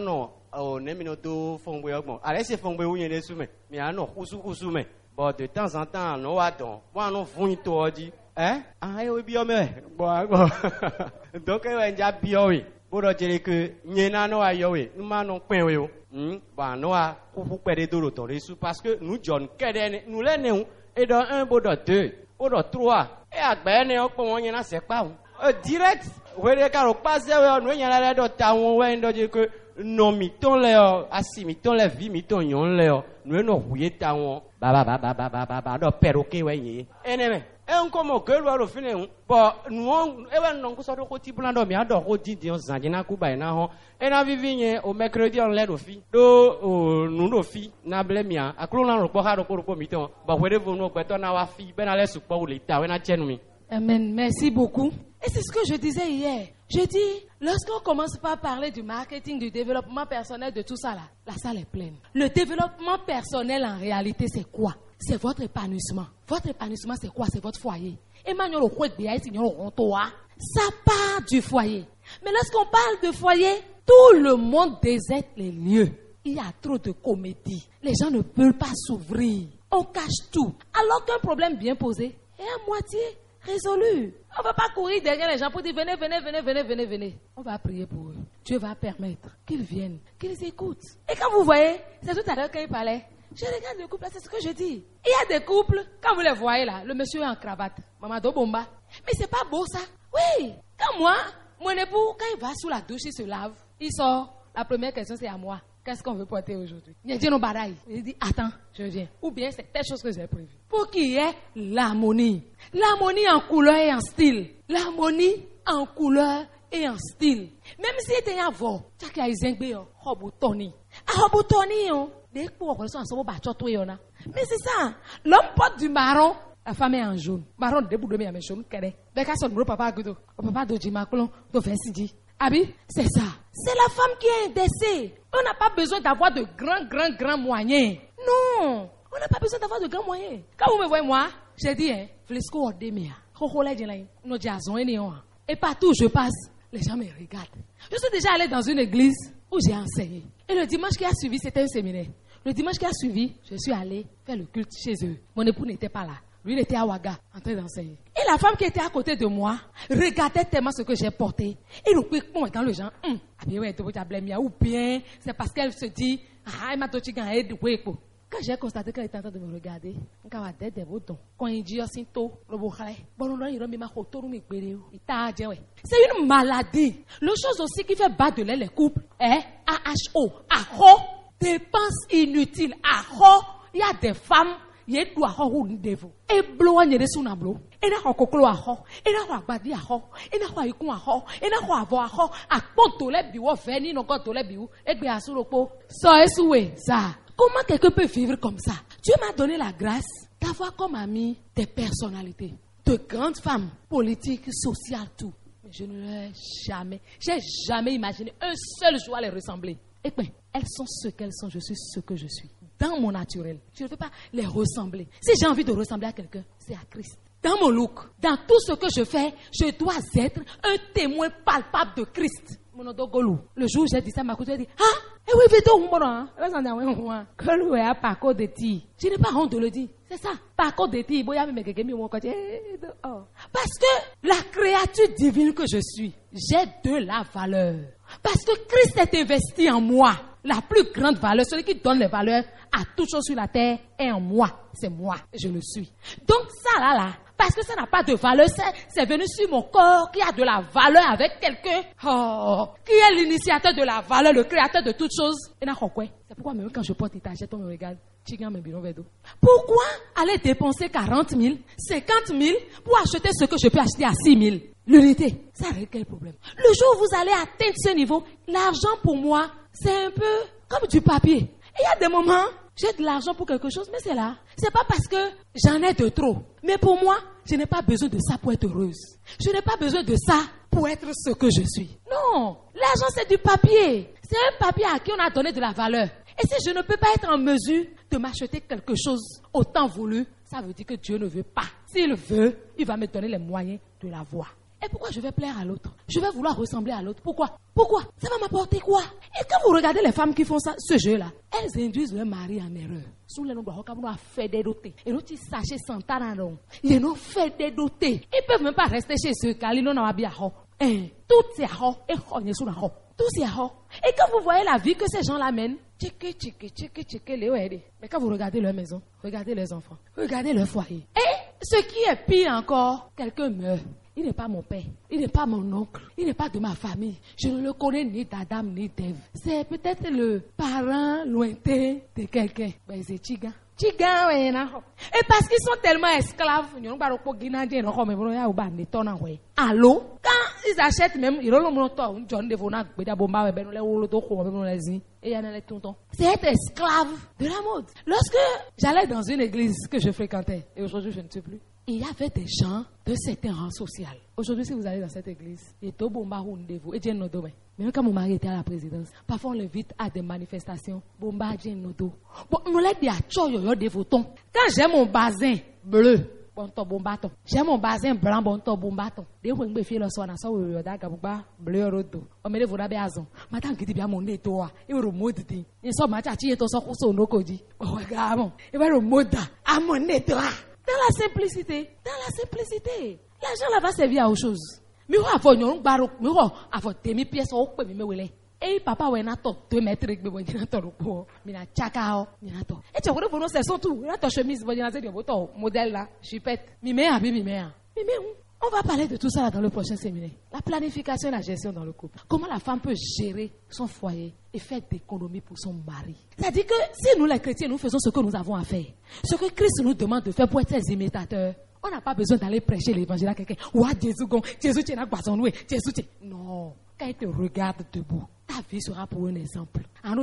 oh, neminoto fongwe ogmo. Allez, c'est fongwe ou yene soume. Mais ah non, kusu kusu me. Bon, de temps en temps, nous attendons. Moi, nous fouillons tout, dit. Hein? Ah, oui, bien, mais. Bon, bon. Donc, il y a un bien, oui. Pour dire que, n'y a pas de oui. Nous m'en point, oui. Hum, bon, nous avons pour perdre de l'autre parce que nous, John, nous l'avons, et dans un, beau dans deux, ou dans trois. Et à ben, on y en a, c'est pas. Direct. Vous voyez, car au passé, nous, il y en a d'autres, on va dire que, non, miton léo, assis, miton la vie, miton yon léo, nous, nous, oui, taon, ba, ba, ba, ba, ba, ba, ba, ba, do, perroquet, ouais, ennemi. Et on comme que l'on finit, bon, nous, on, et ben, non, ça doit côté blanc d'homme, il doit redire, on s'en dit, n'a coupa, n'a on, et n'a vivigne, au mercredi, on l'aide aux filles, do, nous, nos filles, n'a blémia, à clou, on repart, au cours, au miton, bah, vous voyez, vous, nous, beton, n'a fille, ben, allez, sous pas, ou l'état, on a tient, nous. Amen, merci beaucoup. Et c'est ce que je disais hier. Je dis, lorsqu'on commence par parler du marketing, du développement personnel, de tout ça là, la salle est pleine. Le développement personnel, en réalité, c'est quoi? C'est votre épanouissement. Votre épanouissement, c'est quoi? C'est votre foyer. Emmanuel, ça part du foyer. Mais lorsqu'on parle de foyer, tout le monde déserte les lieux. Il y a trop de comédie. Les gens ne peuvent pas s'ouvrir. On cache tout. Alors qu'un problème bien posé est à moitié résolu. On ne va pas courir derrière les gens pour dire venez, venez, venez, venez, venez, venez. On va prier pour eux. Dieu va permettre qu'ils viennent, qu'ils écoutent. Et quand vous voyez, c'est tout à l'heure quand il parlait, je regarde le couple, c'est ce que je dis. Il y a des couples, quand vous les voyez là, le monsieur est en cravate, maman do bomba. Mais c'est pas beau ça. Oui. Quand moi, mon époux, quand il va sous la douche, il se lave, il sort. La première question c'est à moi. Qu'est-ce qu'on veut porter aujourd'hui? Il dit non baraille. Il dit attends, je viens. Ou bien c'est telle chose que j'ai prévu. Pour qu'il y ait l'harmonie. L'harmonie en couleur et en style. L'harmonie en couleur et en style. Même si il y a un veau, tu as qu'à y zengber, robotoni. Ah, robotoni, on. Dès que on reçoit un sobo bachoto, on a. Mais c'est ça. L'homme porte du marron, la femme est en jaune. Marron de bout de mes jaune, qu'elle est. Dès qu'elle sonne, papa, gudo. Papa de Jimacolon, de Vincidi. Abi, c'est ça. C'est la femme qui est indécée. On n'a pas besoin d'avoir de grands, grands, grands moyens. Non, on n'a pas besoin d'avoir de grands moyens. Quand vous me voyez, moi, j'ai dit, hein, Flisco Ordemia, et partout où je passe, les gens me regardent. Je suis déjà allé dans une église où j'ai enseigné. Et le dimanche qui a suivi, c'était un séminaire. Le dimanche qui a suivi, je suis allé faire le culte chez eux. Mon époux n'était pas là. Lui, il était à Ouaga, en train d'enseigner. Et la femme qui était à côté de moi regardait tellement ce que j'ai porté. Et le quick point dans le genre, hum, ou bien, c'est parce qu'elle se dit, ah, elle m'a dit qu'elle est douée. Quand j'ai constaté qu'elle était en train de me regarder, quand il dit aussi tôt, c'est une maladie. Le chose aussi qui fait battre de l'aile les couples est A H O, aho, dépenses inutiles, aho. Il y a des femmes. Ye do aho hu ndevo e blo anyere su na blo e na kokolo aho e na agbadi aho e na ikun aho e na avo aho aponto le biwo fe ni no goto le biwo egbe asuropo so esuwe ça. Comment quelqu'un peut vivre comme ça? Dieu m'a donné la grâce d'avoir comme ami des personnalités, de grandes femmes politiques, sociales, tout. Mais je ne l'ai jamais, j'ai jamais imaginé un seul jour à les ressembler. Et bien, elles sont ce qu'elles sont, je suis ce que je suis. Dans mon naturel, je ne veux pas les ressembler. Si j'ai envie de ressembler à quelqu'un, c'est à Christ. Dans mon look, dans tout ce que je fais, je dois être un témoin palpable de Christ. Le jour où j'ai dit ça, ma cousine a dit, ah, eh oui, vite, on m'a dit, je n'ai pas honte de le dire. C'est ça. Par contre, parce que la créature divine que je suis, j'ai de la valeur. Parce que Christ est investi en moi. La plus grande valeur, celui qui donne les valeurs à toute chose sur la terre est en moi. C'est moi. Je le suis. Donc ça là, là, parce que ça n'a pas de valeur, c'est, c'est venu sur mon corps qui a de la valeur avec quelqu'un oh, qui est l'initiateur de la valeur, le créateur de toutes choses. C'est pourquoi même quand je porte l'étagère, on me regarde. Pourquoi aller dépenser quarante mille, cinquante mille pour acheter ce que je peux acheter à six mille? L'unité, ça règle quel problème? Le jour où vous allez atteindre ce niveau, l'argent pour moi, c'est un peu comme du papier. Et il y a des moments, j'ai de l'argent pour quelque chose, mais c'est là. C'est pas parce que j'en ai de trop. Mais pour moi, je n'ai pas besoin de ça pour être heureuse. Je n'ai pas besoin de ça pour être ce que je suis. Non, l'argent c'est du papier. C'est un papier à qui on a donné de la valeur. Et si je ne peux pas être en mesure de m'acheter quelque chose au temps voulu, ça veut dire que Dieu ne veut pas. S'il veut, il va me donner les moyens de l'avoir. Et Et pourquoi je vais plaire à l'autre? Je vais vouloir ressembler à l'autre. Pourquoi? Pourquoi? Ça va m'apporter quoi? Et quand vous regardez les femmes qui font ça, ce jeu-là, elles induisent leur mari en erreur. Sous les noms de Hokam, on a fait des dotés. Et l'autre, ils sachent s'entendre. Ils ont fait des dotés. Ils peuvent même pas rester chez eux, car ils n'ont pas bien. Tout c'est à et on est sous la robe. Tout c'est à Et quand vous voyez la vie que ces gens-là mènent, tchiké, tchiké, tchiké, tchiké, les ouédés. Mais quand vous regardez leur maison, regardez les enfants, regardez leur foyer. Et ce qui est pire encore, quelqu'un meurt. Il n'est pas mon père, il n'est pas mon oncle, il n'est pas de ma famille. Je ne le connais ni d'Adam ni d'Ève. C'est peut-être le parent lointain de quelqu'un. Ben, c'est Chiga. Chiga, ouais, et parce qu'ils sont tellement esclaves, allô, quand ils achètent même, ils ont le John c'est être esclave de la mode. Lorsque j'allais dans une église que je fréquentais, et aujourd'hui je ne sais plus, il y avait des gens de certain rang social. Aujourd'hui, si vous allez dans cette église, et tout bomba ou ndévo, et Dieu domaine. Même quand mon mari était à la présidence, parfois on l'invite à des manifestations. Bomba Dieu nodo. Bon, nous l'a dit à Choyo des votons. Quand j'ai mon bazin bleu, bon to bombaton. J'ai mon bazin blanc, bon to bombaton. Dès que je fais le soir, ça ou le daga bomba bleu rodo. On me le voit bien azon. Maintenant qu'il dit bien mon nez toi, il remonte dit. Il sort ma tati et ton sort au no kodi. Oh regarde, il va remonter à mon nez toi. Dans la simplicité, dans la simplicité, l'argent là va servir à autre chose. Mais on a fait un barreau, mais on a fait des pièces au peu, mais oui. Et papa, ouais, n'a pas deux mètres, mais bon, il n'a pas le pot, mais il a tchakao, il n'a pas. Et tu vois, vous c'est son tout, il a ta chemise, bon, il a dit, bon, modèle là, chipette, mimé, mimé, mimé. On va parler de tout ça là dans le prochain séminaire. La planification et la gestion dans le couple. Comment la femme peut gérer son foyer et faire d'économies pour son mari. C'est-à-dire que si nous les chrétiens, nous faisons ce que nous avons à faire, ce que Christ nous demande de faire pour être ses imitateurs, on n'a pas besoin d'aller prêcher l'évangile à quelqu'un. Ouah, Jésus, Jésus, tu es là, Jésus, tu es. Non. Quand il te regarde debout, ta vie sera pour un exemple.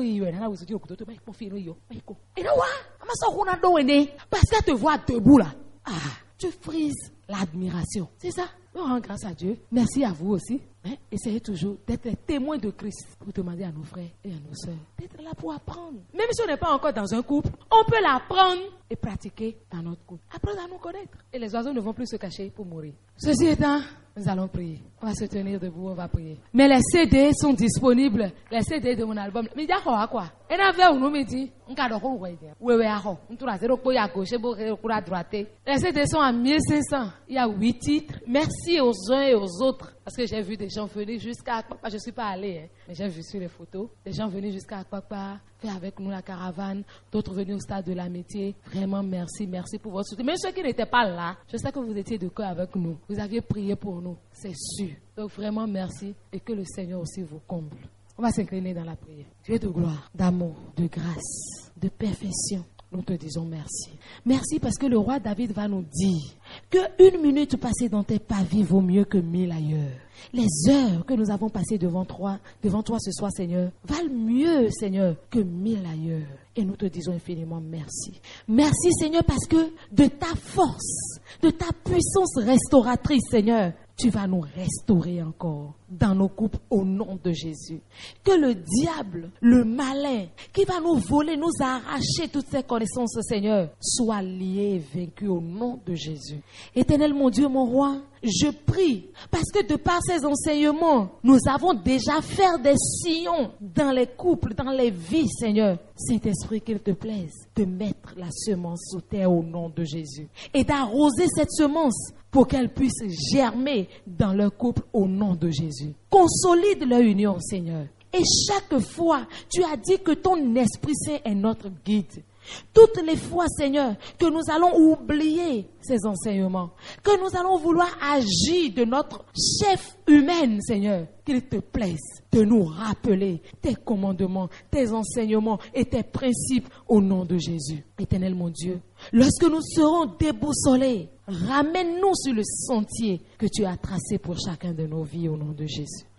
Parce qu'elle te voit debout là. Ah, tu frises l'admiration. C'est ça. On rend grâce à Dieu. Merci à vous aussi. Hein? Essayez toujours d'être témoin de Christ pour demander à nos frères et à nos sœurs d'être là pour apprendre. Même si on n'est pas encore dans un couple, on peut l'apprendre et pratiquer dans notre couple. Apprendre à nous connaître. Et les oiseaux ne vont plus se cacher pour mourir. Ceci étant, nous allons prier. On va se tenir debout, on va prier. Mais les C D sont disponibles. Les C D de mon album. Mais il y a quoi? Et là, on nous dit, on a le rôle. Oui, oui, on a zéro à gauche, on a droite. Les C D sont à mille cinq cents. Il y a huit titres. Merci aux uns et aux autres. Parce que j'ai vu des gens venir jusqu'à Akpakpa. Je ne suis pas allée, hein, mais j'ai vu sur les photos. Des gens venus jusqu'à Akpakpa, faire avec nous la caravane. D'autres venus au stade de l'amitié. Vraiment, merci, merci pour votre soutien. Même ceux qui n'étaient pas là, je sais que vous étiez de cœur avec nous. Vous aviez prié pour nous, c'est sûr. Donc vraiment, merci et que le Seigneur aussi vous comble. On va s'incliner dans la prière. Dieu de gloire, d'amour, de grâce, de perfection. Nous te disons merci. Merci parce que le roi David va nous dire qu'une minute passée dans tes pavis vaut mieux que mille ailleurs. Les heures que nous avons passées devant toi, devant toi ce soir, Seigneur, valent mieux, Seigneur, que mille ailleurs. Et nous te disons infiniment merci. Merci, Seigneur, parce que de ta force, de ta puissance restauratrice, Seigneur, tu vas nous restaurer encore dans nos couples au nom de Jésus. Que le diable, le malin, qui va nous voler, nous arracher toutes ces connaissances, Seigneur, soit lié et vaincu au nom de Jésus. Éternel, mon Dieu, mon roi, je prie, parce que de par ces enseignements, nous avons déjà fait des sillons dans les couples, dans les vies, Seigneur. Saint-Esprit, qu'il te plaise de mettre la semence sous terre au nom de Jésus et d'arroser cette semence pour qu'elle puisse germer dans leur couple au nom de Jésus. Consolide leur union, Seigneur. Et chaque fois, tu as dit que ton Esprit Saint est notre guide. Toutes les fois, Seigneur, que nous allons oublier ces enseignements, que nous allons vouloir agir de notre chef humain, Seigneur, qu'il te plaise de nous rappeler tes commandements, tes enseignements et tes principes au nom de Jésus. Éternel mon Dieu, lorsque nous serons déboussolés, ramène-nous sur le sentier que tu as tracé pour chacun de nos vies au nom de Jésus.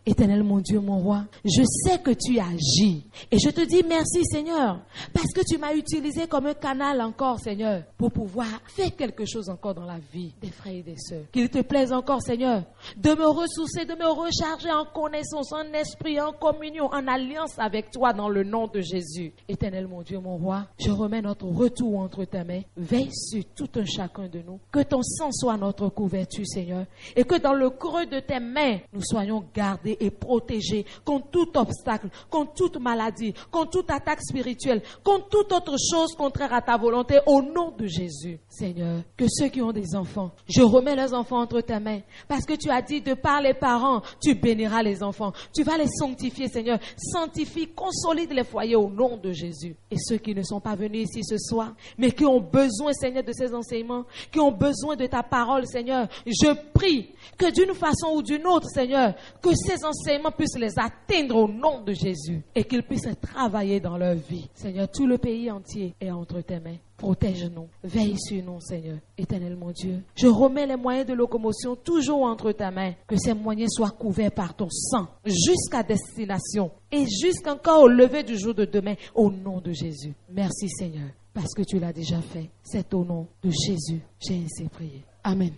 Éternel mon Dieu, mon roi, je sais que tu agis. Et je te dis merci Seigneur, parce que tu m'as utilisé comme un canal encore Seigneur, pour pouvoir faire quelque chose encore dans la vie des frères et des sœurs. Qu'il te plaise encore Seigneur, de me ressourcer, de me recharger en connaissance, en esprit, en communion, en alliance avec toi dans le nom de Jésus. Éternel mon Dieu, mon roi, je remets notre retour entre tes mains. Veille sur tout un chacun de nous. Que ton sang soit notre couverture Seigneur, et que dans le creux de tes mains, nous soyons gardés et protégés contre tout obstacle, contre toute maladie, contre toute attaque spirituelle, contre toute autre chose contraire à ta volonté, au nom de Jésus. Seigneur, que ceux qui ont des enfants, je remets leurs enfants entre tes mains, parce que tu as dit de par les parents, tu béniras les enfants, tu vas les sanctifier Seigneur, sanctifie, consolide les foyers au nom de Jésus. Et ceux qui ne sont pas venus ici ce soir, mais qui ont besoin Seigneur de ces enseignements, qui ont besoin de ta parole Seigneur, je prie que d'une façon ou d'une autre Seigneur, que ces enseignements puissent les atteindre au nom de Jésus et qu'ils puissent travailler dans leur vie. Seigneur, tout le pays entier est entre tes mains. Protège-nous, veille sur nous, Seigneur. Éternel mon Dieu, je remets les moyens de locomotion toujours entre ta main. Que ces moyens soient couverts par ton sang jusqu'à destination et jusqu'encore au lever du jour de demain, au nom de Jésus. Merci, Seigneur, parce que tu l'as déjà fait. C'est au nom de Jésus, j'ai ainsi prié. Amen.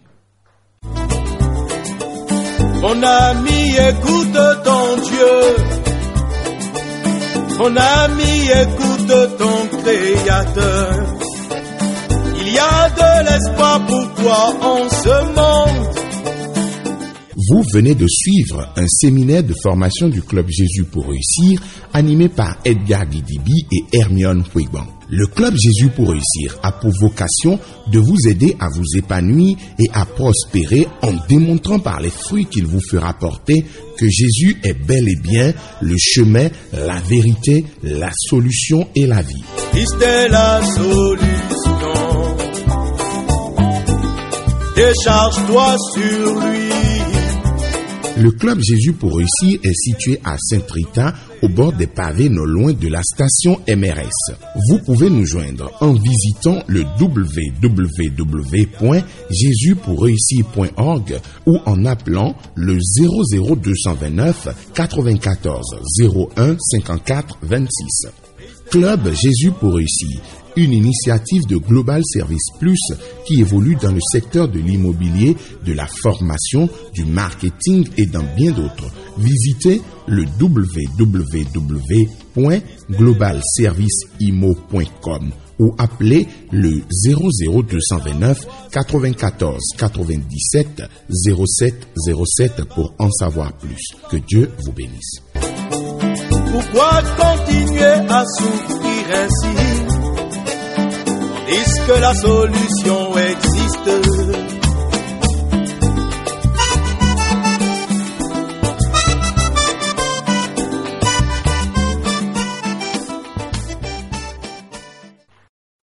Mon ami, écoute ton Dieu. Mon ami, écoute ton Créateur. Il y a de l'espoir pour toi en ce monde. Vous venez de suivre un séminaire de formation du Club Jésus pour réussir, animé par Edgar Guidibi et Hermione Huigban. Le Club Jésus pour réussir a pour vocation de vous aider à vous épanouir et à prospérer en démontrant par les fruits qu'il vous fera porter que Jésus est bel et bien le chemin, la vérité, la solution et la vie. Christ est la solution. Décharge-toi sur lui. Le Club Jésus pour réussir est situé à Saint-Rita, au bord des pavés non loin de la station M R S. Vous pouvez nous joindre en visitant le w w w point jésus pour réussir point org ou en appelant le zéro zéro deux cent vingt-neuf quatre-vingt-quatorze zéro un cinquante-quatre vingt-six. Club Jésus pour réussir, une initiative de Global Service Plus qui évolue dans le secteur de l'immobilier, de la formation, du marketing et dans bien d'autres. Visitez le w w w point global service imo point com ou appelez le zéro zéro deux cent vingt-neuf quatre-vingt-quatorze quatre-vingt-dix-sept zéro sept zéro sept pour en savoir plus. Que Dieu vous bénisse. Pourquoi continuer à souffrir ainsi, tandis que la solution existe?